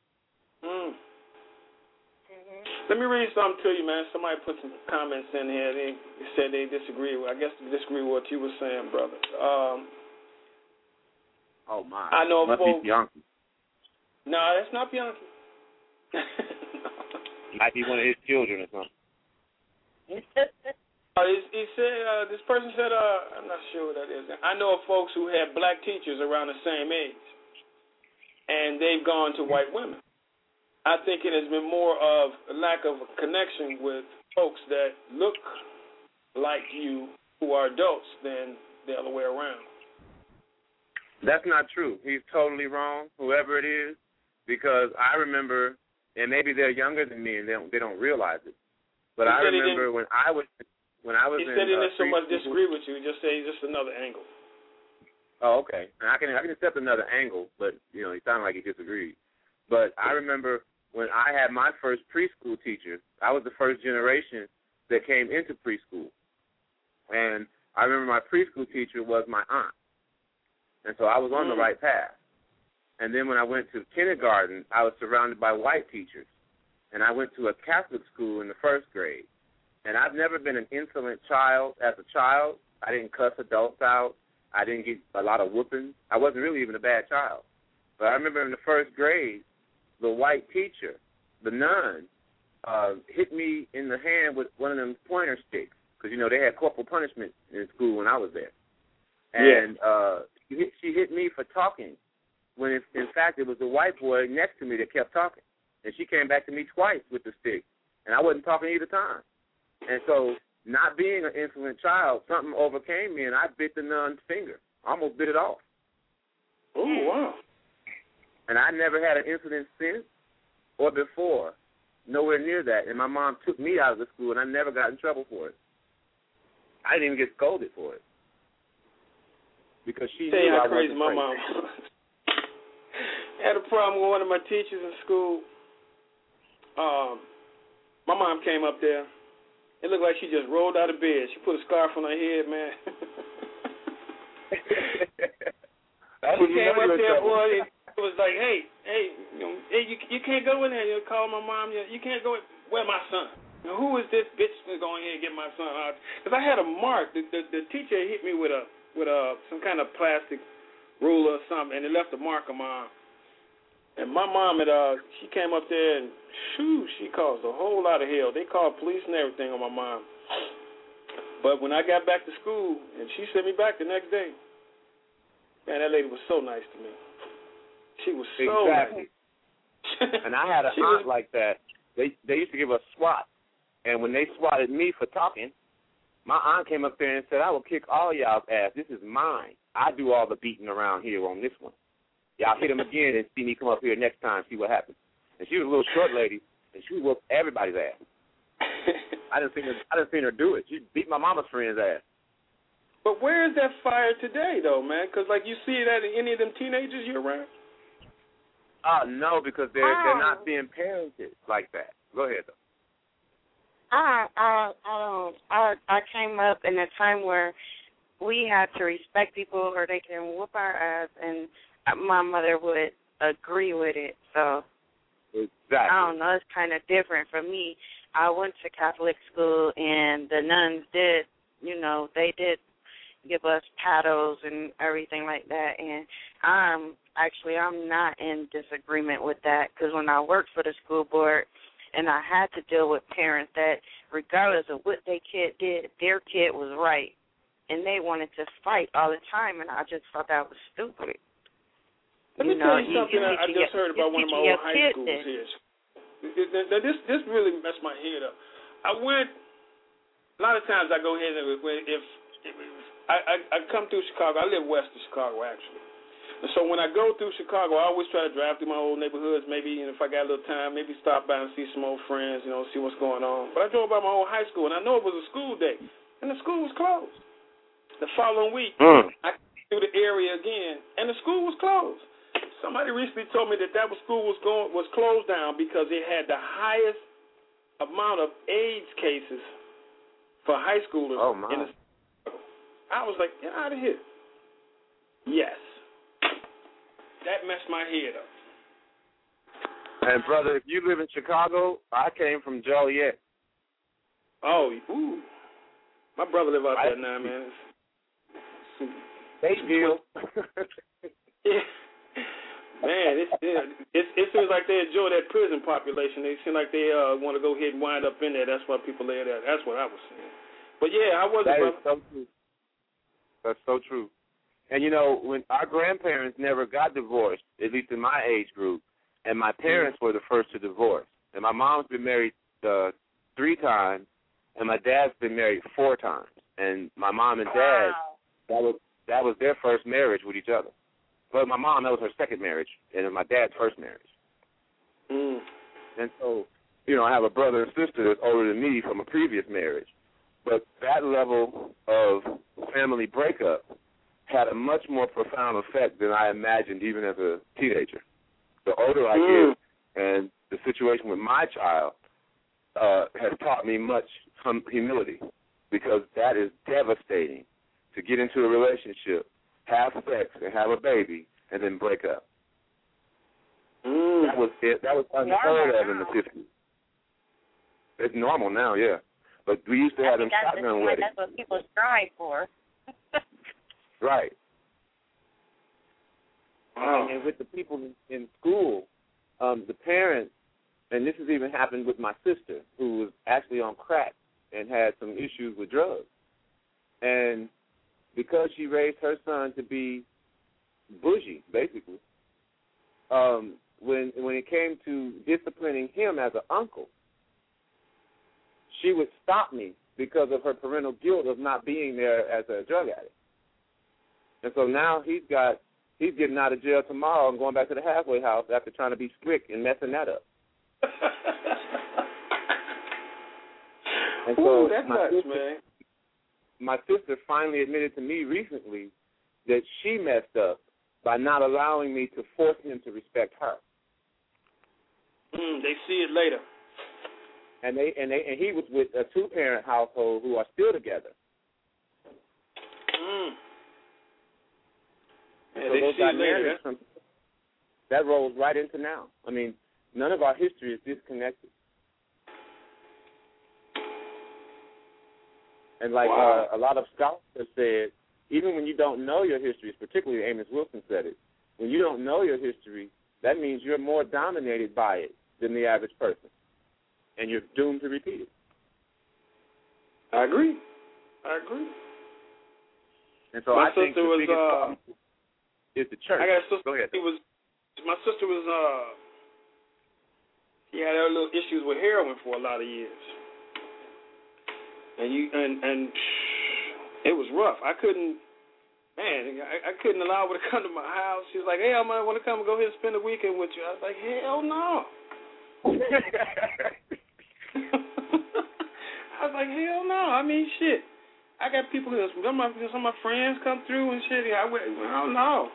Speaker 2: Let me read something to you, man. Somebody put some comments in here. They said they disagree. I guess they disagree with what you were saying, brother.
Speaker 7: Oh, my.
Speaker 2: I know
Speaker 7: Must
Speaker 2: folks.
Speaker 7: Be Bianchi.
Speaker 2: No, that's not Bianchi.
Speaker 7: Might be one of his children or something.
Speaker 2: He said, this person said, I'm not sure what that is. I know of folks who had black teachers around the same age, and they've gone to white women. I think it has been more of a lack of a connection with folks that look like you who are adults than the other way around.
Speaker 7: That's not true. He's totally wrong, whoever it is, because I remember, and maybe they're younger than me and they don't realize it, but I remember when I was
Speaker 2: he said he didn't so much disagree with you. Just say just another angle.
Speaker 7: Oh, okay. And I can accept another angle, but he sounded like he disagreed. But I remember when I had my first preschool teacher, I was the first generation that came into preschool, and I remember my preschool teacher was my aunt, and so I was on the right path. And then when I went to kindergarten, I was surrounded by white teachers, and I went to a Catholic school in the first grade. And I've never been an insolent child as a child. I didn't cuss adults out. I didn't get a lot of whoopings. I wasn't really even a bad child. But I remember in the first grade, the white teacher, the nun, hit me in the hand with one of them pointer sticks because, they had corporal punishment in school when I was there. And she hit me for talking when, in fact, it was the white boy next to me that kept talking. And she came back to me twice with the stick, and I wasn't talking either time. And so, not being an insolent child, something overcame me, and I bit the nun's finger. I almost bit it off.
Speaker 2: Oh, wow.
Speaker 7: And I never had an incident since or before, nowhere near that. And my mom took me out of the school, and I never got in trouble for it. I didn't even get scolded for it. Because she knew
Speaker 2: how
Speaker 7: I
Speaker 2: crazy
Speaker 7: wasn't
Speaker 2: my
Speaker 7: crazy.
Speaker 2: mom was. I had a problem with one of my teachers in school. My mom came up there. It looked like she just rolled out of bed. She put a scarf on her head, man. She came up there, boy. It was like, hey, you can't go in there. You call my mom. You can't go. Where my son? Who is this bitch that's going here and get my son out? Because I had a mark. The teacher hit me with some kind of plastic ruler or something, and it left a mark on my arm. And my mom she came up there and she caused a whole lot of hell. They called police and everything on my mom. But when I got back to school and she sent me back the next day, man, that lady was so nice to me. She was so
Speaker 7: nice. And I had an aunt like that. They used to give us SWAT, and when they swatted me for talking, my aunt came up there and said, "I will kick all y'all's ass. This is mine. I do all the beating around here on this one. Y'all hit him again and see me come up here next time, see what happens." And she was a little short lady, and she whooped everybody's ass. I didn't seen her do it. She beat my mama's friend's ass.
Speaker 2: But where is that fire today, though, man? Because, you see that in any of them teenagers you're around?
Speaker 7: No, because they're not being parented like that. Go ahead, though.
Speaker 4: I came up in a time where we had to respect people or they can whoop our ass, and my mother would agree with it. So,
Speaker 7: exactly.
Speaker 4: I don't know. It's kind of different for me. I went to Catholic school, and the nuns did, they did, give us paddles and everything like that. And I'm not in disagreement with that, because when I worked for the school board and I had to deal with parents that regardless of what their kid did, their kid was right. And they wanted to fight all the time, and I just thought that was stupid.
Speaker 2: Let me tell you something I just heard about one of my old high schools here. This really messed my head up. A lot of times I go ahead and if I come through Chicago. I live west of Chicago, actually. And so when I go through Chicago, I always try to drive through my old neighborhoods, maybe, and if I got a little time, maybe stop by and see some old friends, see what's going on. But I drove by my old high school, and I know it was a school day, and the school was closed. The following week, I came through the area again, and the school was closed. Somebody recently told me that school was closed down because it had the highest amount of AIDS cases for high schoolers.
Speaker 7: Oh, my.
Speaker 2: I was like, get out of here. Yes. That messed my head up.
Speaker 7: And, brother, if you live in Chicago, I came from Joliet.
Speaker 2: Oh, ooh. My brother live out there now, man.
Speaker 7: Batesville.
Speaker 2: Yeah. Man, it seems like they enjoy that prison population. They seem like they want to go ahead and wind up in there. That's why people lay there. That's what I was saying. But, yeah, I wasn't, brother.
Speaker 7: That is so true. That's so true. And, when our grandparents never got divorced, at least in my age group, and my parents were the first to divorce. And my mom's been married 3 times, and my dad's been married 4 times. And my mom and dad, that was their first marriage with each other. But my mom, that was her second marriage, and my dad's first marriage. And so, I have a brother and sister that's older than me from a previous marriage. But that level of family breakup had a much more profound effect than I imagined even as a teenager. The older I get, and the situation with my child has taught me much humility, because that is devastating, to get into a relationship, have sex, and have a baby, and then break up. That was it. That was unheard of in the 50s. It's normal now, yeah. But we used to have them shotgun weddings.
Speaker 4: That's what people strive for.
Speaker 7: Right. And with the people in school, the parents, and this has even happened with my sister, who was actually on crack and had some issues with drugs. And because she raised her son to be bougie, basically, when it came to disciplining him as an uncle, she would stop me because of her parental guilt of not being there as a drug addict. And so now he's getting out of jail tomorrow and going back to the halfway house after trying to be strict and messing that up. And so
Speaker 2: that's nuts, man.
Speaker 7: My sister finally admitted to me recently that she messed up by not allowing me to force him to respect her.
Speaker 2: They see it later.
Speaker 7: And he was with a 2-parent household who are still together.
Speaker 2: Yeah,
Speaker 7: so those dynamics that rolls right into now. I mean, none of our history is disconnected. And like a lot of scholars have said, even when you don't know your history, particularly Amos Wilson said it, when you don't know your history, that means you're more dominated by it than the average person, and you're doomed to repeat it.
Speaker 2: I agree.
Speaker 7: And so I think the biggest problem is the church.
Speaker 2: I got a sister.
Speaker 7: Go ahead.
Speaker 2: My sister was she had her little issues with heroin for a lot of years. And it was rough. I couldn't allow her to come to my house. She was like, hey, I might want to come and go ahead and spend the weekend with you. I was like, hell no. I was like, hell no. I mean, shit. I got people here. Some of my friends come through and shit. No.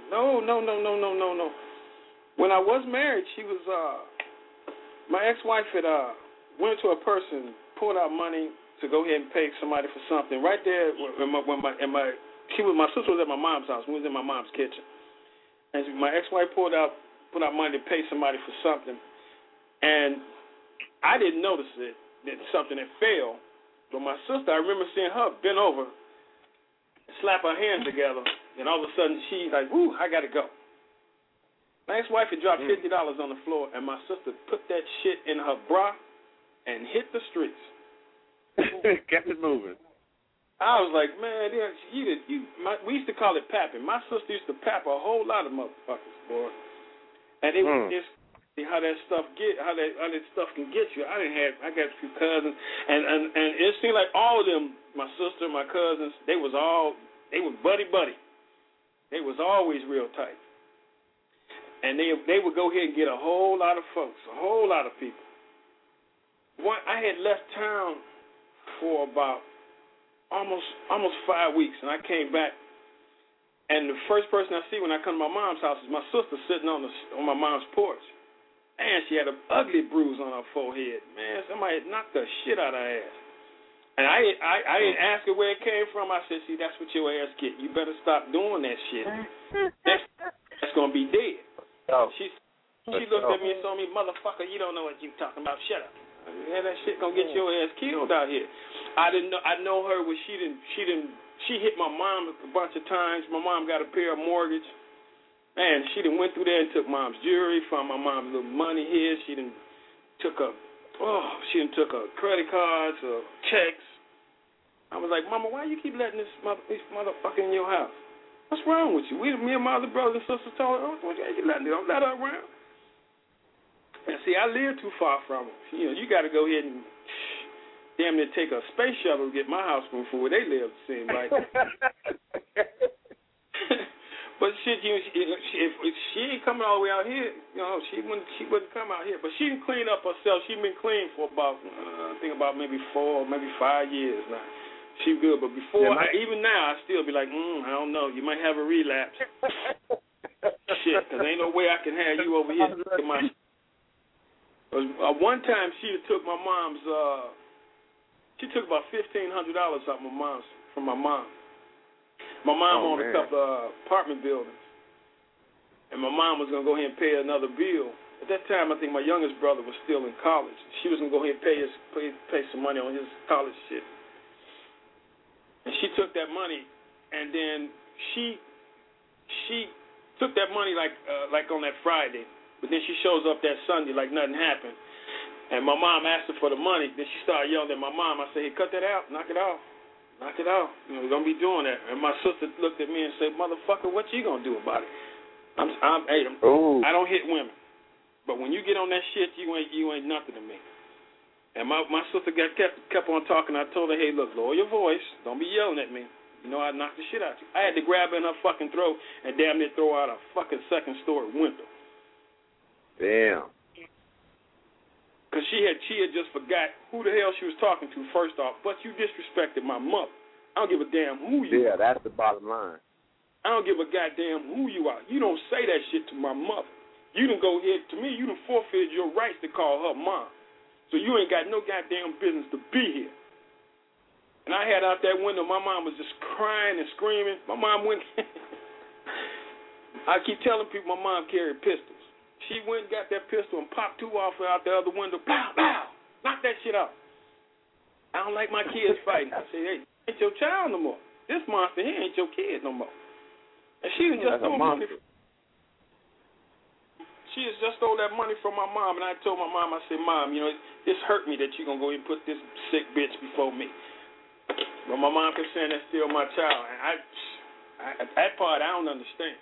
Speaker 2: When I was married, she was my ex-wife had went to a person, pulled out money to go ahead and pay somebody for something. Right there, my sister was at my mom's house. We was in my mom's kitchen, and my ex-wife put out money to pay somebody for something, and I didn't notice it. That something had failed. But my sister, I remember seeing her bent over, slap her hands together, and all of a sudden she's like, "Woo, I gotta go." My ex-wife had dropped $50 on the floor, and my sister put that shit in her bra and hit the streets.
Speaker 7: Kept it moving.
Speaker 2: I was like, man, we used to call it papping. My sister used to pap a whole lot of motherfuckers, boy. And it was just how that stuff can get you. I got a few cousins, and it seemed like all of them, my sister, my cousins, they were buddy. They was always real tight. And they would go ahead and get a whole lot of folks, a whole lot of people. I had left town for about almost 5 weeks, and I came back, and the first person I see when I come to my mom's house is my sister sitting on my mom's porch. And she had an ugly bruise on her forehead. Man, somebody had knocked the shit out of her ass. And I didn't ask her where it came from. I said, see, that's what your ass get. You better stop doing that shit. That's going to be dead. She looked at me and told me, motherfucker, you don't know what you talking about. Shut up. Yeah, that shit going to get your ass killed out here. I know her when she hit my mom a bunch of times. My mom got a pair of mortgage. Man, she done went through there and took mom's jewelry, found my mom's little money here. She done took her credit cards, checks. I was like, Mama, why you keep letting this motherfucker in your house? What's wrong with you? Me and my other brothers and sisters told her, don't let her around. And see, I live too far from her. You know, you got to go ahead and damn near take a space shuttle to get my house from where they live, it seems like. But shit, if she ain't coming all the way out here, you know, she wouldn't come out here. But she didn't clean up herself. She's been clean for about, I think about maybe 4, maybe 5 years now. She good, but before, even now, I still be like, I don't know, you might have a relapse. Shit, because ain't no way I can have you over here. One time she took my mom's, she took about $1,500 out from my mom. My mom owned a couple of apartment buildings, and my mom was going to go ahead and pay another bill. At that time, I think my youngest brother was still in college. She was going to go ahead and pay some money on his college shit. And she took that money, and then she took that money like on that Friday, but then she shows up that Sunday like nothing happened. And my mom asked her for the money. Then she started yelling at my mom. I said, hey, cut that out. Knock it off. Knock it off. You know, we're going to be doing that. And my sister looked at me and said, motherfucker, what you going to do about it? I don't hit women. But when you get on that shit, you ain't nothing to me. And my sister kept on talking. I told her, hey, look, lower your voice. Don't be yelling at me. You know, I'd knock the shit out of you. I had to grab her in her fucking throat and damn near throw her out a fucking second-story window.
Speaker 7: Damn.
Speaker 2: Because she had just forgot who the hell she was talking to, first off. But you disrespected my mother. I don't give a damn who you are.
Speaker 7: Yeah, that's the bottom line.
Speaker 2: I don't give a goddamn who you are. You don't say that shit to my mother. You done go ahead, to me, you done forfeited your rights to call her mom. So you ain't got no goddamn business to be here. And I had out that window, my mom was just crying and screaming. My mom went, I keep telling people my mom carried pistols. She went and got that pistol and popped 2 off out the other window. Pow, pow. Knock that shit out. I don't like my kids fighting. I said, hey, ain't your child no more. This monster here ain't your kid no more. And she just stole money. She just stole that money from my mom. And I told my mom, I said, Mom, you know, this hurt me that you're going to go and put this sick bitch before me. But my mom kept saying that's still my child. And that part I don't understand.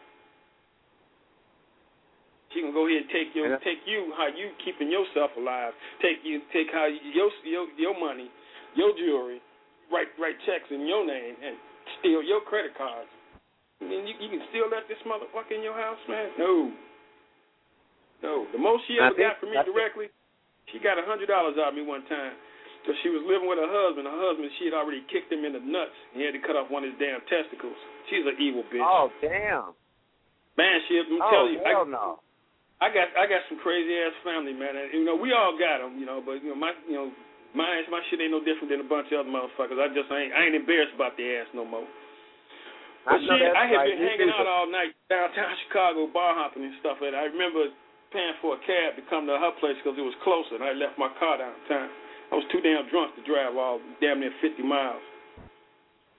Speaker 2: She can go ahead and take you how you keeping yourself alive. Take how your money, your jewelry, write checks in your name and steal your credit cards. And then you can still let this motherfucker in your house, man? No. The most she ever got from me directly, she got $100 out of me one time. So she was living with her husband. Her husband, she had already kicked him in the nuts. He had to cut off one of his damn testicles. She's an evil bitch.
Speaker 7: Oh, damn.
Speaker 2: Man, I'm telling you.
Speaker 7: Hell no.
Speaker 2: I got some crazy ass family, man. And, you know, we all got them, you know. But my shit ain't no different than a bunch of other motherfuckers. I ain't embarrassed about their ass no more. But I had been hanging out all night downtown Chicago, bar hopping and stuff. And I remember paying for a cab to come to her place because it was closer. And I left my car downtown. I was too damn drunk to drive all damn near 50 miles. And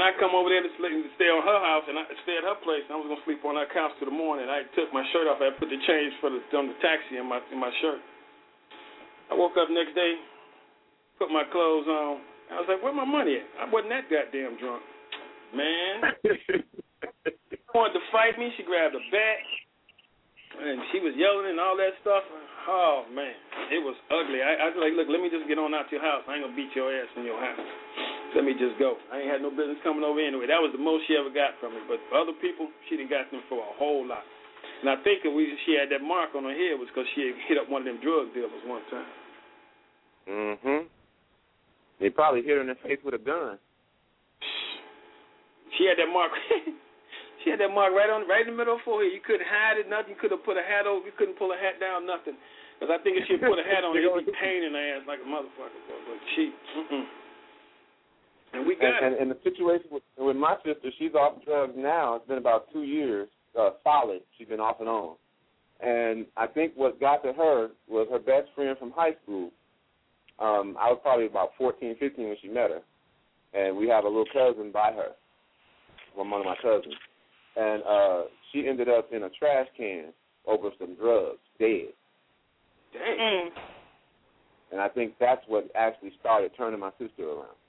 Speaker 2: I come over there to stay on her house, and I stay at her place, and I was going to sleep on her couch till the morning. I took my shirt off. I put the change on the taxi in my shirt. I woke up next day, put my clothes on. I was like, where my money at? I wasn't that goddamn drunk. Man. She wanted to fight me. She grabbed a bat, and she was yelling and all that stuff. Oh, man. It was ugly. I was like, look, let me just get on out your house. I ain't going to beat your ass in your house. Let me just go. I ain't had no business coming over anyway. That was the most she ever got from me. But other people, she done got them for a whole lot. And I think she had that mark on her head was because she had hit up one of them drug dealers one time.
Speaker 7: Mm-hmm. They probably hit her in the face with a gun.
Speaker 2: She had that mark. She had that mark right in the middle of her forehead. You couldn't hide it, nothing. You couldn't put a hat over. You couldn't pull a hat down, nothing. Because I think if she put a hat on, it would be pain in her ass like a motherfucker. But she, And we got it.
Speaker 7: And the situation with my sister, she's off drugs now. It's been about 2 years, solid. She's been off and on. And I think what got to her was her best friend from high school. I was probably about 14, 15 when she met her. And we have a little cousin by her, one of my cousins. And she ended up in a trash can over some drugs, dead.
Speaker 2: Dang.
Speaker 7: And I think that's what actually started turning my sister around.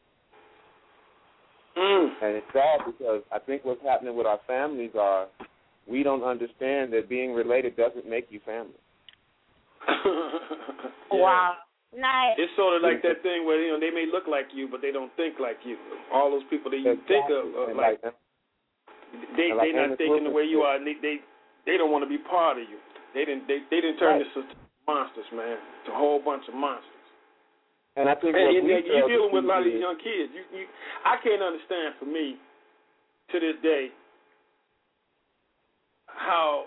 Speaker 7: And it's sad because I think what's happening with our families are we don't understand that being related doesn't make you family.
Speaker 2: Yeah.
Speaker 4: Wow. Nice.
Speaker 2: It's sort of like that thing where, they may look like you, but they don't think like you. All those people that you think of, they're not thinking the way you are, and they don't want to be part of you. They didn't turn this into monsters, man. It's a whole bunch of monsters.
Speaker 7: And I think
Speaker 2: you're dealing with a lot of these young kids. I can't understand, for me, to this day, how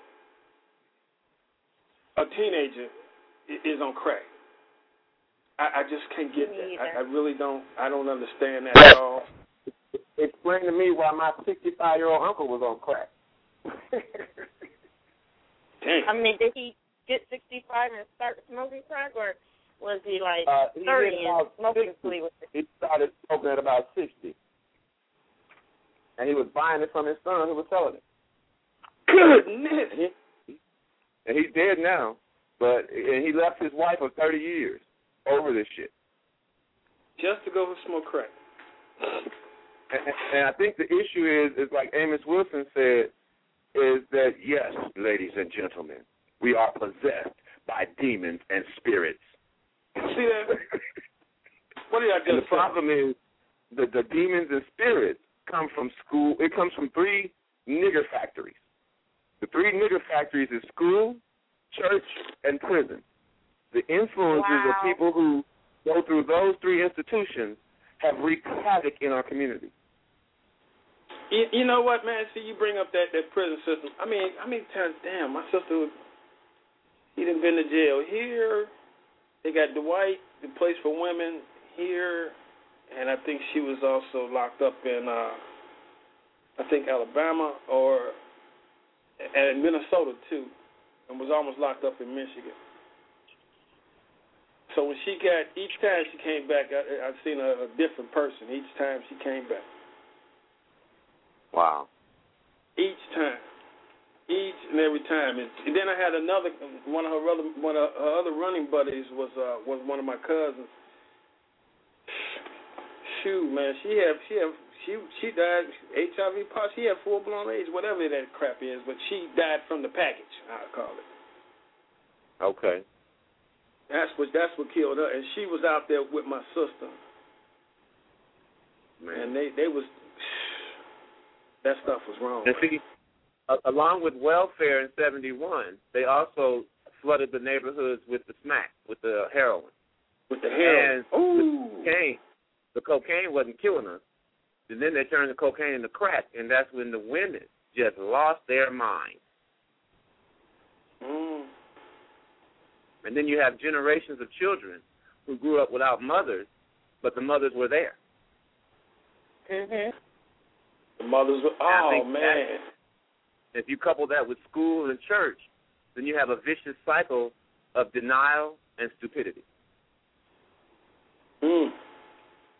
Speaker 2: a teenager is on crack. I just can't get that. I really don't. I don't understand that at all.
Speaker 7: Explain to me why my 65-year-old uncle was on crack.
Speaker 2: Dang.
Speaker 4: I mean, did he get 65 and start smoking crack, or was he like 30 and smoking weed with it?
Speaker 7: He started smoking at about 60. And he was buying it from his son who was selling it.
Speaker 2: Goodness.
Speaker 7: And he's dead now. And he left his wife of 30 years over this shit.
Speaker 2: Just to go smoke crack.
Speaker 7: And I think the issue is like Amos Wilson said, is that, yes, ladies and gentlemen, we are possessed by demons and spirits.
Speaker 2: See that? What did I just say?
Speaker 7: The problem is the demons and spirits come from school. It comes from 3 nigger factories. The 3 nigger factories is school, church, and prison. The influences of people who go through those 3 institutions have wreaked havoc in our community.
Speaker 2: You know what, man? See, you bring up that prison system. I mean, damn, my sister, he done been to jail here. They got Dwight, the place for women here, and I think she was also locked up in, I think Alabama and Minnesota too, and was almost locked up in Michigan. So when each time she came back, I've seen a different person each time she came back.
Speaker 7: Wow.
Speaker 2: Each and every time. And then I had one of her other running buddies was one of my cousins. Shoot, man, she died HIV positive. She had full-blown AIDS, whatever that crap is, but she died from the package, I call it.
Speaker 7: Okay.
Speaker 2: That's what killed her, and she was out there with my sister. Man, and they was that stuff was wrong.
Speaker 7: And see, along with welfare in '71, they also flooded the neighborhoods with the smack, with the heroin.
Speaker 2: With the heroin.
Speaker 7: And the cocaine wasn't killing us. And then they turned the cocaine into crack, and that's when the women just lost their mind. And then you have generations of children who grew up without mothers, but the mothers were there.
Speaker 4: Mhm.
Speaker 2: The mothers were, man.
Speaker 7: If you couple that with school and church, then you have a vicious cycle of denial and stupidity.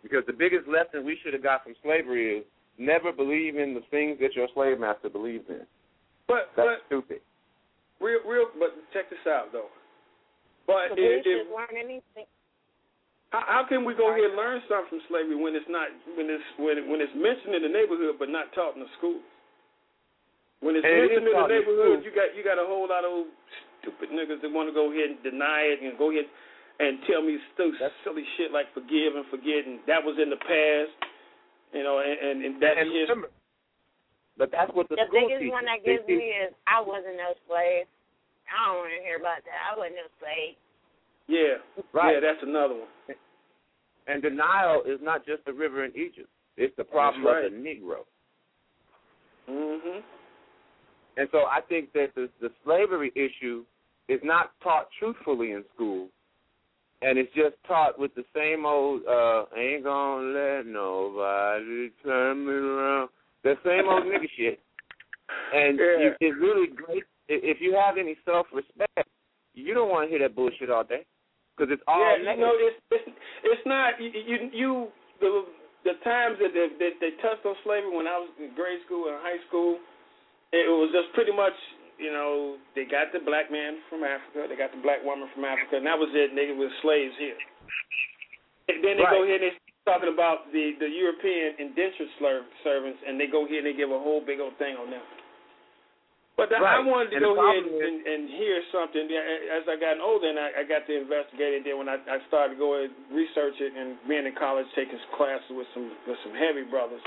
Speaker 7: Because the biggest lesson we should have got from slavery is never believe in the things that your slave master believes in. That's stupid.
Speaker 2: But check this out though. But
Speaker 4: we should learn anything.
Speaker 2: How can we go here and learn something from slavery when it's not when it's mentioned in the neighborhood but not taught in the schools? When it's mentioned in the neighborhood, you got a whole lot of old stupid niggas that want to go ahead and deny it and go ahead and tell me silly shit like forgive and forget, and that was in the past, and that's just.
Speaker 7: But that's what the school
Speaker 4: biggest
Speaker 7: teaches.
Speaker 4: One that gives me is I wasn't no slave. I don't want to hear about that. I wasn't no slave.
Speaker 2: Yeah,
Speaker 7: right.
Speaker 2: Yeah, that's another one.
Speaker 7: And denial is not just the river in Egypt; it's the problem of the Negro.
Speaker 2: Mhm.
Speaker 7: And so I think that the slavery issue is not taught truthfully in school, and it's just taught with the same old ain't gonna let nobody turn me around. The same old nigga shit. And it's really great. If you have any self-respect, you don't want to hear that bullshit all day because it's all negative.
Speaker 2: It's not the times that they touched on slavery when I was in grade school and high school. It was just pretty much, they got the black man from Africa, they got the black woman from Africa, and that was it. And they were slaves here. And then they go ahead and they start talking about the European indentured servants, and they go here and they give a whole big old thing on them. But I wanted to go ahead and hear something. As I got older, and I got to investigate it. Then when I started to go and research it, and being in college, taking classes with some heavy brothers.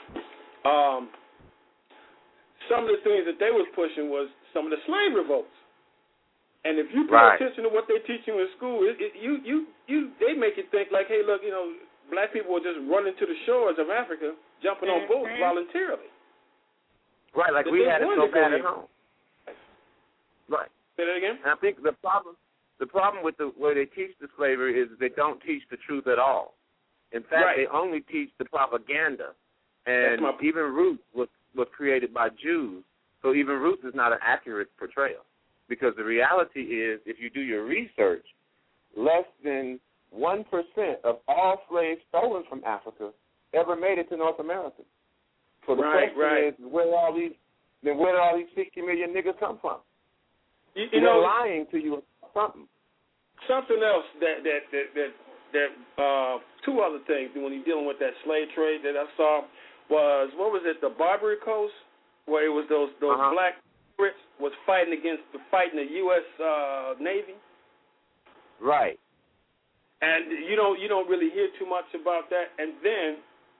Speaker 2: Some of the things that they was pushing was some of the slave revolts. And if you pay attention to what they teach you in school, they make you think like, hey, look, black people were just running to the shores of Africa, jumping on boats voluntarily.
Speaker 7: Right, like we had it so bad at home. Right.
Speaker 2: Say that again?
Speaker 7: And I think the problem with the way they teach the slavery is they don't teach the truth at all. In fact, they only teach the propaganda. And even Ruth was created by Jews, so even Ruth is not an accurate portrayal. Because the reality is, if you do your research, less than 1% of all slaves stolen from Africa ever made it to North America. So the question is, where did all these 60 million niggas come from? They're lying to you about something.
Speaker 2: Something else that two other things when you're dealing with that slave trade that I saw was, what was it, the Barbary Coast, where it was those black Brits was fighting the U.S. Navy.
Speaker 7: Right.
Speaker 2: And you don't really hear too much about that. And then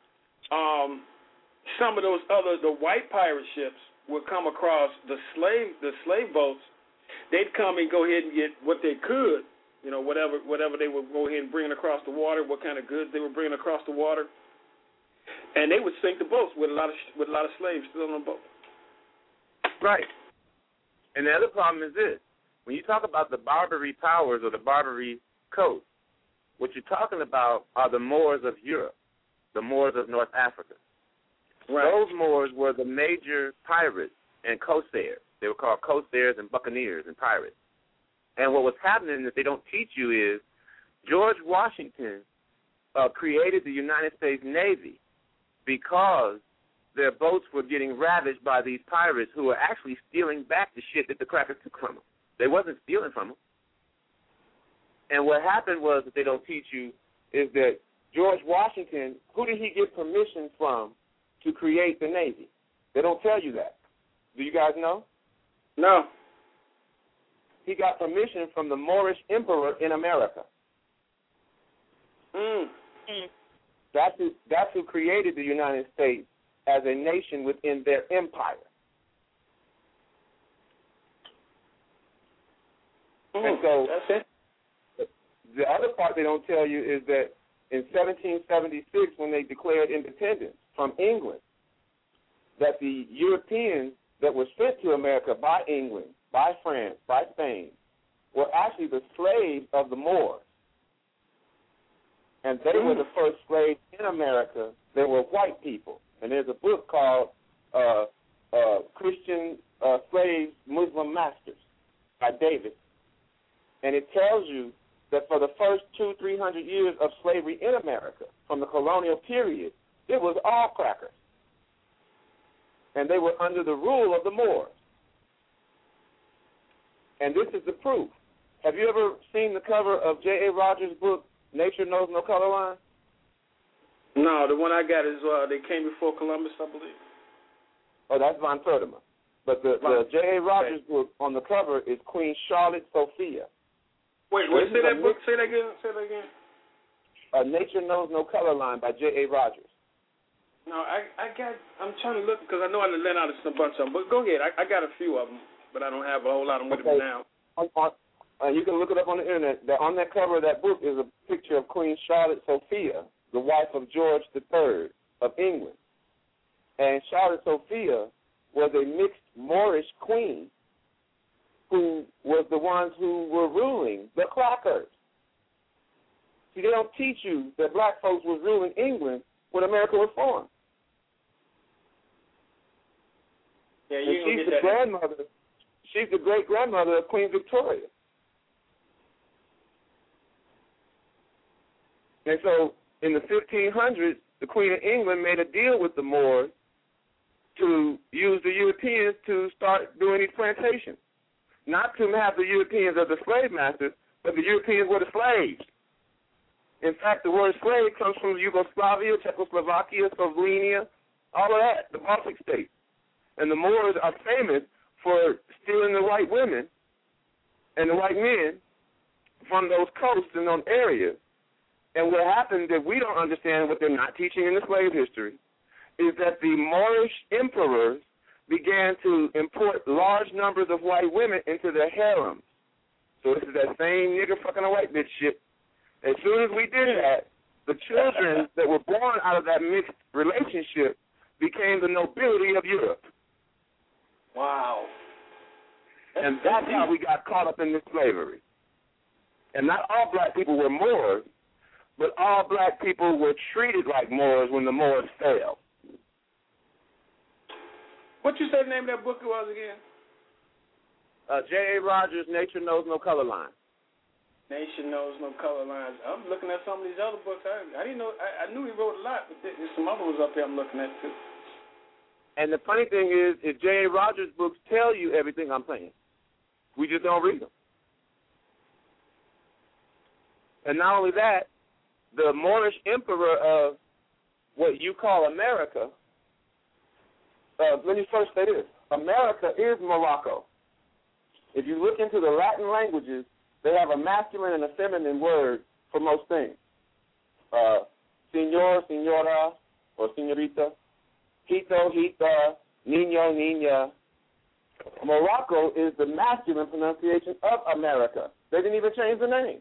Speaker 2: some of the white pirate ships would come across the slave boats. They'd come and go ahead and get what they could, whatever they would go ahead and bring across the water, what kind of goods they were bringing across the water. And they would sink the boats with a lot of slaves still on the boat.
Speaker 7: Right. And the other problem is this: when you talk about the Barbary powers or the Barbary coast, what you're talking about are the Moors of Europe, the Moors of North Africa. Right. Those Moors were the major pirates and corsairs. They were called corsairs and buccaneers and pirates. And what was happening that they don't teach you is George Washington created the United States Navy because their boats were getting ravaged by these pirates who were actually stealing back the shit that the crackers took from them. They wasn't stealing from them. And what happened was, that they don't teach you, is that George Washington, who did he get permission from to create the Navy? They don't tell you that. Do you guys know?
Speaker 2: No.
Speaker 7: He got permission from the Moorish emperor in America. That's who created the United States as a nation within their empire. And so the other part they don't tell you is that in 1776, when they declared independence from England, that the Europeans that were sent to America by England, by France, by Spain, were actually the slaves of the Moors. And they were the first slaves in America. They were white people. And there's a book called Christian Slaves, Muslim Masters by David. And it tells you that for the first 200-300 years of slavery in America, from the colonial period, it was all crackers. And they were under the rule of the Moors. And this is the proof. Have you ever seen the cover of J.A. Rogers' book, Nature Knows No Color Line?
Speaker 2: No, the one I got is They Came Before Columbus, I believe.
Speaker 7: Oh, that's Von Ferdinand. But the J.A. Rogers book on the cover is Queen Charlotte Sophia.
Speaker 2: Wait, say that book. Say that again.
Speaker 7: Nature Knows No Color Line by J.A. Rogers. No,
Speaker 2: I'm trying to look because I know I lent out a bunch of them. But go ahead. I got a few of them, but I don't have a whole lot of them with me now.
Speaker 7: You can look it up on the internet. On that cover of that book is a picture of Queen Charlotte Sophia, the wife of George III of England. And Charlotte Sophia was a mixed Moorish queen who was the ones who were ruling the crackers. See, they don't teach you that black folks was ruling England when America was formed.
Speaker 2: Yeah,
Speaker 7: and she's the grandmother. She's the great-grandmother of Queen Victoria. And so in the 1500s, the Queen of England made a deal with the Moors to use the Europeans to start doing these plantations. Not to have the Europeans as the slave masters, but the Europeans were the slaves. In fact, the word slave comes from Yugoslavia, Czechoslovakia, Slovenia, all of that, the Baltic states. And the Moors are famous for stealing the white women and the white men from those coasts and those areas. And what happened that we don't understand, what they're not teaching in the slave history, is that the Moorish emperors began to import large numbers of white women into their harems. So this is that same nigger fucking a white bitch shit. As soon as we did that, the children that were born out of that mixed relationship became the nobility of Europe.
Speaker 2: Wow.
Speaker 7: And that's how we got caught up in this slavery. And not all black people were Moors, but all black people were treated like Moors when the Moors fell.
Speaker 2: What you said the name of that book was again?
Speaker 7: J.A. Rogers, Nature Knows No Color Line.
Speaker 2: Nation Knows No Color Lines. I'm looking at some of these other books. I didn't know. I knew he wrote a lot, but there's some other ones up there I'm looking at too.
Speaker 7: And the funny thing is J.A. Rogers' books tell you everything I'm saying. We just don't read them. And not only that, the Moorish emperor of what you call America, let me first say this. America is Morocco. If you look into the Latin languages, they have a masculine and a feminine word for most things. Señor, señora, or señorita. Hito, hita, niño, niña. Morocco is the masculine pronunciation of America. They didn't even change the name.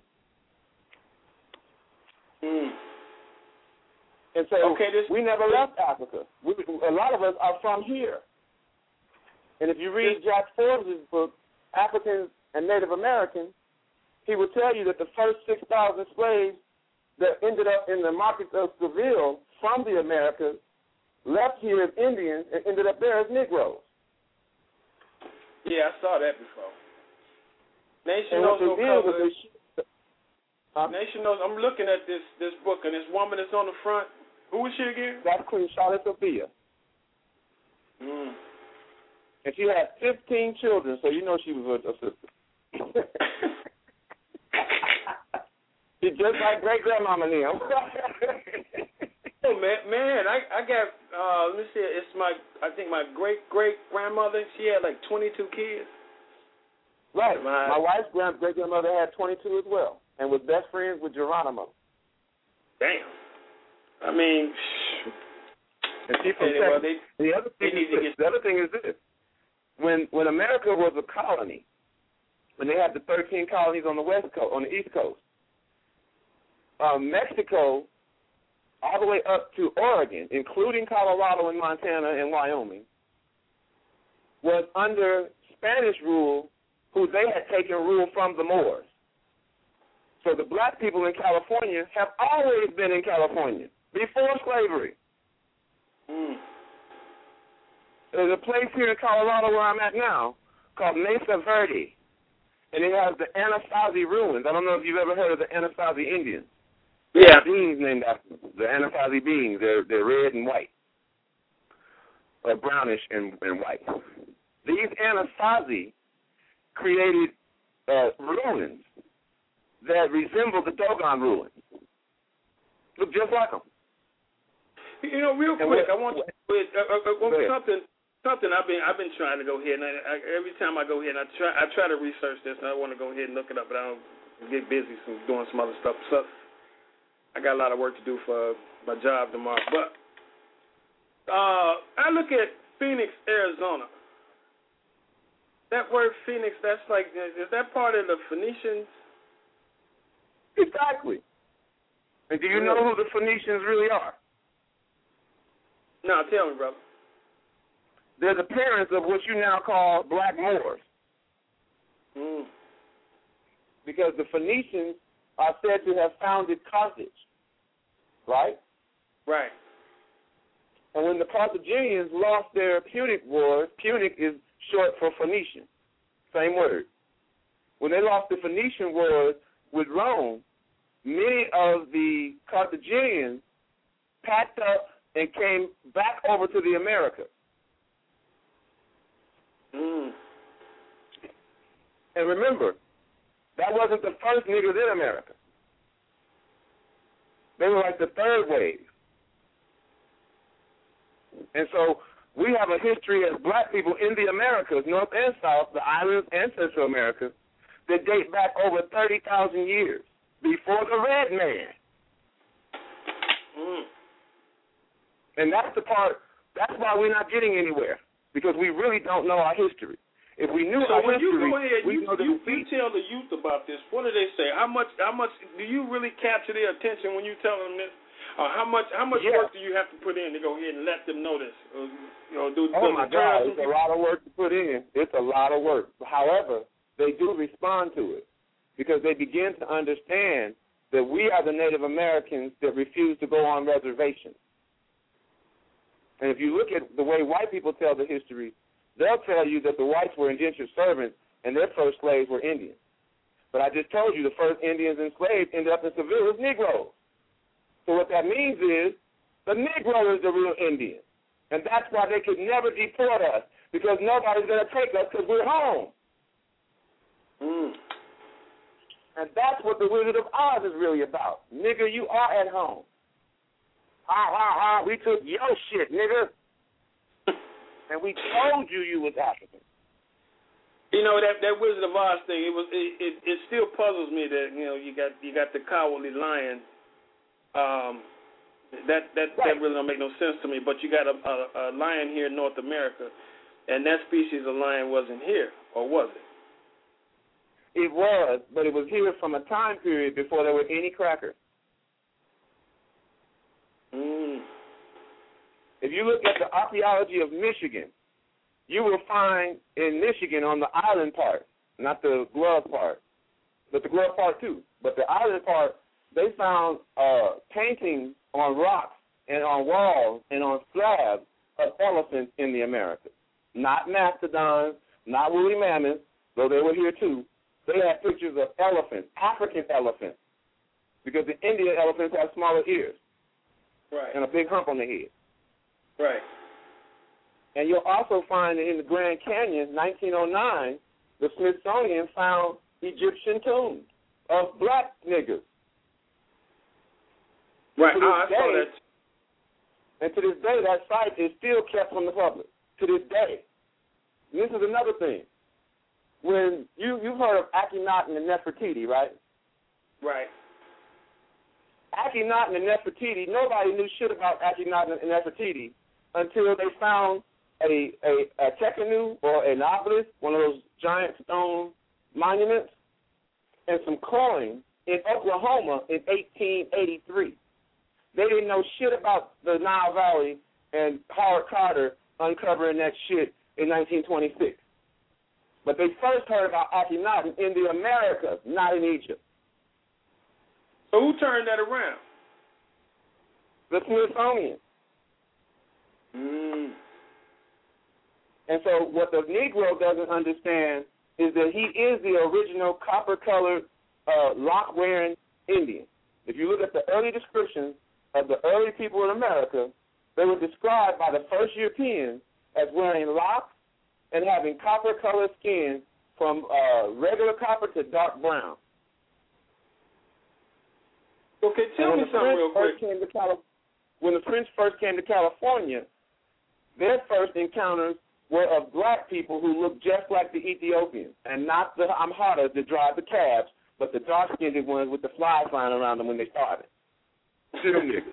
Speaker 7: And so we never left Africa. A lot of us are from here. And if you read Jack Forbes' book, Africans and Native Americans, he will tell you that the first 6,000 slaves that ended up in the markets of Seville from the Americas left here as Indians and ended up there as Negroes.
Speaker 2: Yeah, I saw that before. Nation Knows No Color. Nation Knows. I'm looking at this book, and this woman that's on the front, who was she again?
Speaker 7: That's Queen Charlotte Sophia. And she had 15 children, so you know she was a sister. She's just like great-grandmama Neil.
Speaker 2: Oh, man, I got, let me see, it's I think my great-great-grandmother, she had like 22 kids.
Speaker 7: Right. My wife's great-grandmother had 22 as well, and was best friends with Geronimo.
Speaker 2: Damn. I mean,
Speaker 7: and she's from Texas. The other thing is this. When America was a colony, when they had the 13 colonies on the West Coast, on the East Coast, Mexico, all the way up to Oregon, including Colorado and Montana and Wyoming, was under Spanish rule, who they had taken rule from the Moors. So the black people in California have always been in California, before slavery. There's a place here in Colorado where I'm at now called Mesa Verde. and it has the Anasazi ruins. I don't know if you've ever heard of the Anasazi Indians.
Speaker 2: Yeah.
Speaker 7: Beings named after them. The Anasazi beings. They're red and white, or brownish and white. These Anasazi created ruins that resemble the Dogon ruins. Look just like them.
Speaker 2: You know, real quick, I want something I've been trying to go ahead, and every time I go ahead and I try to research this, and I want to go ahead and look it up, but I don't get busy doing some other stuff. So I got a lot of work to do for my job tomorrow. But I look at Phoenix, Arizona. That word Phoenix, that's like, is that part of the Phoenicians?
Speaker 7: Exactly. And do you know who the Phoenicians really are?
Speaker 2: No, tell me, brother.
Speaker 7: They're the parents of what you now call black Moors. Because the Phoenicians are said to have founded Carthage, right?
Speaker 2: Right.
Speaker 7: And when the Carthaginians lost their Punic wars, Punic is short for Phoenician, same word. When they lost the Phoenician wars with Rome, many of the Carthaginians packed up and came back over to the Americas. And remember, that wasn't the first niggers in America. They were like the third wave. And so we have a history as black people in the Americas, North and South, the islands and Central America, that date back over 30,000 years before the red man. And that's the part, that's why we're not getting anywhere, because we really don't know our history. If we knew our history,
Speaker 2: you go ahead,
Speaker 7: we know that
Speaker 2: you tell the youth about this. What do they say? How much do you really capture their attention when you tell them this? How much work do you have to put in to go ahead and let them know this?
Speaker 7: Oh my God, it's a lot of work to put in. It's a lot of work. However, they do respond to it because they begin to understand that we are the Native Americans that refuse to go on reservations. And if you look at the way white people tell the history, they'll tell you that the whites were indentured servants and their first slaves were Indians. But I just told you the first Indians enslaved ended up in Seville as Negroes. So what that means is the Negro is the real Indian. And that's why they could never deport us, because nobody's going to take us because we're home. And that's what the Wizard of Oz is really about. Nigga, you are at home. Ha, ha, ha, we took your shit, nigga. And we told you was African.
Speaker 2: You know, that Wizard of Oz thing, it still puzzles me that, you got the cowardly lion. That really don't make no sense to me, but you got a lion here in North America, and that species of lion wasn't here, or was it?
Speaker 7: It was, but it was here from a time period before there were any crackers. If you look at the archaeology of Michigan, you will find in Michigan on the island part, not the glove part, but the glove part too, but the island part, they found paintings on rocks and on walls and on slabs of elephants in the Americas. Not mastodons, not woolly mammoths, though they were here too. They had pictures of elephants, African elephants, because the Indian elephants have smaller ears.
Speaker 2: Right.
Speaker 7: And a big hump on the head.
Speaker 2: Right.
Speaker 7: And you'll also find that in the Grand Canyon, 1909, the Smithsonian found Egyptian tombs of black niggas.
Speaker 2: Right.
Speaker 7: I
Speaker 2: saw that.
Speaker 7: And to this day, that site is still kept from the public. To this day. And this is another thing. When you've heard of Akhenaten and Nefertiti, right?
Speaker 2: Right.
Speaker 7: Akhenaten and Nefertiti, nobody knew shit about Akhenaten and Nefertiti until they found a Tekenu or an obelisk, one of those giant stone monuments, and some coins in Oklahoma in 1883. They didn't know shit about the Nile Valley and Howard Carter uncovering that shit in 1926. But they first heard about Akhenaten in the Americas, not in Egypt.
Speaker 2: So who turned that around?
Speaker 7: The Smithsonian. And so what the Negro doesn't understand
Speaker 3: is that he is the original copper-colored lock-wearing Indian. If you look at the early descriptions of the early people in America, they were described by the first Europeans as wearing locks and having copper-colored skin from regular copper to dark brown.
Speaker 2: Okay, tell me something real quick.
Speaker 3: When the French first came to California, their first encounters were of black people who looked just like the Ethiopians, and not the Amharas that drive the cabs, but the dark-skinned ones with the flies flying around them when they started. Still niggas.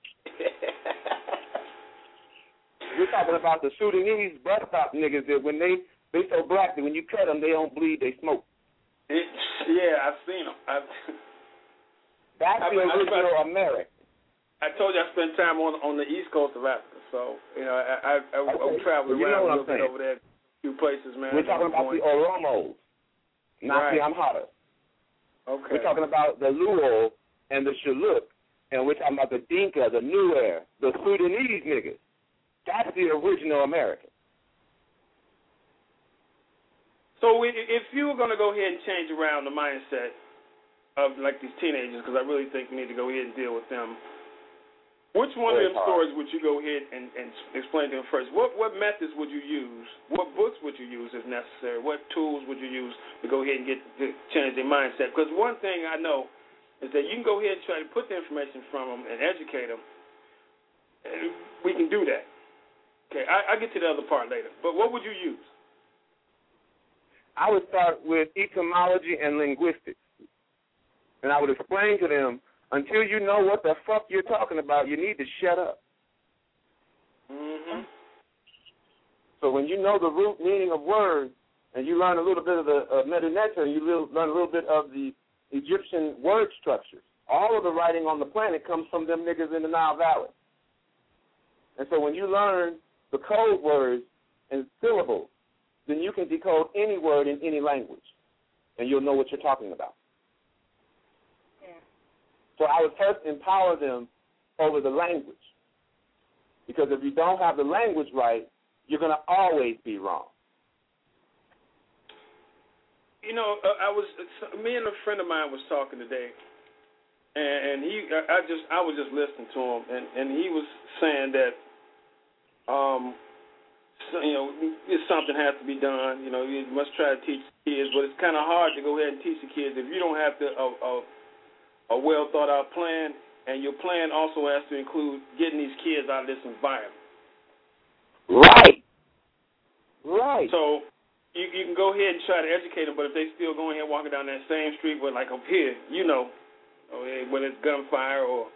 Speaker 3: We're talking about the Sudanese bus stop niggas that when they so black that when you cut them, they don't bleed, they smoke.
Speaker 2: Yeah, I've seen them.
Speaker 3: That's the original American.
Speaker 2: I told you I spent time on the east coast of Africa, so I traveled around a little bit over there, a few places, man.
Speaker 3: We're talking about the Oromos, not the Amharas.
Speaker 2: Okay.
Speaker 3: We're talking about the Luo and the Shilluk, and we're talking about the Dinka, the Nuer, the Sudanese niggas. That's the original American.
Speaker 2: So if you were going to go ahead and change around the mindset of like these teenagers, because I really think we need to go ahead and deal with them, which one of them stories would you go ahead and explain to them first? What methods would you use? What books would you use if necessary? What tools would you use to go ahead and change their mindset? Because one thing I know is that you can go ahead and try to put the information from them and educate them. And we can do that. Okay, I'll get to the other part later. But what would you use?
Speaker 3: I would start with etymology and linguistics. And I would explain to them, until you know what the fuck you're talking about, you need to shut up.
Speaker 2: Mm-hmm.
Speaker 3: So when you know the root meaning of words, and you learn a little bit of the Medu-Neter, and you learn a little bit of the Egyptian word structures, all of the writing on the planet comes from them niggas in the Nile Valley. And so when you learn the code words and syllables, then you can decode any word in any language, and you'll know what you're talking about.
Speaker 4: Yeah.
Speaker 3: So I would first empower them over the language, because if you don't have the language right, you're going to always be wrong.
Speaker 2: Me and a friend of mine was talking today, and I was just listening to him, and he was saying that, something has to be done. You must try to teach the kids, but it's kind of hard to go ahead and teach the kids if you don't have a well thought out plan, and your plan also has to include getting these kids out of this environment.
Speaker 3: Right.
Speaker 2: So you can go ahead and try to educate them, but if they still going here walking down that same street with like up here, whether it's gunfire or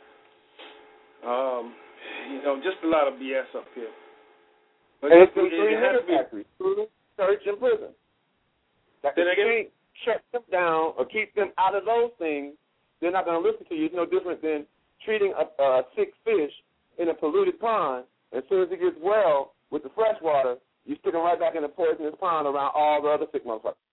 Speaker 2: just a lot of BS up here. But
Speaker 3: and
Speaker 2: it has to be
Speaker 3: factories, church, and prison. Like if you can't shut them down or keep them out of those things, they're not going to listen to you. It's no different than treating a sick fish in a polluted pond. As soon as it gets well with the fresh water, you stick them right back in the poisonous pond around all the other sick motherfuckers.